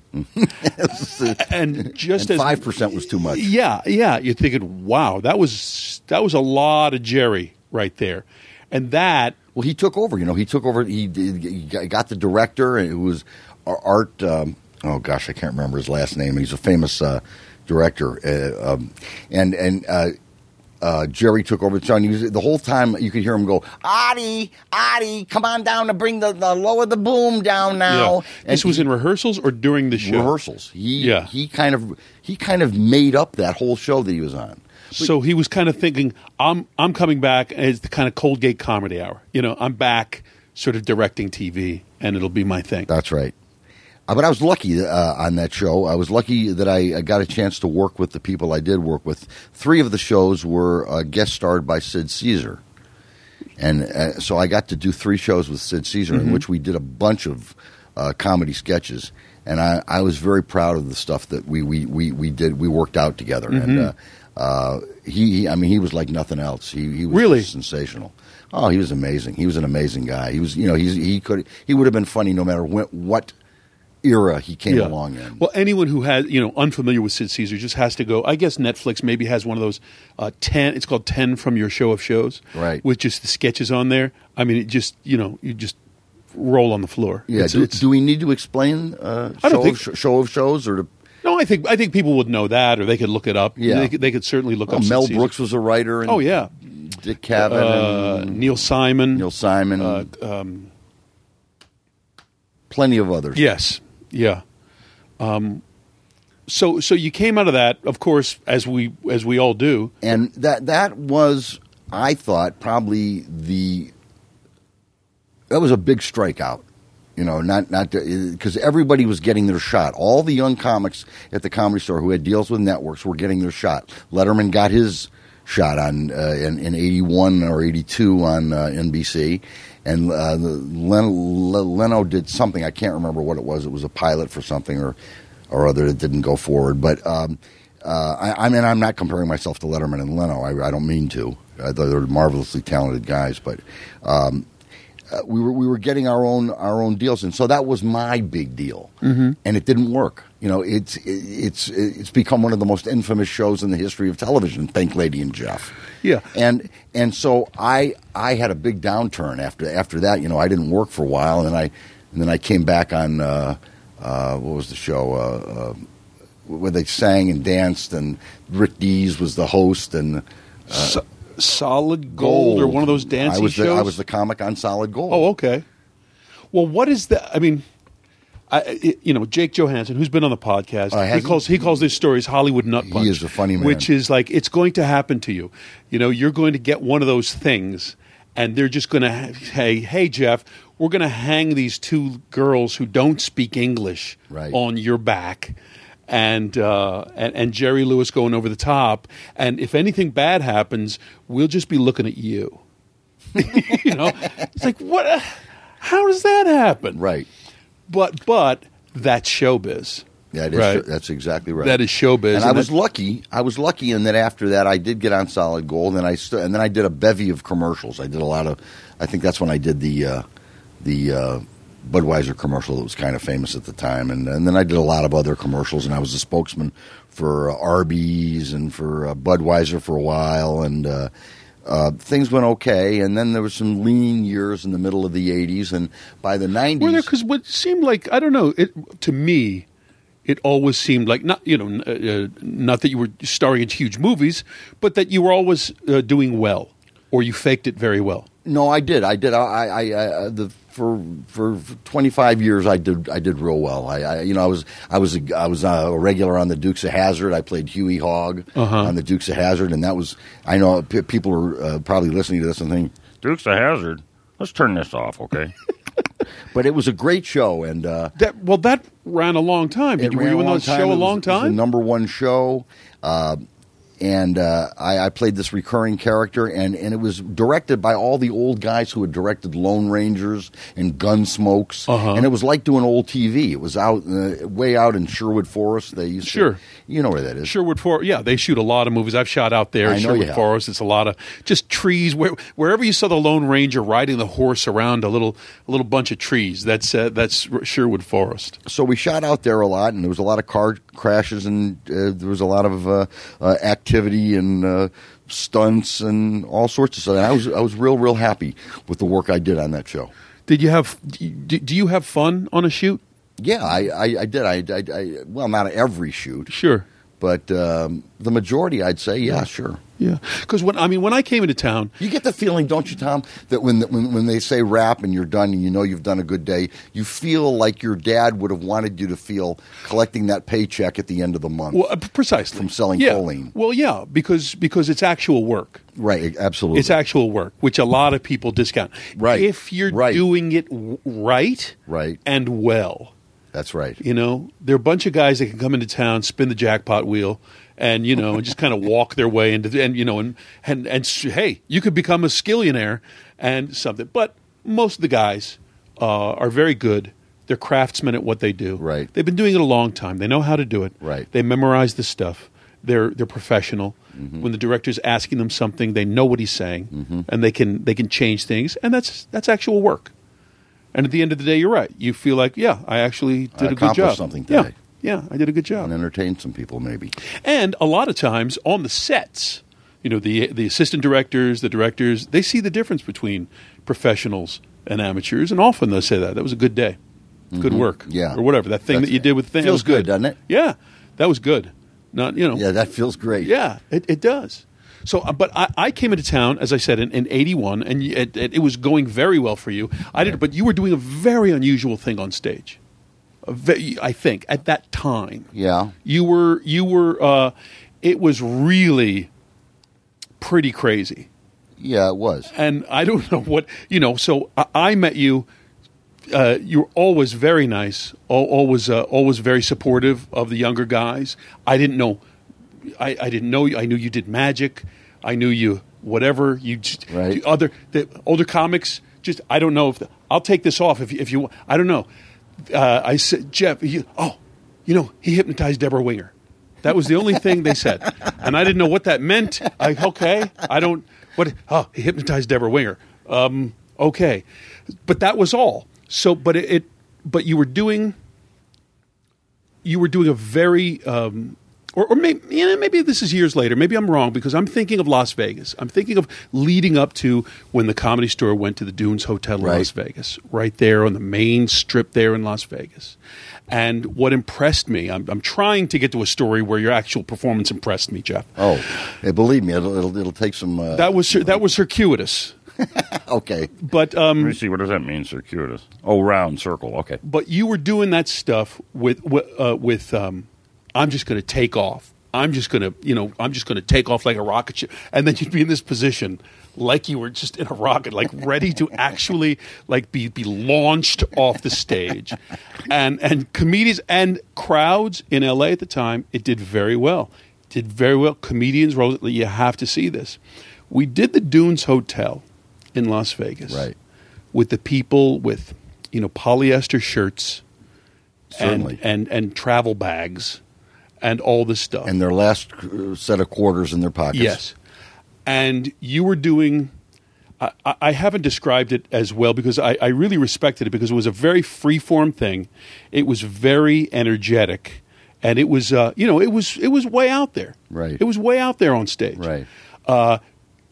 [SPEAKER 3] and just
[SPEAKER 4] And
[SPEAKER 3] as
[SPEAKER 4] five percent was too much.
[SPEAKER 3] Yeah, yeah. You're thinking, wow, that was that was a lot of Jerry right there. And that
[SPEAKER 4] Well, he took over. You know, he took over. He, he got the director, and it was Art. Um, oh gosh, I can't remember his last name. He's a famous uh, director, uh, um, and and uh, uh, Jerry took over the show. And he was, the whole time you could hear him go, "Artie, Artie, come on down to bring the, the lower the boom down now."
[SPEAKER 3] yeah.
[SPEAKER 4] And
[SPEAKER 3] This was
[SPEAKER 4] he-
[SPEAKER 3] in rehearsals or during the show?
[SPEAKER 4] rehearsals. He
[SPEAKER 3] Yeah.
[SPEAKER 4] he kind of he kind of made up that whole show that he was on.
[SPEAKER 3] So he was kind of thinking, I'm I'm coming back as the kind of Coldgate Comedy Hour. You know, I'm back sort of directing T V, and it'll be my thing.
[SPEAKER 4] That's right. Uh, but I was lucky uh, on that show. I was lucky that I, I got a chance to work with the people I did work with. Three of the shows were uh, guest starred by Sid Caesar. And uh, so I got to do three shows with Sid Caesar,
[SPEAKER 3] Mm-hmm.
[SPEAKER 4] in which we did a bunch of uh, comedy sketches. And I, I was very proud of the stuff that we, we, we, we did. We worked out together.
[SPEAKER 3] Mm-hmm.
[SPEAKER 4] And uh, uh, he, he, I mean, he was like nothing else. He, he was
[SPEAKER 3] Really?
[SPEAKER 4] just sensational. Oh, he was amazing. He was an amazing guy. He was, you know, he's, he could, he would have been funny no matter when, what era he came
[SPEAKER 3] Yeah.
[SPEAKER 4] along in.
[SPEAKER 3] Well, anyone who has, you know, unfamiliar with Sid Caesar just has to go. I guess Netflix maybe has one of those uh, ten. It's called ten from your show of shows,
[SPEAKER 4] Right.
[SPEAKER 3] With just the sketches on there. I mean, it just, you know, you just roll on the floor.
[SPEAKER 4] Yeah.
[SPEAKER 3] It's-
[SPEAKER 4] do,
[SPEAKER 3] it's-
[SPEAKER 4] do we need to explain uh,
[SPEAKER 3] I don't
[SPEAKER 4] show,
[SPEAKER 3] think-
[SPEAKER 4] of, sh- show of shows or to,
[SPEAKER 3] no, I think I think people would know that, or they could look it up.
[SPEAKER 4] Yeah.
[SPEAKER 3] they could, they could certainly look
[SPEAKER 4] oh,
[SPEAKER 3] up. Sid
[SPEAKER 4] Mel
[SPEAKER 3] Caesar.
[SPEAKER 4] Brooks was a writer. And
[SPEAKER 3] Oh yeah,
[SPEAKER 4] Dick Cavett
[SPEAKER 3] uh,
[SPEAKER 4] and
[SPEAKER 3] Neil Simon.
[SPEAKER 4] Neil Simon.
[SPEAKER 3] Uh, um,
[SPEAKER 4] plenty of others.
[SPEAKER 3] yes, yeah. Um, so so you came out of that, of course, as we as we all do.
[SPEAKER 4] And that that was, I thought, probably the that was a big strikeout. You know, not not because everybody was getting their shot. All the young comics at the Comedy Store who had deals with networks were getting their shot. Letterman got his shot on uh, in, in eighty-one or eighty-two on uh, N B C, and uh, Leno, Leno did something. I can't remember what it was. It was a pilot for something or or other that didn't go forward. But um, uh, I, I mean, I'm not comparing myself to Letterman and Leno. I, I don't mean to. Uh, they're marvelously talented guys, but. Um, Uh, we were we were getting our own our own deals, and so that was my big deal, mm-hmm. and it didn't work. You know, it's it's it's become one of the most infamous shows in the history of television. Pink Lady and Jeff,
[SPEAKER 3] Yeah.
[SPEAKER 4] and and so I I had a big downturn after after that. You know, I didn't work for a while, and I and then I came back on uh, uh, what was the show uh, uh, where they sang and danced, and Rick Dees was the host, and. Uh,
[SPEAKER 3] So, Solid Gold, or one of those dancing
[SPEAKER 4] I was
[SPEAKER 3] shows.
[SPEAKER 4] The, I was the comic on Solid Gold.
[SPEAKER 3] Oh, okay. Well, what is that? I mean, I, it, you know, Jake Johansson, who's been on the podcast,
[SPEAKER 4] Uh,
[SPEAKER 3] he
[SPEAKER 4] has he?
[SPEAKER 3] calls he calls this stories Hollywood Nut Punch.
[SPEAKER 4] He is a funny man.
[SPEAKER 3] Which is like, it's going to happen to you. You know, you're going to get one of those things, and they're just going to say, hey, Jeff, we're going to hang these two girls who don't speak English
[SPEAKER 4] Right.
[SPEAKER 3] on your back. And, uh, and and Jerry Lewis going over the top, and if anything bad happens, we'll just be looking at you. You know, it's like, what? How does that happen?
[SPEAKER 4] Right.
[SPEAKER 3] But but that's showbiz.
[SPEAKER 4] That is
[SPEAKER 3] Right.
[SPEAKER 4] that's exactly right.
[SPEAKER 3] That is showbiz.
[SPEAKER 4] And I
[SPEAKER 3] and
[SPEAKER 4] was
[SPEAKER 3] that-
[SPEAKER 4] lucky. I was lucky in that after that I did get on Solid Gold, and I st- and then I did a bevy of commercials. I did a lot of. I think that's when I did the uh, the uh, Budweiser commercial that was kind of famous at the time, and, and then I did a lot of other commercials, and I was a spokesman for uh, Arby's and for uh, Budweiser for a while, and uh, uh, things went okay, and then there was some lean years in the middle of the eighties, and by the nineties,
[SPEAKER 3] Were there? Because what seemed like I don't know. It to me, it always seemed like not you know uh, not that you were starring in huge movies, but that you were always uh, doing well, or you faked it very well.
[SPEAKER 4] no, I did, I did, I, I, I the. For, for for twenty-five years, I did I did real well. I, I you know I was I was a, I was a regular on the Dukes of Hazzard. I played Huey Hogg
[SPEAKER 3] Uh-huh.
[SPEAKER 4] on the Dukes of Hazzard, and that was I know p- people are uh, probably listening to this and thinking Dukes of Hazzard. Let's turn this off, okay? But it was a great show, and uh,
[SPEAKER 3] That well, that ran a long time. Did
[SPEAKER 4] it
[SPEAKER 3] you, were
[SPEAKER 4] ran
[SPEAKER 3] you in
[SPEAKER 4] long
[SPEAKER 3] that
[SPEAKER 4] time.
[SPEAKER 3] show
[SPEAKER 4] It
[SPEAKER 3] a
[SPEAKER 4] was-
[SPEAKER 3] long
[SPEAKER 4] It was
[SPEAKER 3] time?
[SPEAKER 4] the number one show. Uh, And uh, I, I played this recurring character, and, and it was directed by all the old guys who had directed Lone Rangers and Gunsmokes,
[SPEAKER 3] Uh-huh.
[SPEAKER 4] and it was like doing old T V. It was out uh, way out in Sherwood Forest. They used
[SPEAKER 3] Sure.
[SPEAKER 4] to, you know where that is.
[SPEAKER 3] Sherwood Forest, yeah, they shoot a lot of movies. I've shot out there
[SPEAKER 4] I
[SPEAKER 3] in
[SPEAKER 4] know you
[SPEAKER 3] Sherwood
[SPEAKER 4] have.
[SPEAKER 3] Forest. It's a lot of just trees. Where, wherever you saw the Lone Ranger riding the horse around a little a little bunch of trees, that's uh, that's Sherwood Forest.
[SPEAKER 4] So we shot out there a lot, and there was a lot of car crashes, and uh, there was a lot of uh, uh, activity and uh, stunts and all sorts of stuff. And I was I was real real happy with the work I did on that show.
[SPEAKER 3] Did you have? Do, do you have fun on a shoot?
[SPEAKER 4] Yeah, I, I, I did. I, I, I well, not every shoot,
[SPEAKER 3] Sure.
[SPEAKER 4] but um, the majority, I'd say, yeah, sure.
[SPEAKER 3] Yeah, because when I mean when I came into town,
[SPEAKER 4] You get the feeling, don't you, Tom, that when, when when they say wrap and you're done and you know you've done a good day, you feel like your dad would have wanted you to feel collecting that paycheck at the end of the month.
[SPEAKER 3] well, uh, precisely
[SPEAKER 4] From selling
[SPEAKER 3] yeah.
[SPEAKER 4] choline.
[SPEAKER 3] Well, yeah, because because it's actual work.
[SPEAKER 4] Right, absolutely.
[SPEAKER 3] It's actual work, which a lot of people discount.
[SPEAKER 4] Right.
[SPEAKER 3] If you're
[SPEAKER 4] Right.
[SPEAKER 3] doing it w- right,
[SPEAKER 4] Right.
[SPEAKER 3] and well.
[SPEAKER 4] That's right.
[SPEAKER 3] You know, there are a bunch of guys that can come into town, spin the jackpot wheel, and you know, and just kind of walk their way into, and you know, and and and hey, you could become a skillionaire and something. But most of the guys uh, are very good. They're craftsmen at what they do.
[SPEAKER 4] Right.
[SPEAKER 3] They've been doing it a long time. They know how to do it.
[SPEAKER 4] Right.
[SPEAKER 3] They memorize the stuff. They're they're professional.
[SPEAKER 4] Mm-hmm.
[SPEAKER 3] When the director's asking them something, they know what he's saying,
[SPEAKER 4] Mm-hmm.
[SPEAKER 3] and they can they can change things, and that's that's actual work. And at the end of the day, you're right. You feel like, yeah, I actually did
[SPEAKER 4] I
[SPEAKER 3] a good
[SPEAKER 4] accomplished
[SPEAKER 3] job.
[SPEAKER 4] something
[SPEAKER 3] yeah,
[SPEAKER 4] today.
[SPEAKER 3] yeah, I did a good job.
[SPEAKER 4] And entertain some people, maybe.
[SPEAKER 3] And a lot of times on the sets, you know, the the assistant directors, the directors, they see the difference between professionals and amateurs, and often they'll say that that was a good day, good work,
[SPEAKER 4] Mm-hmm. Yeah.
[SPEAKER 3] or whatever. That thing
[SPEAKER 4] That's-
[SPEAKER 3] that you did with the thing
[SPEAKER 4] feels
[SPEAKER 3] was good,
[SPEAKER 4] good, doesn't it?
[SPEAKER 3] Yeah, that was good. Not you know,
[SPEAKER 4] Yeah, that feels great.
[SPEAKER 3] yeah, it, it does. So, uh, but I, I came into town, as I said, in, in eighty-one, and y- it, it, it was going very well for you. I did, but you were doing a very unusual thing on stage. A ve- I think at that time,
[SPEAKER 4] Yeah.
[SPEAKER 3] you were you were. Uh, it was really pretty crazy,
[SPEAKER 4] Yeah, it was.
[SPEAKER 3] and I don't know what you know. So I, I met you. Uh, you were always very nice, al- always uh, always very supportive of the younger guys. I didn't know. I, I didn't know you. I knew you did magic. I knew you whatever you just,
[SPEAKER 4] Right.
[SPEAKER 3] the other the older comics. Just I don't know if the, I'll take this off if you, if you I don't know. Uh, I said Jeff. You, oh, you know he hypnotized Deborah Winger. That was the only thing they said, and I didn't know what that meant. I okay. I don't what. Oh, he hypnotized Deborah Winger. Um, okay, but that was all. So, but it, it but you were doing. You were doing a very. Um, Or, or maybe, you know, maybe this is years later. Maybe I'm wrong because I'm thinking of Las Vegas. I'm thinking of leading up to when the Comedy Store went to the Dunes Hotel in
[SPEAKER 4] Right.
[SPEAKER 3] Las Vegas, right there on the main strip there in Las Vegas. And what impressed me, I'm, I'm trying to get to a story where your actual performance impressed me, Jeff.
[SPEAKER 4] Oh, hey, believe me, it'll, it'll, it'll take some. Uh,
[SPEAKER 3] That was that was circuitous,
[SPEAKER 4] okay.
[SPEAKER 3] but um,
[SPEAKER 5] Let me see. What does that mean, circuitous? Oh, round, circle. Okay.
[SPEAKER 3] but you were doing that stuff with with, uh, with um, I'm just going to take off. I'm just going to, you know, I'm just going to take off like a rocket ship. And then you'd be in this position like you were just in a rocket, like ready to actually like be, be launched off the stage. And and comedians and crowds in L A at the time, it did very well. Did very well. Comedians, you have to see this. We did the Dunes Hotel in Las Vegas.
[SPEAKER 4] Right.
[SPEAKER 3] With the people with, you know, polyester shirts
[SPEAKER 4] Certainly.
[SPEAKER 3] and, and, and travel bags and all this stuff.
[SPEAKER 4] And their last uh, set of quarters in their pockets.
[SPEAKER 3] Yes. And you were doing, I, I- I haven't described it as well because I, I really respected it because it was a very free-form thing. It was very energetic. And it was, uh, you know, it was it was way out there.
[SPEAKER 4] Right.
[SPEAKER 3] It was way out there on stage.
[SPEAKER 4] Right.
[SPEAKER 3] Uh,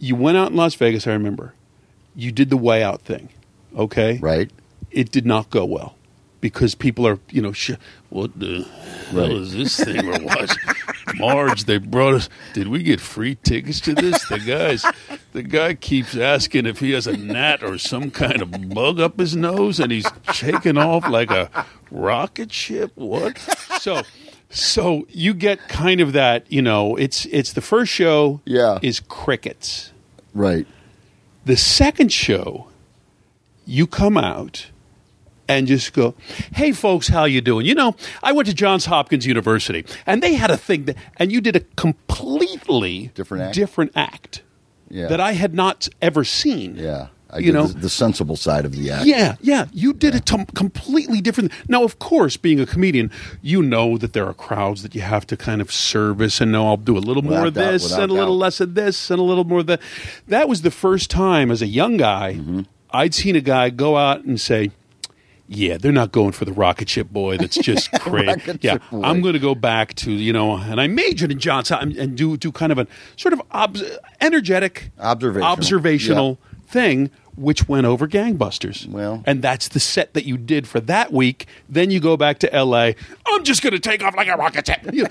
[SPEAKER 3] You went out in Las Vegas, I remember. You did the way out thing, okay?
[SPEAKER 4] Right.
[SPEAKER 3] It did not go well because people are, you know, sh- what the
[SPEAKER 4] Right.
[SPEAKER 3] hell is this thing we're watching? Marge, they brought us. Did we get free tickets to this? The guys, the guy keeps asking if he has a gnat or some kind of bug up his nose, and he's shaking off like a rocket ship. What? So, so you get kind of that. You know, it's it's the first show.
[SPEAKER 4] Yeah.
[SPEAKER 3] Is crickets.
[SPEAKER 4] Right.
[SPEAKER 3] The second show, you come out and just go, hey, folks, how you doing? You know, I went to Johns Hopkins University, and they had a thing, that, and you did a completely
[SPEAKER 4] Different act?
[SPEAKER 3] different act
[SPEAKER 4] Yeah.
[SPEAKER 3] that I had not ever seen.
[SPEAKER 4] Yeah. I
[SPEAKER 3] You
[SPEAKER 4] did
[SPEAKER 3] know?
[SPEAKER 4] the, the sensible side of the act.
[SPEAKER 3] Yeah, yeah. You did it to completely different. Now, of course, being a comedian, you know that there are crowds that you have to kind of service and know I'll do a little more
[SPEAKER 4] Without
[SPEAKER 3] of
[SPEAKER 4] doubt,
[SPEAKER 3] this
[SPEAKER 4] without
[SPEAKER 3] and a little
[SPEAKER 4] doubt.
[SPEAKER 3] less of this and a little more of that. That was the first time as a young guy
[SPEAKER 4] Mm-hmm.
[SPEAKER 3] I'd seen a guy go out and say, yeah, they're not going for the rocket ship boy. That's just great.
[SPEAKER 4] Rocket
[SPEAKER 3] Yeah,
[SPEAKER 4] ship boy.
[SPEAKER 3] I'm going to go back to, you know, and I majored in Johns Hopkins and do do kind of a sort of obs- energetic,
[SPEAKER 4] Observational.
[SPEAKER 3] observational thing, which went over gangbusters.
[SPEAKER 4] Well-
[SPEAKER 3] and that's the set that you did for that week. Then you go back to L A. I'm just going to take off like a rocket ship. You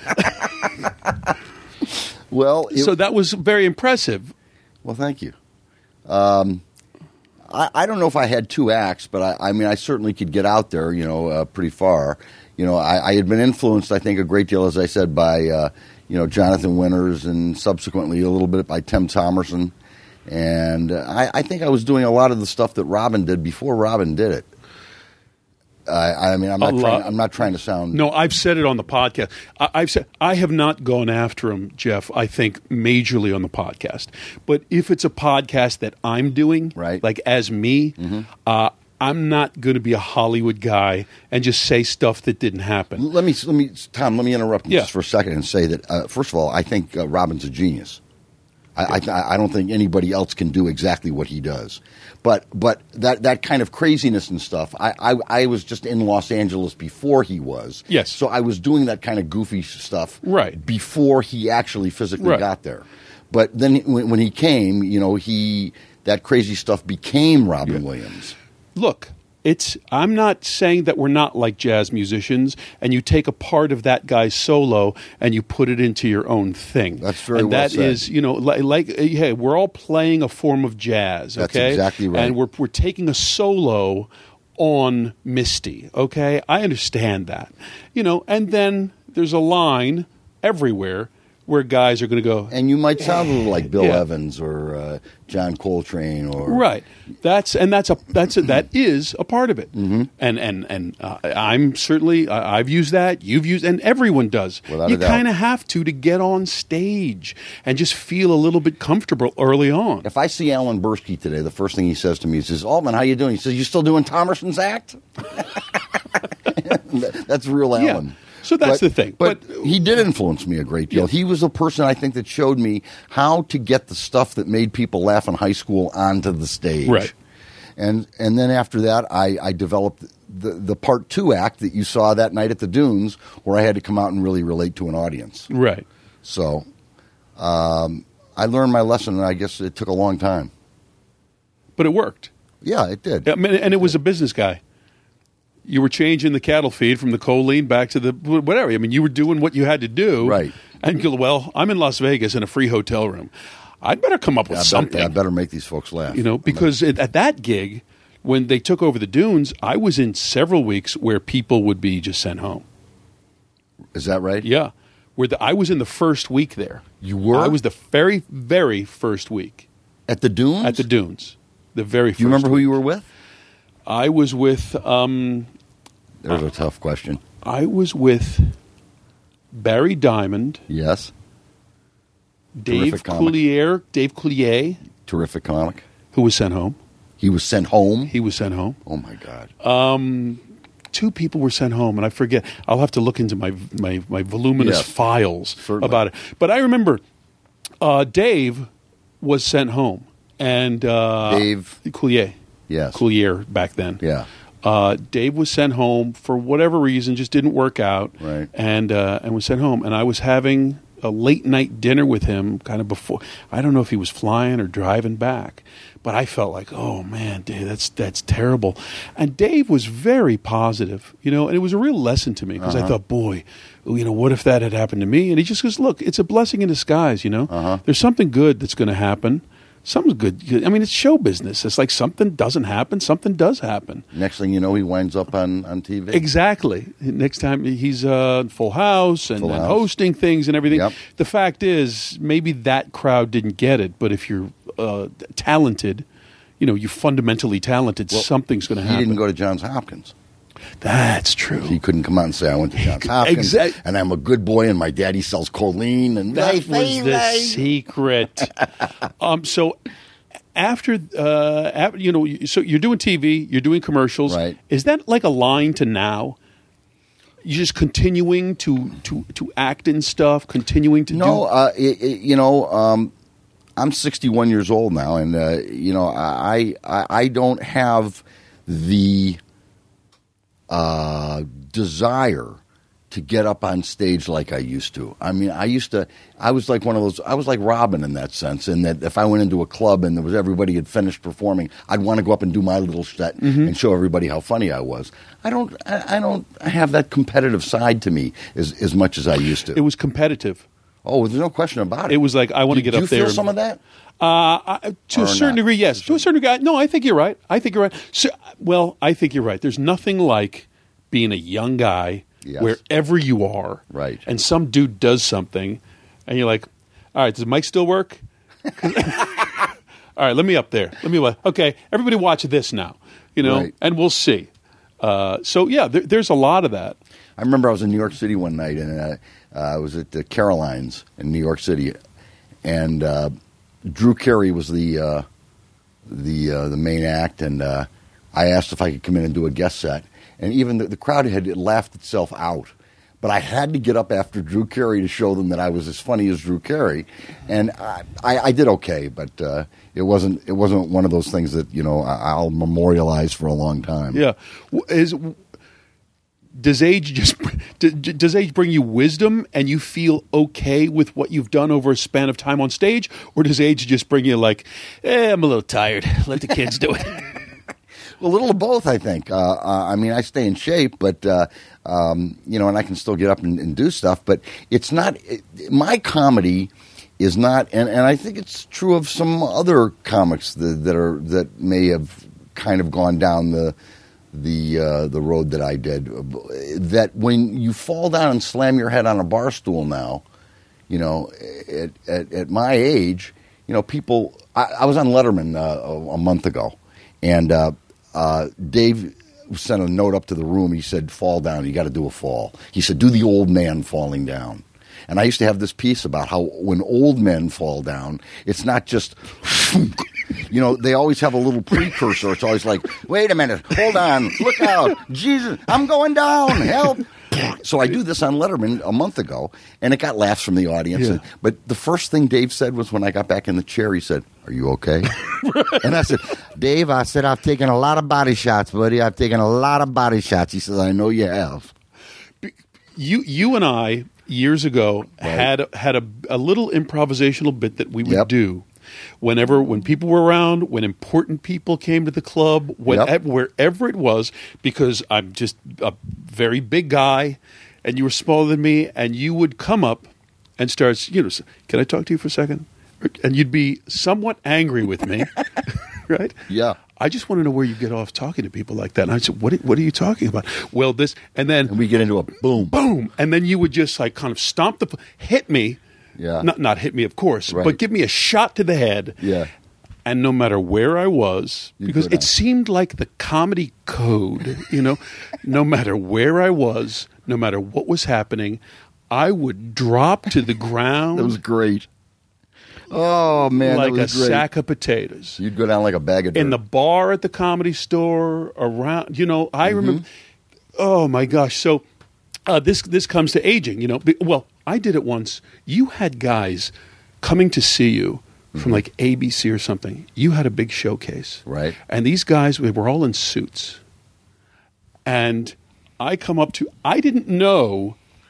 [SPEAKER 3] know,
[SPEAKER 4] Well, it,
[SPEAKER 3] so that was very impressive.
[SPEAKER 4] well, thank you. Um, I, I don't know if I had two acts, but I, I mean, I certainly could get out there, you know, uh, pretty far. You know, I, I had been influenced, I think, a great deal, as I said, by, uh, you know, Jonathan Winters and subsequently a little bit by Tim Thomerson. And uh, I, I think I was doing a lot of the stuff that Robin did before Robin did it. I, I mean, I'm not,
[SPEAKER 3] A
[SPEAKER 4] trying,
[SPEAKER 3] lot.
[SPEAKER 4] I'm not trying to sound...
[SPEAKER 3] No, I've said it on the podcast. I, I've said I have not gone after him, Jeff. I think majorly on the podcast. But if it's a podcast that I'm doing,
[SPEAKER 4] Right.
[SPEAKER 3] like as me, uh, I'm not going to be a Hollywood guy and just say stuff that didn't happen.
[SPEAKER 4] Let me, let me, Tom. Let me interrupt you
[SPEAKER 3] Yeah.
[SPEAKER 4] just for a second and say that uh, first of all, I think uh, Robin's a genius. I, I, I don't think anybody else can do exactly what he does. But but that, that kind of craziness and stuff. I, I I was just in Los Angeles before he was.
[SPEAKER 3] Yes.
[SPEAKER 4] So I was doing that kind of goofy stuff
[SPEAKER 3] Right.
[SPEAKER 4] before he actually physically
[SPEAKER 3] Right.
[SPEAKER 4] got there. But then when, when he came, you know, he that crazy stuff became Robin Williams.
[SPEAKER 3] Look, it's I'm not saying that we're not like jazz musicians and you take a part of that guy's solo and you put it into your own thing.
[SPEAKER 4] That's very
[SPEAKER 3] and
[SPEAKER 4] well
[SPEAKER 3] that
[SPEAKER 4] said.
[SPEAKER 3] is, you know, like, like hey, we're all playing a form of jazz,
[SPEAKER 4] That's
[SPEAKER 3] okay?
[SPEAKER 4] exactly right.
[SPEAKER 3] And we're we're taking a solo on Misty, okay? I understand that. You know, and then there's a line everywhere where guys are going to go,
[SPEAKER 4] And you might sound a little like Bill
[SPEAKER 3] Yeah.
[SPEAKER 4] Evans or uh, John Coltrane or
[SPEAKER 3] right. That's and that's a that's a, that is a part of it. Mm-hmm. And and and uh, I'm certainly I, I've used that. You've used and everyone does.
[SPEAKER 4] Without
[SPEAKER 3] you
[SPEAKER 4] a doubt.
[SPEAKER 3] kind of have to to get on stage and just feel a little bit comfortable early on.
[SPEAKER 4] If I see Alan Bursky today, the first thing he says to me is, says, Altman, how you doing? He says, you still doing Thomerson's act? That's real
[SPEAKER 3] Yeah.
[SPEAKER 4] Alan.
[SPEAKER 3] So that's
[SPEAKER 4] But-
[SPEAKER 3] the thing.
[SPEAKER 4] But,
[SPEAKER 3] But-
[SPEAKER 4] he did influence me a great deal.
[SPEAKER 3] Yeah.
[SPEAKER 4] He was a person, I think, that showed me how to get the stuff that made people laugh in high school onto the stage.
[SPEAKER 3] Right.
[SPEAKER 4] And and then after that, I, I developed the, the part two act that you saw that night at the Dunes, where I had to come out and really relate to an audience.
[SPEAKER 3] Right.
[SPEAKER 4] So um, I learned my lesson, and I guess it took a long time.
[SPEAKER 3] But it worked.
[SPEAKER 4] Yeah, it did.
[SPEAKER 3] I mean, and it was a business guy. You were changing the cattle feed from the choline back to the whatever. I mean, you were doing what you had to do.
[SPEAKER 4] Right.
[SPEAKER 3] And go, well, I'm in Las Vegas in a free hotel room. I'd better come up with
[SPEAKER 4] I better,
[SPEAKER 3] something.
[SPEAKER 4] I better make these folks laugh.
[SPEAKER 3] You know, because it, at that gig, when they took over the Dunes, I was in several weeks where people would be just sent home.
[SPEAKER 4] Is that right?
[SPEAKER 3] Yeah. Where the, I was in the first week there.
[SPEAKER 4] You were?
[SPEAKER 3] I was the very, very first week
[SPEAKER 4] At the Dunes?
[SPEAKER 3] at the Dunes. The very first
[SPEAKER 4] Do you remember who
[SPEAKER 3] week.
[SPEAKER 4] you were with?
[SPEAKER 3] I was with, um,
[SPEAKER 4] There's a tough question.
[SPEAKER 3] I was with Barry Diamond,
[SPEAKER 4] Yes.
[SPEAKER 3] Dave
[SPEAKER 4] Terrific comic.
[SPEAKER 3] Coulier, Dave Coulier,
[SPEAKER 4] Terrific comic.
[SPEAKER 3] who was sent home.
[SPEAKER 4] He was sent home.
[SPEAKER 3] He was sent home.
[SPEAKER 4] Oh, my God.
[SPEAKER 3] Two people were sent home, and I forget. I'll have to look into my my, my voluminous
[SPEAKER 4] Yes,
[SPEAKER 3] files
[SPEAKER 4] certainly.
[SPEAKER 3] about it. But I remember uh, Dave was sent home, and uh,
[SPEAKER 4] Dave?
[SPEAKER 3] Coulier,
[SPEAKER 4] Yes.
[SPEAKER 3] Coulier back then.
[SPEAKER 4] Yeah.
[SPEAKER 3] Uh, Dave was sent home for whatever reason, just didn't work out,
[SPEAKER 4] Right.
[SPEAKER 3] and uh, and was sent home. And I was having a late night dinner with him, kind of before. I don't know if he was flying or driving back, but I felt like, oh man, Dave, that's that's terrible. And Dave was very positive, you know, and it was a real lesson to me because
[SPEAKER 4] Uh-huh.
[SPEAKER 3] I thought, boy, you know, what if that had happened to me? And he just goes, look, it's a blessing in disguise, you know.
[SPEAKER 4] Uh-huh.
[SPEAKER 3] There's something good that's going to happen. Something good. I mean, it's show business. It's like something doesn't happen, something does happen.
[SPEAKER 4] Next thing you know, he winds up on, on T V.
[SPEAKER 3] Exactly. Next time he's uh, Full House and,
[SPEAKER 4] Full
[SPEAKER 3] and
[SPEAKER 4] House.
[SPEAKER 3] hosting things and everything.
[SPEAKER 4] Yep.
[SPEAKER 3] The fact is, maybe that crowd didn't get it, but if you're uh, talented, you know, you're fundamentally talented,
[SPEAKER 4] Well,
[SPEAKER 3] something's going to
[SPEAKER 4] He
[SPEAKER 3] happen.
[SPEAKER 4] didn't go to Johns Hopkins.
[SPEAKER 3] That's true.
[SPEAKER 4] He couldn't come out and say, I went to Johns Hopkins,
[SPEAKER 3] Exact-
[SPEAKER 4] and I'm a good boy, and my daddy sells choline. And
[SPEAKER 3] That
[SPEAKER 4] Hey,
[SPEAKER 3] was the
[SPEAKER 4] hey,
[SPEAKER 3] secret. um, so after, uh, after, you know, so you're doing T V, you're doing commercials.
[SPEAKER 4] Right.
[SPEAKER 3] Is that like a line to now? You're just continuing to to to act in stuff, continuing to
[SPEAKER 4] No,
[SPEAKER 3] do.
[SPEAKER 4] uh, it, it, you know, um, I'm sixty-one years old now, and uh, you know, I, I I don't have the uh, desire to get up on stage like I used to. I mean, I used to. I was like one of those. I was like Robin in that sense, in that if I went into a club and there was everybody had finished performing, I'd want to go up and do my little set
[SPEAKER 3] Mm-hmm.
[SPEAKER 4] and show everybody how funny I was. I don't. I, I don't have that competitive side to me as as much as I used to.
[SPEAKER 3] It was competitive.
[SPEAKER 4] Oh, there's no question about it.
[SPEAKER 3] It was like, I want to
[SPEAKER 4] Did
[SPEAKER 3] get
[SPEAKER 4] you
[SPEAKER 3] up there.
[SPEAKER 4] feel
[SPEAKER 3] and-
[SPEAKER 4] some of that?
[SPEAKER 3] Uh, I, to
[SPEAKER 4] Or
[SPEAKER 3] a certain
[SPEAKER 4] not?
[SPEAKER 3] degree, yes. To a certain degree, no, I think you're right. I think you're right. So, well, I think you're right. There's nothing like being a young guy
[SPEAKER 4] Yes.
[SPEAKER 3] wherever you are,
[SPEAKER 4] Right.
[SPEAKER 3] and some dude does something, and you're like, all right, does Mike still work? All right, let me up there. Let me, okay, everybody watch this now, you know,
[SPEAKER 4] Right.
[SPEAKER 3] and we'll see. Uh, so, yeah, there, there's a lot of that.
[SPEAKER 4] I remember I was in New York City one night, and uh, uh, I was at the Carolines in New York City, and uh, Drew Carey was the uh, the uh, the main act, and uh, I asked if I could come in and do a guest set, and even the, the crowd had laughed itself out. But I had to get up after Drew Carey to show them that I was as funny as Drew Carey, and I, I, I did okay, but uh, it wasn't it wasn't one of those things that you know I, I'll memorialize for a long time.
[SPEAKER 3] Yeah. W- Is does age just d- d- does age bring you wisdom and you feel okay with what you've done over a span of time on stage, or does age just bring you like, eh, I'm a little tired, let the kids do it?
[SPEAKER 4] A little of both, I think. Uh, uh, I mean, I stay in shape, but uh, um, you know, and I can still get up and, and do stuff. But it's not it, my comedy is not, and, and I think it's true of some other comics that, that are that may have kind of gone down the the uh, the road that I did. That when you fall down and slam your head on a bar stool now, you know, at at, at my age, you know, people. I, I was on Letterman uh, a, a month ago, and. Uh, Uh, Dave sent a note up to the room. He said, fall down. You got to do a fall. He said, do the old man falling down. And I used to have this piece about how when old men fall down, it's not just, you know, they always have a little precursor. It's always like, wait a minute, hold on, look out, Jesus, I'm going down, help. So I do this on Letterman a month ago, and it got laughs from the audience.
[SPEAKER 3] Yeah.
[SPEAKER 4] And, but the first thing Dave said was when I got back in the chair, he said, are you okay? And I said, Dave, I said, I've taken a lot of body shots, buddy. I've taken a lot of body shots. He says, I know you have.
[SPEAKER 3] You you and I years ago
[SPEAKER 4] Right.
[SPEAKER 3] had had a, a little improvisational bit that we would
[SPEAKER 4] Yep.
[SPEAKER 3] do whenever when people were around, when important people came to the club, when,
[SPEAKER 4] Yep.
[SPEAKER 3] wherever it was, because I'm just a very big guy and you were smaller than me, and you would come up and start, you know, can I talk to you for a second? And you'd be somewhat angry with me, right?
[SPEAKER 4] Yeah.
[SPEAKER 3] I just want to know where you get off talking to people like that. And I said, what, what are you talking about? Well, this, and then
[SPEAKER 4] And we get into a boom.
[SPEAKER 3] boom, and then you would just like kind of stomp the, hit me,
[SPEAKER 4] Yeah.
[SPEAKER 3] not not hit me, of course,
[SPEAKER 4] Right.
[SPEAKER 3] but give me a shot to the head.
[SPEAKER 4] Yeah.
[SPEAKER 3] And no matter where I was,
[SPEAKER 4] You'd
[SPEAKER 3] because
[SPEAKER 4] go
[SPEAKER 3] it
[SPEAKER 4] down.
[SPEAKER 3] seemed like the comedy code, you know, no matter where I was, no matter what was happening, I would drop to the ground
[SPEAKER 4] That was great. Oh, man,
[SPEAKER 3] like
[SPEAKER 4] that
[SPEAKER 3] a
[SPEAKER 4] was great.
[SPEAKER 3] sack of potatoes.
[SPEAKER 4] You'd go down like a bag of dirt.
[SPEAKER 3] In the bar at the Comedy Store, around, you know, I remember. Oh my gosh! So uh, this this comes to aging, you know. Be- Well, I did it once. You had guys coming to see you from like A B C or something. You had a big showcase,
[SPEAKER 4] Right.
[SPEAKER 3] And these guys, we were all in suits, and I come up to. I didn't know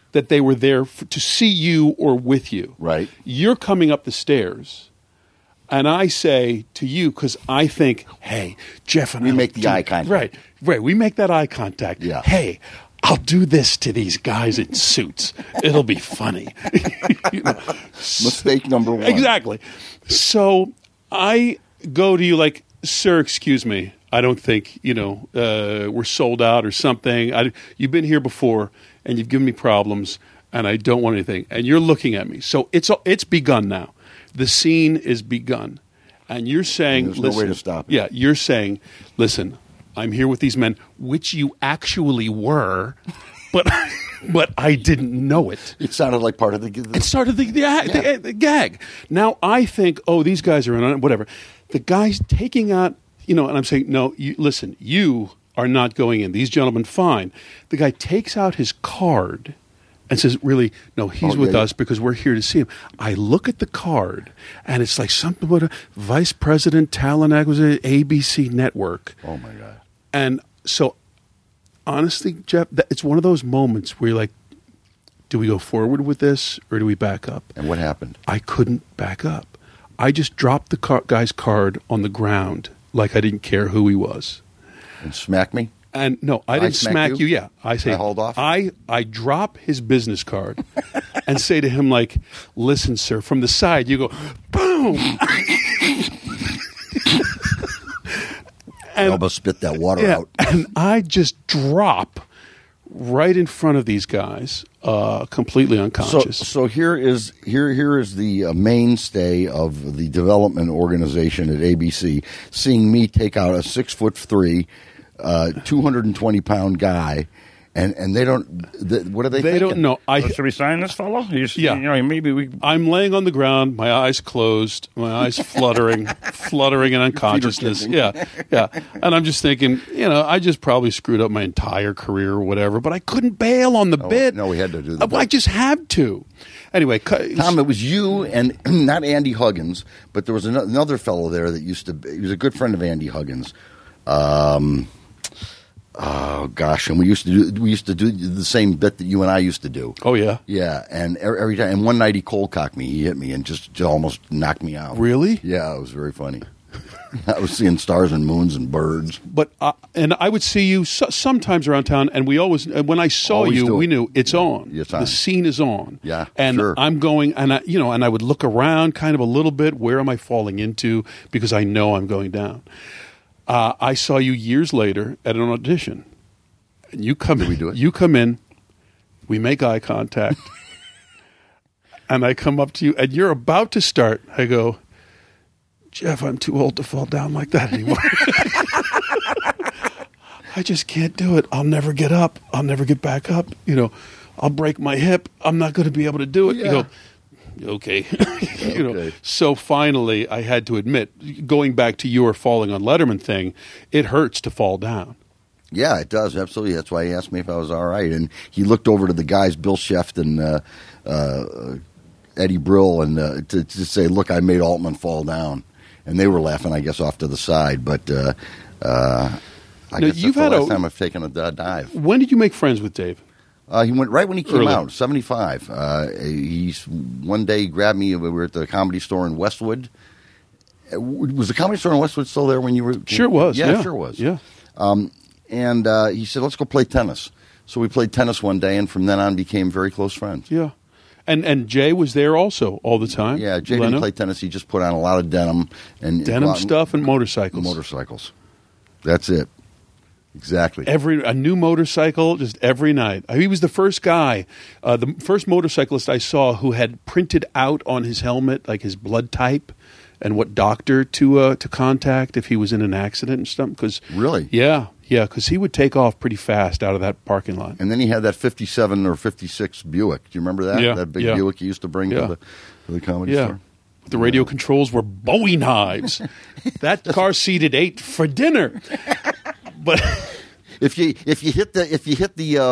[SPEAKER 3] that they were there f- to see you or with you.
[SPEAKER 4] Right.
[SPEAKER 3] You're coming up the stairs, and I say to you, because I think, hey, Jeff and
[SPEAKER 4] We
[SPEAKER 3] I
[SPEAKER 4] make the
[SPEAKER 3] do-
[SPEAKER 4] eye contact.
[SPEAKER 3] Right, right. We make that eye contact.
[SPEAKER 4] Yeah.
[SPEAKER 3] Hey, I'll do this to these guys in suits. It'll be funny. You know?
[SPEAKER 4] Mistake number one.
[SPEAKER 3] Exactly. So I go to you like, sir, excuse me. I don't think, you know, uh, we're sold out or something. I, you've been here before, and you've given me problems, and I don't want anything. And you're looking at me. So it's it's begun now. The scene is begun. And you're saying,
[SPEAKER 4] And there's no
[SPEAKER 3] listen.
[SPEAKER 4] way to stop it.
[SPEAKER 3] Yeah, you're saying, listen, I'm here with these men, which you actually were, but but I didn't know it.
[SPEAKER 4] It sounded like part of the. the
[SPEAKER 3] It started the, the, the, the gag. Now I think, oh, these guys are in on it, whatever. The guy's taking out, you know, and I'm saying, no, you, listen, you are not going in. These gentlemen, fine. The guy takes out his card and says, really, no, he's
[SPEAKER 4] Oh,
[SPEAKER 3] with
[SPEAKER 4] yeah,
[SPEAKER 3] us because we're here to see him. I look at the card, and it's like something about a vice president, talent acquisition, A B C network.
[SPEAKER 4] oh my God.
[SPEAKER 3] And so, honestly, Jeff, that, it's one of those moments where you're like, do we go forward with this or do we back up?
[SPEAKER 4] And what happened?
[SPEAKER 3] I couldn't back up. I just dropped the car- guy's card on the ground like I didn't care who he was.
[SPEAKER 4] And smack me?
[SPEAKER 3] And no, I
[SPEAKER 4] I
[SPEAKER 3] didn't
[SPEAKER 4] smack
[SPEAKER 3] smack
[SPEAKER 4] you?
[SPEAKER 3] you. Yeah, I say
[SPEAKER 4] I hold off?
[SPEAKER 3] I I drop his business card and say to him like, "Listen, sir," from the side. You go, boom.
[SPEAKER 4] I almost spit that water
[SPEAKER 3] Yeah,
[SPEAKER 4] out.
[SPEAKER 3] and I just drop right in front of these guys, uh, completely
[SPEAKER 4] So,
[SPEAKER 3] unconscious.
[SPEAKER 4] so here is here here is the uh, mainstay of the development organization at A B C. Seeing me take out a six foot three, uh, two hundred and twenty pound guy, and and they don't. The, what are they?
[SPEAKER 3] they
[SPEAKER 4] thinking?
[SPEAKER 3] don't know. I
[SPEAKER 5] Oh, should we sign this fellow? He's,
[SPEAKER 3] Yeah.
[SPEAKER 5] You know, maybe we.
[SPEAKER 3] I'm laying on the ground, my eyes closed, my eyes fluttering, fluttering in unconsciousness. Yeah, yeah. And I'm just thinking, you know, I just probably screwed up my entire career or whatever, but I couldn't bail on the bit.
[SPEAKER 4] no, we had to do the
[SPEAKER 3] I, I
[SPEAKER 4] bit.
[SPEAKER 3] just had to. Anyway, cu-
[SPEAKER 4] Tom, it was you and not Andy Huggins, but there was ano- another fellow there that used to. Be, he was a good friend of Andy Huggins. Um, oh gosh, and we used to do we used to do the same bit that you and I used to do.
[SPEAKER 3] oh yeah,
[SPEAKER 4] Yeah, and every every time, and one night he cold cocked me. He hit me and just, just almost knocked me out.
[SPEAKER 3] really?
[SPEAKER 4] Yeah, it was very funny. I was seeing stars and moons and birds.
[SPEAKER 3] But uh, and I would see you so, sometimes around town, and we always and when I saw
[SPEAKER 4] Always
[SPEAKER 3] you,
[SPEAKER 4] do
[SPEAKER 3] we
[SPEAKER 4] it.
[SPEAKER 3] knew it's on.
[SPEAKER 4] It's
[SPEAKER 3] The
[SPEAKER 4] on.
[SPEAKER 3] scene is on.
[SPEAKER 4] Yeah,
[SPEAKER 3] and
[SPEAKER 4] sure.
[SPEAKER 3] I'm going, and I, you know, and I would look around, kind of a little bit. Where am I falling into? Because I know I'm going down. Uh, I saw you years later at an audition, and you come in.
[SPEAKER 4] we do it?
[SPEAKER 3] You come in. We make eye contact, and I come up to you, and you're about to start. I go, Jeff, I'm too old to fall down like that anymore. I just can't do it. I'll never get up. I'll never get back up. You know, I'll break my hip. I'm not going to be able to do it.
[SPEAKER 4] Yeah.
[SPEAKER 3] You go, okay. you know.
[SPEAKER 4] Okay.
[SPEAKER 3] So finally, I had to admit, going back to your falling on Letterman thing, it hurts to fall down.
[SPEAKER 4] Yeah, it does, absolutely. That's why he asked me if I was all right. And he looked over to the guys, Bill Sheft and uh, uh, Eddie Brill, and uh, to, to say, look, I made Altman fall down. And they were laughing, I guess, off to the side. But uh, uh, I
[SPEAKER 3] Now,
[SPEAKER 4] guess
[SPEAKER 3] you've
[SPEAKER 4] that's
[SPEAKER 3] had
[SPEAKER 4] the
[SPEAKER 3] a-
[SPEAKER 4] last time I've taken a d- dive.
[SPEAKER 3] When did you make friends with Dave?
[SPEAKER 4] Uh, he went right when he came
[SPEAKER 3] Early.
[SPEAKER 4] out, seventy-five. Uh, he's one day he grabbed me. We were at the Comedy Store in Westwood. Uh, Was the Comedy Store in Westwood still there when you were?
[SPEAKER 3] Sure was.
[SPEAKER 4] Yeah,
[SPEAKER 3] Yeah,
[SPEAKER 4] sure was.
[SPEAKER 3] Yeah.
[SPEAKER 4] And uh, he said, let's go play tennis. So we played tennis one day, and from then on became very close friends.
[SPEAKER 3] Yeah. And and Jay was there also all the time.
[SPEAKER 4] Yeah, Jay
[SPEAKER 3] Leno.
[SPEAKER 4] didn't play tennis. He just put on a lot of denim and
[SPEAKER 3] Denim
[SPEAKER 4] and
[SPEAKER 3] stuff and motorcycles.
[SPEAKER 4] motorcycles. That's it. Exactly.
[SPEAKER 3] Every a new motorcycle just every night. He was the first guy, uh, the first motorcyclist I saw who had printed out on his helmet like his blood type and what doctor to uh, to contact if he was in an accident and stuff. Because
[SPEAKER 4] Really?
[SPEAKER 3] yeah, yeah, because he would take off pretty fast out of that parking lot.
[SPEAKER 4] And then he had that fifty-seven or fifty-six Buick. Do you remember that?
[SPEAKER 3] Yeah,
[SPEAKER 4] That big
[SPEAKER 3] yeah.
[SPEAKER 4] Buick he used to bring
[SPEAKER 3] Yeah.
[SPEAKER 4] to, the, to the Comedy
[SPEAKER 3] Yeah.
[SPEAKER 4] Store.
[SPEAKER 3] The radio controls were Bowie knives. That car seated eight for dinner. But
[SPEAKER 4] If you if you hit the if you hit the uh,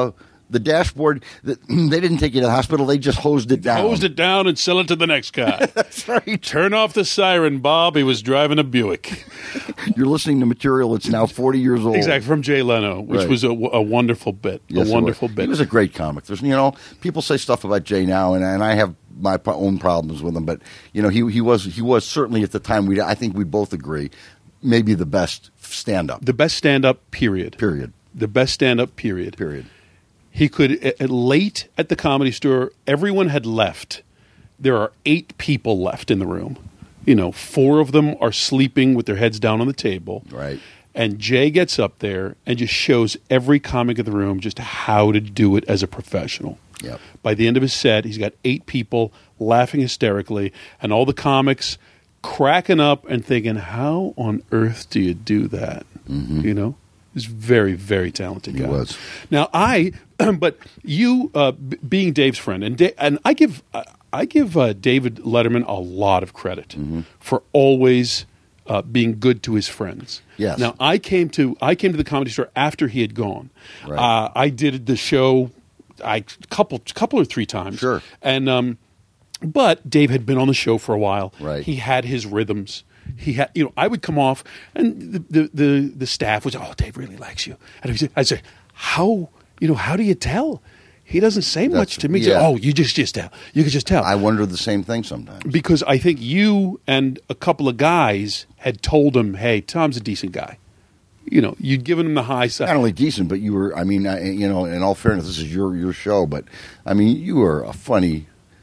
[SPEAKER 4] The dashboard, the, they didn't take you to the hospital. They just hosed it down.
[SPEAKER 3] Hosed it down and sell it to the next guy.
[SPEAKER 4] That's right.
[SPEAKER 3] Turn off the siren, Bob. He was driving a Buick.
[SPEAKER 4] You're listening to material that's now forty years old.
[SPEAKER 3] Exactly, from Jay Leno, which
[SPEAKER 4] Right.
[SPEAKER 3] was a, a wonderful bit.
[SPEAKER 4] Yes,
[SPEAKER 3] a
[SPEAKER 4] it
[SPEAKER 3] wonderful
[SPEAKER 4] was.
[SPEAKER 3] bit.
[SPEAKER 4] He was a great comic. There's, you know, people say stuff about Jay now, and, and I have my pro- own problems with him. But you know, he he was he was certainly at the time. We I think we both agree, maybe the best stand-up.
[SPEAKER 3] the best stand-up, period.
[SPEAKER 4] Period.
[SPEAKER 3] The best stand-up, period.
[SPEAKER 4] Period.
[SPEAKER 3] He could, at, at late at the Comedy Store, everyone had left. There are eight people left in the room. You know, four of them are sleeping with their heads down on the table.
[SPEAKER 4] Right.
[SPEAKER 3] And Jay gets up there and just shows every comic in the room just how to do it as a professional.
[SPEAKER 4] Yep.
[SPEAKER 3] By the end of his set, he's got eight people laughing hysterically, and all the comics cracking up and thinking, how on earth do you do that? Mm-hmm. You know? He's a very, very talented guy.
[SPEAKER 4] He was.
[SPEAKER 3] Now, I, but you uh, b- being Dave's friend, and da- and I give uh, I give uh, David Letterman a lot of credit
[SPEAKER 4] Mm-hmm.
[SPEAKER 3] for always uh, being good to his friends.
[SPEAKER 4] Yes.
[SPEAKER 3] Now, I came to I came to the Comedy Store after he had gone.
[SPEAKER 4] Right.
[SPEAKER 3] Uh, I did the show, I couple couple or three times.
[SPEAKER 4] Sure.
[SPEAKER 3] And um, but Dave had been on the show for a while.
[SPEAKER 4] Right.
[SPEAKER 3] He had his rhythms. He had, you know, I would come off, and the the the, the staff would say, "Oh, Dave really likes you." And I'd say, I'd say, "How, you know, how do you tell? He doesn't say much to me." He'd say,
[SPEAKER 4] yeah.
[SPEAKER 3] "Oh, you just just tell. You can just tell."
[SPEAKER 4] I wonder the same thing sometimes.
[SPEAKER 3] Because I think you and a couple of guys had told him, "Hey, Tom's a decent guy." You know, you'd given him the high side.
[SPEAKER 4] Not only decent, but you were. I mean, I, you know, in all fairness, this is your your show, but I mean, you were a funny,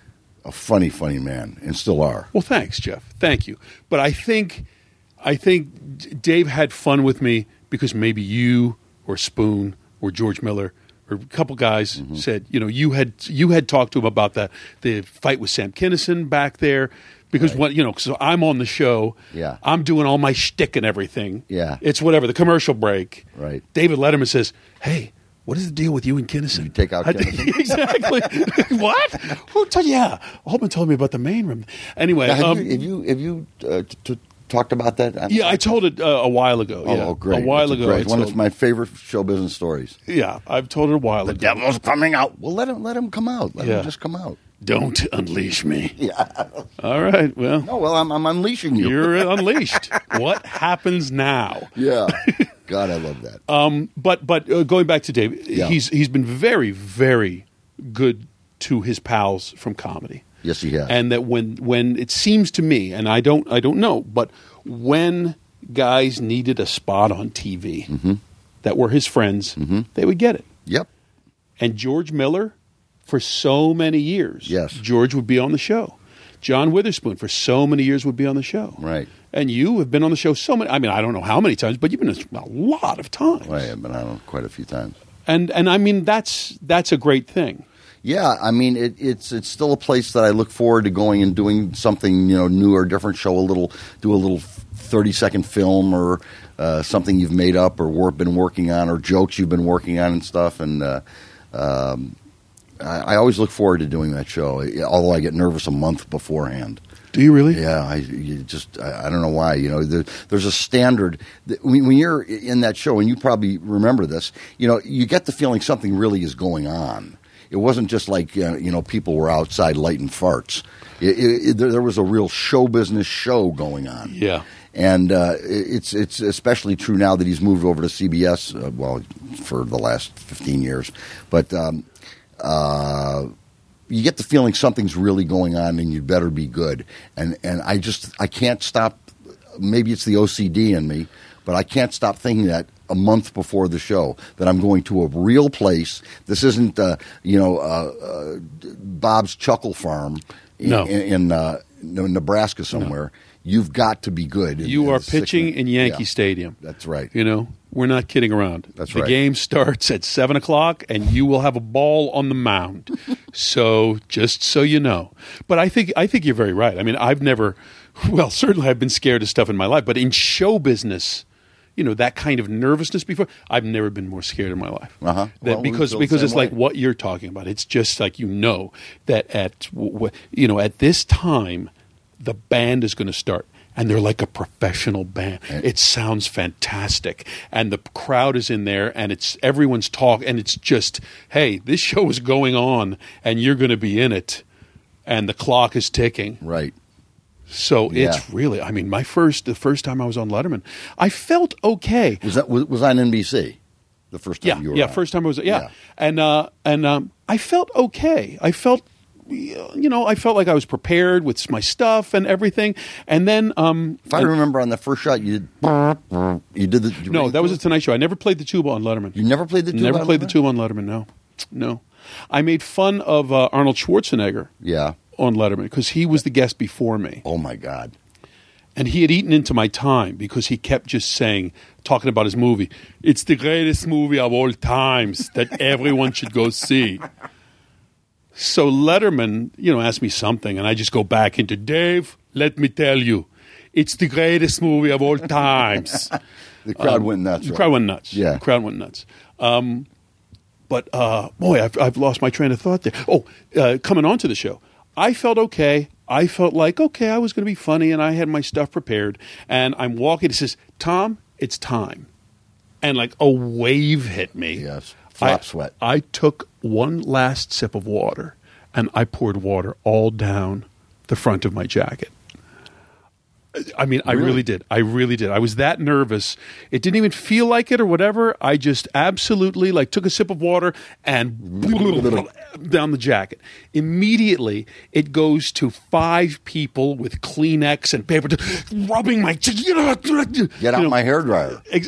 [SPEAKER 4] a funny, funny man, and still are.
[SPEAKER 3] Well, thanks, Jeff. Thank you. But I think, I think D- Dave had fun with me because maybe you or Spoon or George Miller or a couple guys
[SPEAKER 4] Mm-hmm.
[SPEAKER 3] said, you know, you had you had talked to him about the the fight with Sam Kinison back there. Because
[SPEAKER 4] Right.
[SPEAKER 3] what you know, so I'm on the show.
[SPEAKER 4] Yeah.
[SPEAKER 3] I'm doing all my shtick and everything.
[SPEAKER 4] Yeah.
[SPEAKER 3] It's whatever the commercial break.
[SPEAKER 4] Right.
[SPEAKER 3] David Letterman says, "Hey, what is the deal with you and Kinison?"
[SPEAKER 4] You take out
[SPEAKER 3] I-
[SPEAKER 4] Kinison?
[SPEAKER 3] exactly. What? Who told you? Yeah, Holman told me about the main room. Anyway,
[SPEAKER 4] Now, have,
[SPEAKER 3] um,
[SPEAKER 4] you, have you have you uh, t- t- talked about that? I'm
[SPEAKER 3] yeah, I told it uh, a while ago.
[SPEAKER 4] Oh,
[SPEAKER 3] yeah.
[SPEAKER 4] oh, great!
[SPEAKER 3] A while
[SPEAKER 4] That's
[SPEAKER 3] ago,
[SPEAKER 4] great.
[SPEAKER 3] I
[SPEAKER 4] It's one
[SPEAKER 3] told-
[SPEAKER 4] of my favorite show business stories.
[SPEAKER 3] yeah, I've told it a while ago.
[SPEAKER 4] Devil's coming out. Well, let him let him come out. Let
[SPEAKER 3] Yeah.
[SPEAKER 4] him just come out.
[SPEAKER 3] Don't unleash me.
[SPEAKER 4] Yeah.
[SPEAKER 3] All right. Well,
[SPEAKER 4] No, well, I'm I'm unleashing you.
[SPEAKER 3] you're unleashed. What happens now?
[SPEAKER 4] Yeah. God, I love that.
[SPEAKER 3] Um, but but uh, going back to Dave,
[SPEAKER 4] Yeah.
[SPEAKER 3] he's he's been very very good to his pals from comedy.
[SPEAKER 4] Yes, he has.
[SPEAKER 3] And that when when it seems to me, and I don't I don't know, but when guys needed a spot on T V
[SPEAKER 4] Mm-hmm.
[SPEAKER 3] that were his friends, they would get it.
[SPEAKER 4] Yep.
[SPEAKER 3] And George Miller, for so many years,
[SPEAKER 4] Yes.
[SPEAKER 3] George would be on the show. John Witherspoon, for so many years, would be on the show.
[SPEAKER 4] Right.
[SPEAKER 3] And you have been on the show so many. I mean, I don't know how many times, but you've been on a lot of times.
[SPEAKER 4] Well, I have been on quite a few times.
[SPEAKER 3] And and I mean, that's that's a great thing.
[SPEAKER 4] Yeah, I mean, it, it's it's still a place that I look forward to going and doing something, you know, new or different. Show a little, do a little thirty second film or uh, something you've made up or work, been working on, or jokes you've been working on and stuff. And uh, um, I, I always look forward to doing that show. Although I get nervous a month beforehand.
[SPEAKER 3] Do you really?
[SPEAKER 4] Yeah, I you just I, I don't know why. You know, there, there's a standard that when, when you're in that show, and you probably remember this. You know, you get the feeling something really is going on. It wasn't just like uh, you know people were outside lighting farts. It, it, it, there, there was a real show business show going on.
[SPEAKER 3] Yeah.
[SPEAKER 4] And uh, it's it's especially true now that he's moved over to C B S. Uh, well, for the last fifteen years, but. Um, uh, You get the feeling something's really going on, and you'd better be good. And and I just I can't stop. Maybe it's the O C D in me, but I can't stop thinking that a month before the show that I'm going to a real place. This isn't uh, you know uh, uh, Bob's Chuckle Farm in,
[SPEAKER 3] No.
[SPEAKER 4] in, in uh, Nebraska somewhere. You've got to be good. in-
[SPEAKER 3] You
[SPEAKER 4] in
[SPEAKER 3] are
[SPEAKER 4] a six
[SPEAKER 3] pitching
[SPEAKER 4] minute-
[SPEAKER 3] in Yankee
[SPEAKER 4] Yeah,
[SPEAKER 3] Stadium.
[SPEAKER 4] That's right.
[SPEAKER 3] You know, we're not kidding around.
[SPEAKER 4] That's
[SPEAKER 3] the
[SPEAKER 4] right.
[SPEAKER 3] game starts at seven o'clock, and you will have a ball on the mound. So, just so you know. But I think I think you're very right. I mean, I've never, well, certainly I've been scared of stuff in my life, but in show business, you know, that kind of nervousness before, I've never been more scared in my life.
[SPEAKER 4] Uh-huh.
[SPEAKER 3] That
[SPEAKER 4] Well, we
[SPEAKER 3] because
[SPEAKER 4] feel the
[SPEAKER 3] because
[SPEAKER 4] same
[SPEAKER 3] it's like
[SPEAKER 4] way.
[SPEAKER 3] what you're talking about. It's just like you know that at w- w- you know at this time, the band is going to start. and they're like a professional band. It sounds fantastic, and the crowd is in there, and it's everyone's talk, and it's just, hey, this show is going on, and you're going to be in it, and the clock is ticking.
[SPEAKER 4] Right.
[SPEAKER 3] So
[SPEAKER 4] Yeah.
[SPEAKER 3] it's really, I mean, my first, the first time I was on Letterman, I felt okay.
[SPEAKER 4] Was that was, was on N B C the first time
[SPEAKER 3] Yeah,
[SPEAKER 4] you were
[SPEAKER 3] yeah,
[SPEAKER 4] on?
[SPEAKER 3] first time I was, yeah,
[SPEAKER 4] Yeah.
[SPEAKER 3] and uh, and um, I felt okay. I felt, you know, I felt like I was prepared with my stuff and everything, and then um,
[SPEAKER 4] If I
[SPEAKER 3] and-
[SPEAKER 4] remember on the first shot, you did. You did the. did you
[SPEAKER 3] no,
[SPEAKER 4] bring
[SPEAKER 3] that
[SPEAKER 4] it
[SPEAKER 3] was
[SPEAKER 4] to
[SPEAKER 3] a Tonight Show. I never played the tuba on Letterman.
[SPEAKER 4] You never played the tuba
[SPEAKER 3] Never
[SPEAKER 4] on
[SPEAKER 3] played the
[SPEAKER 4] Letterman?
[SPEAKER 3] tuba on Letterman. No, no. I made fun of uh, Arnold Schwarzenegger
[SPEAKER 4] Yeah.
[SPEAKER 3] on Letterman because he was the guest before me.
[SPEAKER 4] Oh my God.
[SPEAKER 3] And he had eaten into my time because he kept just saying, talking about his movie, it's the greatest movie of all times that everyone should go see. So Letterman, you know, asked me something, and I just go back into, Dave, let me tell you, it's the greatest movie of all times.
[SPEAKER 4] The crowd
[SPEAKER 3] Um,
[SPEAKER 4] went nuts.
[SPEAKER 3] The
[SPEAKER 4] right?
[SPEAKER 3] crowd went nuts.
[SPEAKER 4] Yeah.
[SPEAKER 3] The crowd went nuts. Um, but, uh, boy, I've, I've lost my train of thought there. Oh, uh, coming on to the show, I felt okay. I felt like, okay, I was going to be funny, and I had my stuff prepared. And I'm walking. It says, Tom, it's time. And like a wave hit me.
[SPEAKER 4] Yes. Flop
[SPEAKER 3] I,
[SPEAKER 4] sweat.
[SPEAKER 3] I took one last sip of water, and I poured water all down the front of my jacket. I mean, I
[SPEAKER 4] Really?
[SPEAKER 3] really did. I really did. I was that nervous. It didn't even feel like it or whatever. I just absolutely like took a sip of water and down the jacket. Immediately, it goes to five people with Kleenex and paper to, rubbing my.
[SPEAKER 4] Get
[SPEAKER 3] you
[SPEAKER 4] out
[SPEAKER 3] know,
[SPEAKER 4] my hairdryer.
[SPEAKER 3] ex-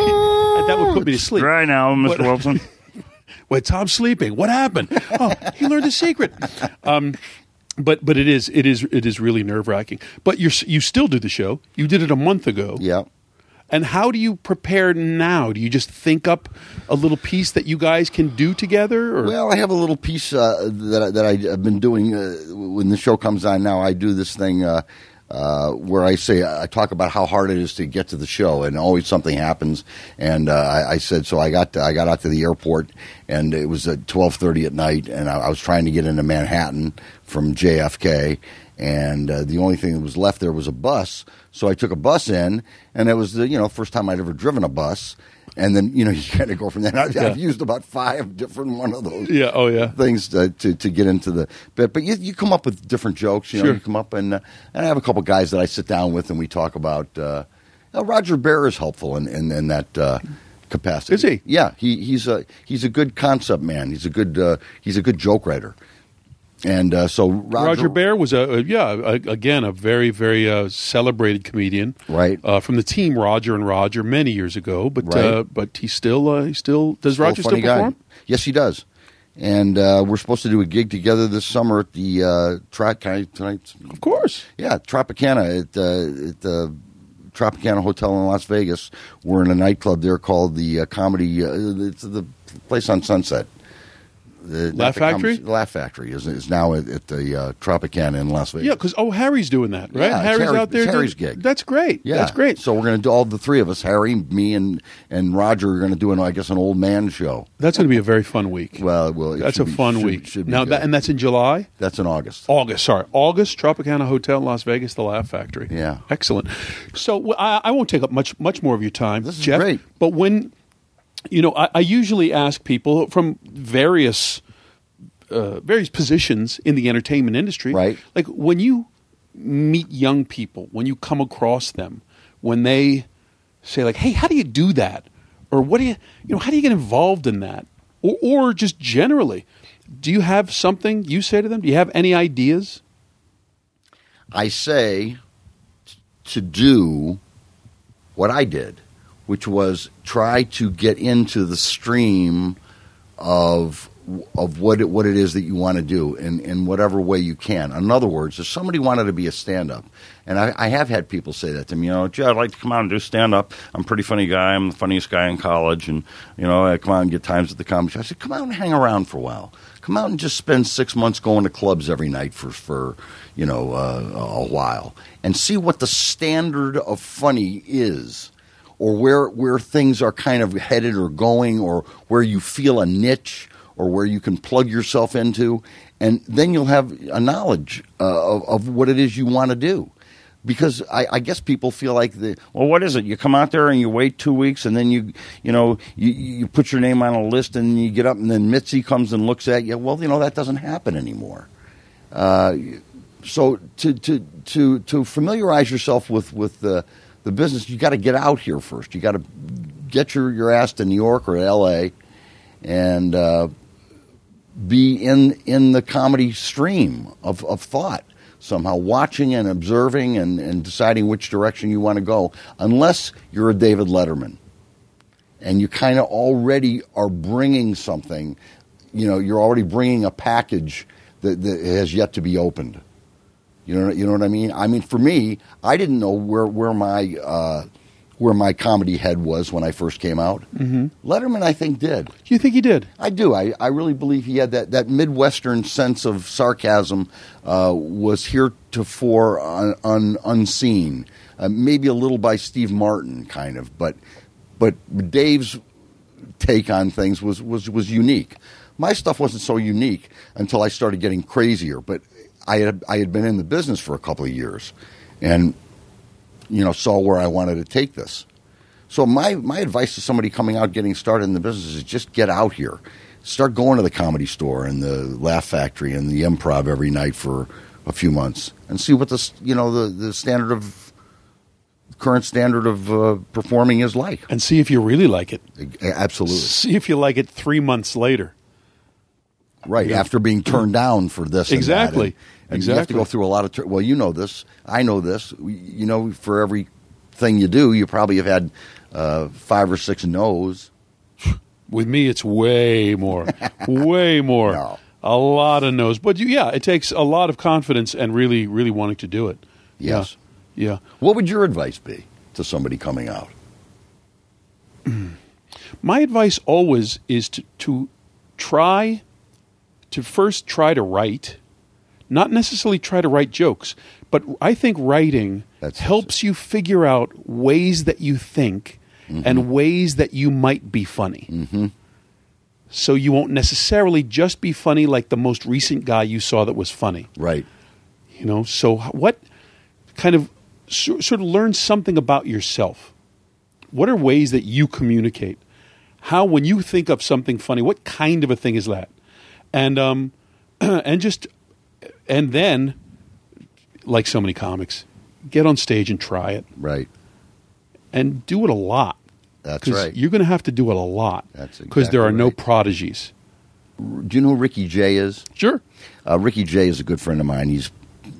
[SPEAKER 3] that would put me to sleep.
[SPEAKER 5] Right now, Mister
[SPEAKER 3] What-
[SPEAKER 5] Wilson.
[SPEAKER 3] Wait, Tom's sleeping. What happened? Oh, he learned a secret. Um, but but it is it is it is really nerve wracking. But you you still do the show. You did it a month ago.
[SPEAKER 4] Yeah.
[SPEAKER 3] And how do you prepare now? Do you just think up a little piece that you guys can do together? Or?
[SPEAKER 4] Well, I have a little piece uh, that I, that I, I've been doing uh, when the show comes on. Now I do this thing uh, uh, where I say I talk about how hard it is to get to the show, and always something happens. And uh, I, I said so. I got to, I got out to the airport, and it was at twelve thirty at night, and I, I was trying to get into Manhattan from J F K. And uh, the only thing that was left there was a bus. So I took a bus in, and it was the you know first time I'd ever driven a bus. And then you know you kind of go from there. I've,
[SPEAKER 3] Yeah.
[SPEAKER 4] I've used about five different one of those
[SPEAKER 3] Yeah, oh, yeah.
[SPEAKER 4] things to, to, to get into the but but you, you come up with different jokes. You know
[SPEAKER 3] Sure.
[SPEAKER 4] you come up and uh, and I have a couple guys that I sit down with and we talk about. Uh, uh, Roger Bear is helpful in in, in that. Uh, capacity.
[SPEAKER 3] Is he?
[SPEAKER 4] Yeah, he, he's a he's a good concept man. He's a good uh, he's a good joke writer. And uh, so Roger,
[SPEAKER 3] Roger Bear was a, a yeah a, again a very very uh, celebrated comedian,
[SPEAKER 4] Right.
[SPEAKER 3] Uh, from the team Roger and Roger many years ago, but
[SPEAKER 4] Right.
[SPEAKER 3] uh, but he still uh, he still does
[SPEAKER 4] Still a
[SPEAKER 3] Roger still
[SPEAKER 4] funny guy.
[SPEAKER 3] perform?
[SPEAKER 4] Yes, he does. And uh, we're supposed to do a gig together this summer at the uh, Tri- can I, tonight.
[SPEAKER 3] Of course.
[SPEAKER 4] Yeah, Tropicana at, uh, at the Tropicana Hotel in Las Vegas. We're in a nightclub there called the uh, Comedy. Uh, it's the place on Sunset. The,
[SPEAKER 3] Laugh
[SPEAKER 4] not the
[SPEAKER 3] Factory?
[SPEAKER 4] Com- Laugh Factory is is now at, at the uh, Tropicana in Las Vegas.
[SPEAKER 3] Yeah, because oh Harry's doing that, right?
[SPEAKER 4] Yeah, it's
[SPEAKER 3] Harry's
[SPEAKER 4] Harry-
[SPEAKER 3] out there.
[SPEAKER 4] it's Harry's
[SPEAKER 3] doing-
[SPEAKER 4] gig.
[SPEAKER 3] That's great.
[SPEAKER 4] Yeah,
[SPEAKER 3] That's great.
[SPEAKER 4] So we're going to do all the three of us, Harry, me, and and Roger, are going to do an I guess an old man show.
[SPEAKER 3] That's going to be a very fun week.
[SPEAKER 4] Well, well, it
[SPEAKER 3] that's
[SPEAKER 4] should
[SPEAKER 3] a
[SPEAKER 4] be-
[SPEAKER 3] fun
[SPEAKER 4] should-
[SPEAKER 3] week.
[SPEAKER 4] should be
[SPEAKER 3] now,
[SPEAKER 4] good.
[SPEAKER 3] that, and that's in July.
[SPEAKER 4] That's in August.
[SPEAKER 3] August, sorry, August, Tropicana Hotel, in Las Vegas, the Laugh Factory.
[SPEAKER 4] Yeah.
[SPEAKER 3] excellent. So w- I, I won't take up much much more of your time,
[SPEAKER 4] This is
[SPEAKER 3] Jeff.
[SPEAKER 4] great.
[SPEAKER 3] But when you know, I, I usually ask people from various uh, various positions in the entertainment industry,
[SPEAKER 4] Right.
[SPEAKER 3] Like when you meet young people, when you come across them, when they say like, "Hey, how do you do that?" or "What do you, you know, how do you get involved in that?" or, or just generally, do you have something you say to them? Do you have any ideas?
[SPEAKER 4] I say to do what I did, which was try to get into the stream of of what it, what it is that you want to do in, in whatever way you can. In other words, if somebody wanted to be a stand-up, and I, I have had people say that to me, you know, gee, I'd like to come out and do stand-up. I'm a pretty funny guy. I'm the funniest guy in college, and, you know, I come out and get times at the comedy show. I said, come out and hang around for a while. Come out and just spend six months going to clubs every night for, for you know, uh, a while, and see what the standard of funny is, or where where things are kind of headed or going, or where you feel a niche, or where you can plug yourself into, and then you'll have a knowledge uh, of, of what it is you want to do. because I, I guess people feel like the well, what is it? You come out there and you wait two weeks, and then you you know you, you put your name on a list, and you get up, and then Mitzi comes and looks at you. Well, you know that doesn't happen anymore. Uh, so to to to to familiarize yourself with with the the business, you got to get out here first. You got to get your, your ass to New York or L A and uh, be in in the comedy stream of, of thought. Somehow watching and observing and, and deciding which direction you want to go, unless you're a David Letterman. And you kind of already are bringing something, you know, you're already bringing a package that, that has yet to be opened. You know, you know what I mean? I mean, for me, I didn't know where, where my uh, where my comedy head was when I first came out. Mm-hmm. Letterman, I think, did.
[SPEAKER 3] You think he did?
[SPEAKER 4] I do. I, I really believe he had that, that Midwestern sense of sarcasm uh, was heretofore un, un, unseen. Uh, maybe a little by Steve Martin, kind of, but but Dave's take on things was, was, was unique. My stuff wasn't so unique until I started getting crazier, but I had I had been in the business for a couple of years, and you know saw where I wanted to take this. So my my advice to somebody coming out, getting started in the business, is just get out here, start going to the Comedy Store and the Laugh Factory and the Improv every night for a few months, and see what the you know the, the standard of current standard of uh, performing is like,
[SPEAKER 3] and see if you really like it.
[SPEAKER 4] Absolutely.
[SPEAKER 3] See if you like it three months later.
[SPEAKER 4] Right, yeah. After being turned down for this.
[SPEAKER 3] Exactly.
[SPEAKER 4] And, that. and, and
[SPEAKER 3] exactly.
[SPEAKER 4] you have to go through a lot of, tur- well, you know this, I know this, you know, for every thing you do, you probably have had uh, five or six no's.
[SPEAKER 3] With me, it's way more, way more.
[SPEAKER 4] No.
[SPEAKER 3] A lot of no's. But you, yeah, it takes a lot of confidence and really, really wanting to do it.
[SPEAKER 4] Yes.
[SPEAKER 3] Yeah. yeah.
[SPEAKER 4] What would your advice be to somebody coming out?
[SPEAKER 3] My advice always is to, to try... to first try to write, not necessarily try to write jokes, but I think writing
[SPEAKER 4] That's
[SPEAKER 3] helps you figure out ways that you think mm-hmm. and ways that you might be funny.
[SPEAKER 4] Mm-hmm.
[SPEAKER 3] So you won't necessarily just be funny like the most recent guy you saw that was funny.
[SPEAKER 4] Right.
[SPEAKER 3] You know, so what kind of so, sort of learn something about yourself. What are ways that you communicate? How, when you think of something funny, what kind of a thing is that? And um, and just and then, like so many comics, get on stage and try it.
[SPEAKER 4] Right.
[SPEAKER 3] And do it a lot.
[SPEAKER 4] That's
[SPEAKER 3] 'Cause
[SPEAKER 4] right.
[SPEAKER 3] You're going to have to do it a lot.
[SPEAKER 4] That's exactly
[SPEAKER 3] because there are no
[SPEAKER 4] right.
[SPEAKER 3] prodigies.
[SPEAKER 4] Do you know who Ricky Jay is?
[SPEAKER 3] Sure.
[SPEAKER 4] Uh, Ricky Jay is a good friend of mine. He's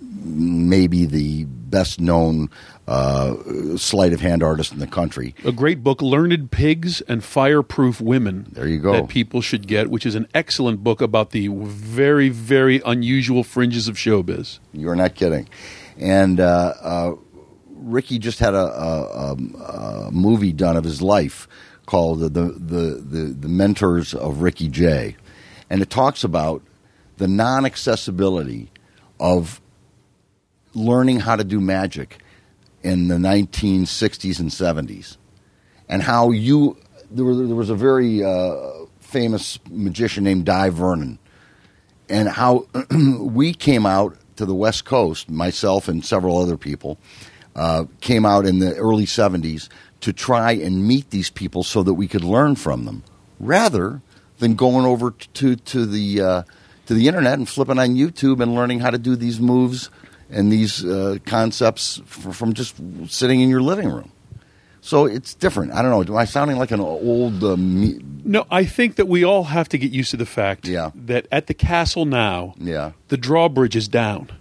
[SPEAKER 4] maybe the best known uh, sleight of hand artist in the country.
[SPEAKER 3] A great book, Learned Pigs and Fireproof Women.
[SPEAKER 4] There you go.
[SPEAKER 3] That people should get, which is an excellent book about the very, very unusual fringes of showbiz.
[SPEAKER 4] You're not kidding. And uh, uh, Ricky just had a, a, a movie done of his life called the, the, the, the Mentors of Ricky Jay. And it talks about the non-accessibility of learning how to do magic in the nineteen sixties and seventies, and how you there was, there was a very uh, famous magician named Di Vernon, and how we came out to the West Coast, myself and several other people, uh, came out in the early seventies to try and meet these people so that we could learn from them, rather than going over to to the uh, to the internet and flipping on YouTube and learning how to do these moves and these uh, concepts f- from just sitting in your living room. So it's different. I don't know. Am I sounding like an old... Uh, me-
[SPEAKER 3] No, I think that we all have to get used to the fact
[SPEAKER 4] Yeah.
[SPEAKER 3] that at the castle now,
[SPEAKER 4] Yeah.
[SPEAKER 3] the drawbridge is down.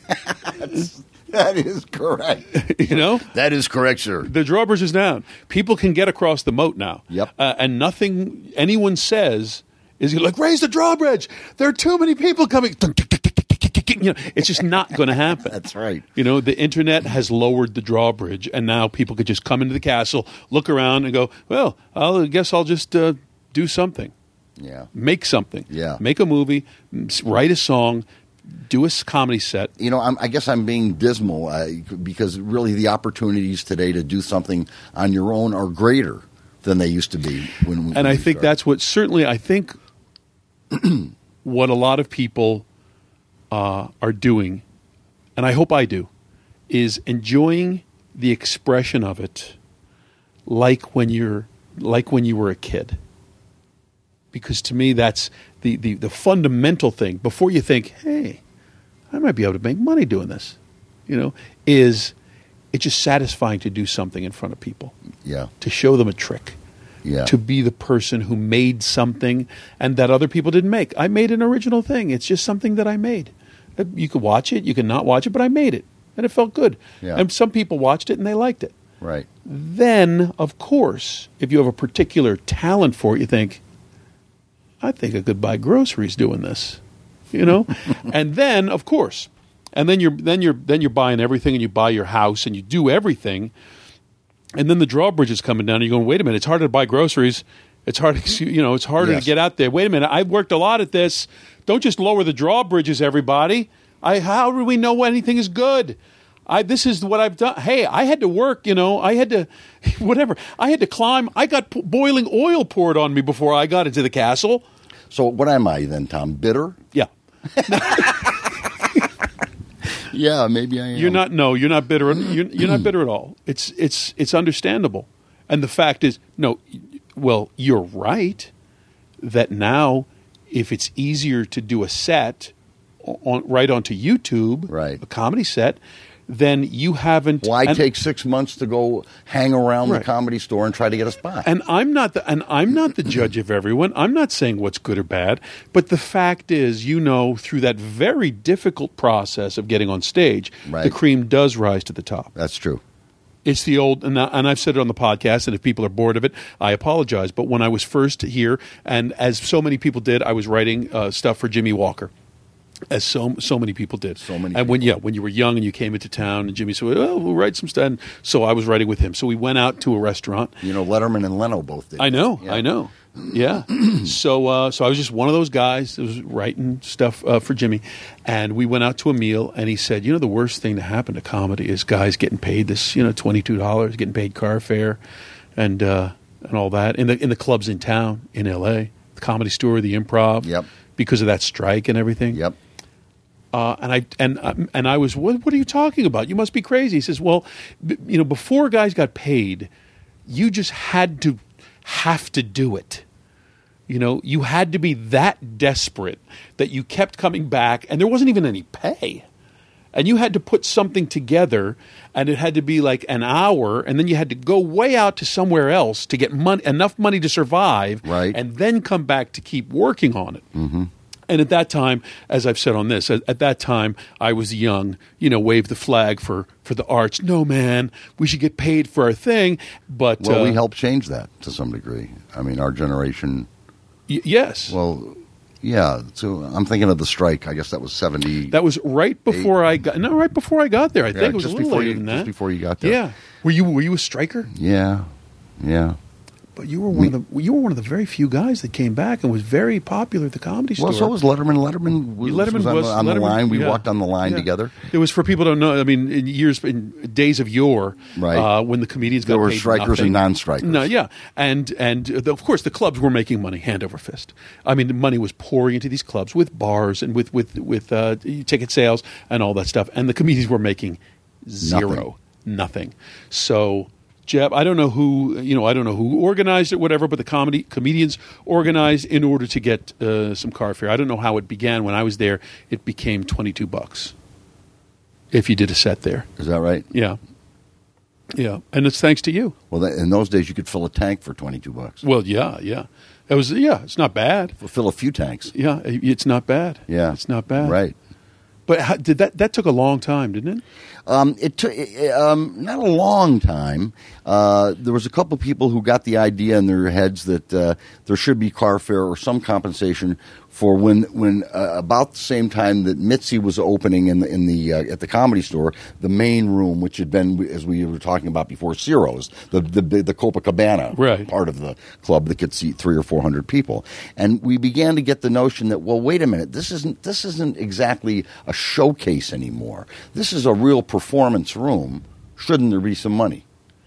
[SPEAKER 4] That is correct.
[SPEAKER 3] You know?
[SPEAKER 4] That is correct, sir.
[SPEAKER 3] The drawbridge is down. People can get across the moat now.
[SPEAKER 4] Yep.
[SPEAKER 3] Uh, and nothing anyone says is like, raise the drawbridge. There are too many people coming. You know, it's just not going to happen.
[SPEAKER 4] That's right.
[SPEAKER 3] You know, the internet has lowered the drawbridge, and now people could just come into the castle, look around, and go, well, I'll, I guess I'll just uh, do something.
[SPEAKER 4] Yeah.
[SPEAKER 3] Make something.
[SPEAKER 4] Yeah.
[SPEAKER 3] Make a movie, write a song, do a comedy set.
[SPEAKER 4] You know, I'm, I guess I'm being dismal uh, because really the opportunities today to do something on your own are greater than they used to be. When, when
[SPEAKER 3] And
[SPEAKER 4] we
[SPEAKER 3] I think
[SPEAKER 4] started.
[SPEAKER 3] that's what certainly, I think what a lot of people uh, are doing, and I hope I do, is enjoying the expression of it like when you're like when you were a kid. Because to me, that's the, the, the fundamental thing. Before you think, hey, I might be able to make money doing this, you know, is it's just satisfying to do something in front of people.
[SPEAKER 4] Yeah.
[SPEAKER 3] To show them a trick.
[SPEAKER 4] Yeah.
[SPEAKER 3] To be the person who made something and that other people didn't make. I made an original thing. It's just something that I made. You could watch it, you could not watch it, but I made it. And it felt good.
[SPEAKER 4] Yeah.
[SPEAKER 3] And some people watched it and they liked it.
[SPEAKER 4] Right.
[SPEAKER 3] Then, of course, if you have a particular talent for it, you think, I think I could buy groceries doing this. You know? And then, of course, and then you're then you're then you're buying everything and you buy your house and you do everything. And then the drawbridge is coming down and you're going, wait a minute, it's harder to buy groceries. It's hard, you know, it's harder
[SPEAKER 4] Yes.
[SPEAKER 3] to get out there. Wait a minute, I've worked a lot at this. Don't just lower the drawbridges, everybody. I, how do we know anything is good? I, this is what I've done. Hey, I had to work, you know, I had to, whatever. I had to climb. I got p- boiling oil poured on me before I got into the castle.
[SPEAKER 4] So what am I then, Tom? Bitter?
[SPEAKER 3] Yeah.
[SPEAKER 4] Yeah, maybe I am.
[SPEAKER 3] You're not, no, you're not bitter. You're, you're not bitter at all. It's, it's, it's understandable. And the fact is, no, well, you're right that now if it's easier to do a set on, right onto YouTube,
[SPEAKER 4] Right.
[SPEAKER 3] a comedy set, then you haven't.
[SPEAKER 4] Why
[SPEAKER 3] and,
[SPEAKER 4] take six months to go hang around
[SPEAKER 3] Right.
[SPEAKER 4] the Comedy Store and try to get a spot?
[SPEAKER 3] And I'm not the and I'm not the judge of everyone. I'm not saying what's good or bad, but the fact is, you know, through that very difficult process of getting on stage,
[SPEAKER 4] Right.
[SPEAKER 3] the cream does rise to the top.
[SPEAKER 4] That's true.
[SPEAKER 3] It's the old, and, I, and I've said it on the podcast, and if people are bored of it, I apologize. But when I was first here, and as so many people did, I was writing uh, stuff for Jimmy Walker. As so so many people did.
[SPEAKER 4] So many
[SPEAKER 3] And when
[SPEAKER 4] people.
[SPEAKER 3] yeah, when you were young and you came into town, and Jimmy said, "Oh, we'll write some stuff." And so I was writing with him. So we went out to a restaurant.
[SPEAKER 4] You know, Letterman and Leno both did.
[SPEAKER 3] I know,
[SPEAKER 4] Yeah.
[SPEAKER 3] I know. Yeah. so uh, so I was just one of those guys that was writing stuff uh, for Jimmy. And we went out to a meal, and he said, you know, the worst thing to happen to comedy is guys getting paid this, you know, twenty-two dollars, getting paid car fare and uh, and all that in the in the clubs in town, in L A, the Comedy Store, the Improv,
[SPEAKER 4] Yep.
[SPEAKER 3] because of that strike and everything.
[SPEAKER 4] Yep.
[SPEAKER 3] Uh, and I and um, and I was, what, what are you talking about? You must be crazy. He says, well, b- you know, before guys got paid, you just had to have to do it. You know, you had to be that desperate that you kept coming back, and there wasn't even any pay. And you had to put something together, and it had to be like an hour, and then you had to go way out to somewhere else to get money, enough money to survive,
[SPEAKER 4] Right.
[SPEAKER 3] and then come back to keep working on it. Mm-hmm. And at that time, as I've said on this, at, at that time, I was young, you know, waved the flag for, for the arts. No, man, we should get paid for our thing. But
[SPEAKER 4] Well,
[SPEAKER 3] uh,
[SPEAKER 4] we helped change that to some degree. I mean, our generation.
[SPEAKER 3] y- yes.
[SPEAKER 4] Well, yeah. So I'm thinking of the strike. I guess that was seventy.
[SPEAKER 3] That was right before I got. No, right before I got there. I
[SPEAKER 4] Yeah,
[SPEAKER 3] think it was a
[SPEAKER 4] just
[SPEAKER 3] little
[SPEAKER 4] before
[SPEAKER 3] later
[SPEAKER 4] you-
[SPEAKER 3] than
[SPEAKER 4] just
[SPEAKER 3] that.
[SPEAKER 4] before you got there.
[SPEAKER 3] Yeah. Were you Were you a striker?
[SPEAKER 4] Yeah. Yeah.
[SPEAKER 3] But you were one of the you were one of the very few guys that came back and was very popular at the Comedy Store.
[SPEAKER 4] Well, so was Letterman. Letterman was,
[SPEAKER 3] Letterman
[SPEAKER 4] was on,
[SPEAKER 3] was
[SPEAKER 4] the, on the
[SPEAKER 3] Letterman-
[SPEAKER 4] line. We
[SPEAKER 3] yeah.
[SPEAKER 4] walked on the line
[SPEAKER 3] Yeah.
[SPEAKER 4] together.
[SPEAKER 3] It was for people who don't know. I mean, in years, in days of yore,
[SPEAKER 4] Right.
[SPEAKER 3] uh, when the comedians got
[SPEAKER 4] There were
[SPEAKER 3] paid
[SPEAKER 4] strikers
[SPEAKER 3] nothing.
[SPEAKER 4] and non-strikers.
[SPEAKER 3] No, yeah, and and uh, the, of course the clubs were making money hand over fist. I mean, the money was pouring into these clubs with bars and with with with uh, ticket sales and all that stuff, and the comedians were making zero,
[SPEAKER 4] Nothing.
[SPEAKER 3] nothing. So. Jeb, I don't know who you know. I don't know who organized it, whatever. But the comedy comedians organized in order to get uh, some car fare. I don't know how it began. When I was there, it became twenty-two bucks if you did a set there.
[SPEAKER 4] Is that right?
[SPEAKER 3] Yeah, yeah, and it's thanks to you.
[SPEAKER 4] Well, that, in those days, you could fill a tank for twenty-two bucks.
[SPEAKER 3] Well, yeah, yeah, it was. Yeah, it's not bad.
[SPEAKER 4] Fill a few tanks.
[SPEAKER 3] Yeah, it's not bad.
[SPEAKER 4] Yeah,
[SPEAKER 3] it's not bad.
[SPEAKER 4] Right.
[SPEAKER 3] But how, did that that took a long time, didn't it?
[SPEAKER 4] Um, it took um, not a long time. Uh, there was a couple people who got the idea in their heads that uh, there should be car fare or some compensation for when when uh, about the same time that Mitzi was opening in the in the uh, at the Comedy Store, the main room, which had been, as we were talking about before, Ciro's, the the the Copacabana
[SPEAKER 3] Right.
[SPEAKER 4] part of the club that could seat three or four hundred people, and we began to get the notion that, well, wait a minute, this isn't this isn't exactly a showcase anymore. This is a real performance room. Shouldn't there be some money?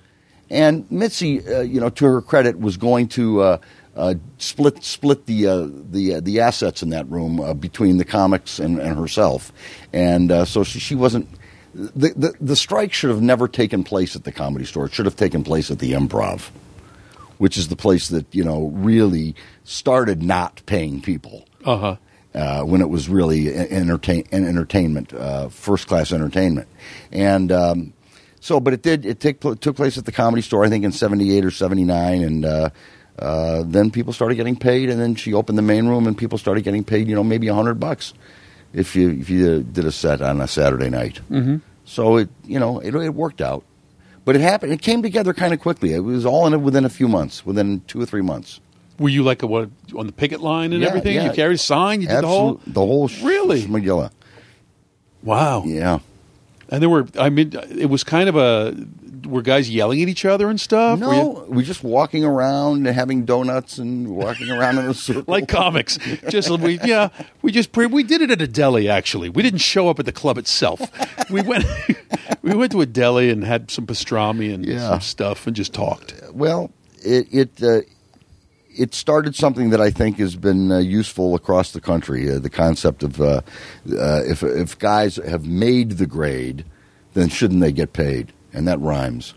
[SPEAKER 4] And Mitzi, uh, you know, to her credit, was going to uh, uh, split split the uh, the uh, the assets in that room uh, between the comics and, and herself, and uh, so she, she wasn't the, the the strike should have never taken place at the Comedy Store. It should have taken place at the Improv, which is the place that, you know, really started not paying people.
[SPEAKER 3] Uh-huh.
[SPEAKER 4] Uh, when it was really entertain an entertainment, uh, first class entertainment, and um, so, but it did. It take, took place at the Comedy Store, I think, in seventy-eight or seventy-nine, and uh, uh, then people started getting paid. And then she opened the main room, and people started getting paid. You know, maybe a hundred bucks if you if you did a set on a Saturday night.
[SPEAKER 3] Mm-hmm.
[SPEAKER 4] So it you know it, it worked out, but it happened. It came together kind of quickly. It was all in it within a few months, within two or three months.
[SPEAKER 3] Were you like a, what, on the picket line and
[SPEAKER 4] Yeah,
[SPEAKER 3] everything?
[SPEAKER 4] yeah.
[SPEAKER 3] You carried a sign? You did
[SPEAKER 4] Absolute,
[SPEAKER 3] the whole?
[SPEAKER 4] the whole sh-
[SPEAKER 3] Really?
[SPEAKER 4] schmagilla.
[SPEAKER 3] Wow.
[SPEAKER 4] Yeah.
[SPEAKER 3] And there were, I mean, it was kind of a, were guys yelling at each other and stuff? Were you-
[SPEAKER 4] No, we just walking around and having donuts and walking around in a circle.
[SPEAKER 3] like comics. Just we yeah, we just pre- we did it at a deli actually. We didn't show up at the club itself. We went we went to a deli and had some pastrami and
[SPEAKER 4] Yeah.
[SPEAKER 3] some stuff and just talked.
[SPEAKER 4] Well, it it uh, it started something that I think has been uh, useful across the country. Uh, the concept of uh, uh, if if guys have made the grade, then shouldn't they get paid? And that rhymes.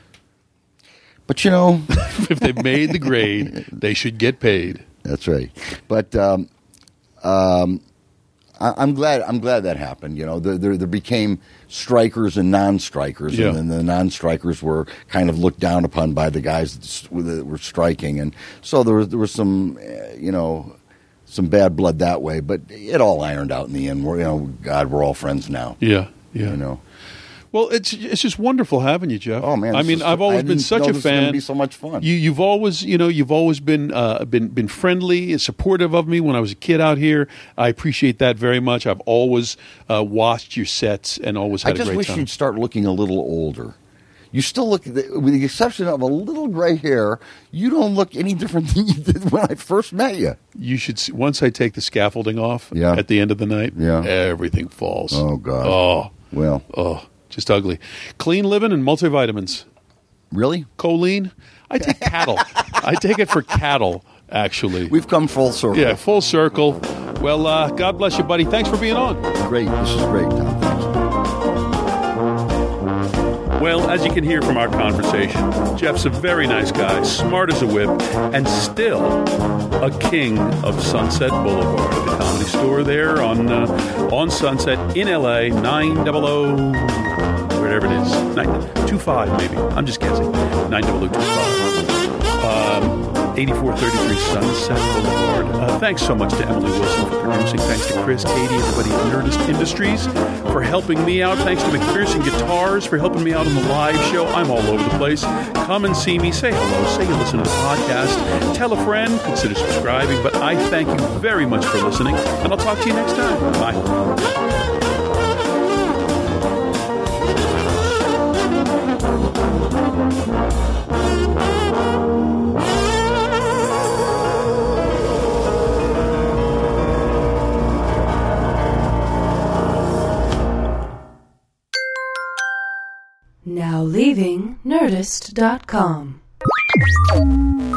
[SPEAKER 4] But you know,
[SPEAKER 3] If they've made the grade, they should get paid.
[SPEAKER 4] that's right. But um, um, I, I'm glad. I'm glad that happened. You know, there there, there became strikers and non-strikers,
[SPEAKER 3] Yeah.
[SPEAKER 4] and then the non-strikers were kind of looked down upon by the guys that, s- that were striking, and so there was there was some, uh, you know, some bad blood that way. But it all ironed out in the end. We're, you know, God, we're all friends now.
[SPEAKER 3] Yeah, yeah.
[SPEAKER 4] You know.
[SPEAKER 3] Well, it's it's just wonderful having you, Jeff.
[SPEAKER 4] Oh man!
[SPEAKER 3] I
[SPEAKER 4] this
[SPEAKER 3] mean,
[SPEAKER 4] is-
[SPEAKER 3] I've always
[SPEAKER 4] I
[SPEAKER 3] been
[SPEAKER 4] didn't
[SPEAKER 3] such
[SPEAKER 4] know
[SPEAKER 3] a
[SPEAKER 4] this was gonna
[SPEAKER 3] fan.
[SPEAKER 4] Be so much fun.
[SPEAKER 3] You, you've always, you know, you've always been uh, been been friendly and supportive of me when I was a kid out here. I appreciate that very much. I've always uh, watched your sets and always
[SPEAKER 4] I
[SPEAKER 3] had a
[SPEAKER 4] just
[SPEAKER 3] great
[SPEAKER 4] wish
[SPEAKER 3] time.
[SPEAKER 4] you'd start looking a little older. You still look, with the exception of a little gray hair, you don't look any different than you did when I first met you.
[SPEAKER 3] You should see, once I take the scaffolding off
[SPEAKER 4] Yeah.
[SPEAKER 3] at the end of the night,
[SPEAKER 4] Yeah.
[SPEAKER 3] everything falls.
[SPEAKER 4] Oh, God.
[SPEAKER 3] Oh,
[SPEAKER 4] Well,
[SPEAKER 3] oh, just ugly. Clean living and multivitamins.
[SPEAKER 4] really?
[SPEAKER 3] Choline. I take cattle. I take it for cattle, actually.
[SPEAKER 4] We've come full circle.
[SPEAKER 3] Yeah, full circle. Well, uh, God bless you, buddy. Thanks for being on.
[SPEAKER 4] Great. This is great, Tom. Thanks.
[SPEAKER 3] Well, as you can hear from our conversation, Jeff's a very nice guy, smart as a whip, and still a king of Sunset Boulevard, at the Comedy Store there on uh, on Sunset in L A, nine hundred, whatever it is, nine two five maybe. I'm just guessing, nine hundred twenty-five. Um, eighty-four thirty-three Sunset Boulevard. Uh, thanks so much to Emily Wilson for producing. Thanks to Chris, Katie, everybody at Nerdist Industries for helping me out. Thanks to McPherson Guitars for helping me out on the live show. I'm all over the place. Come and see me. Say hello. Say you listen to the podcast. Tell a friend. Consider subscribing. But I thank you very much for listening, and I'll talk to you next time. Bye.
[SPEAKER 1] Now leaving Nerdist dot com.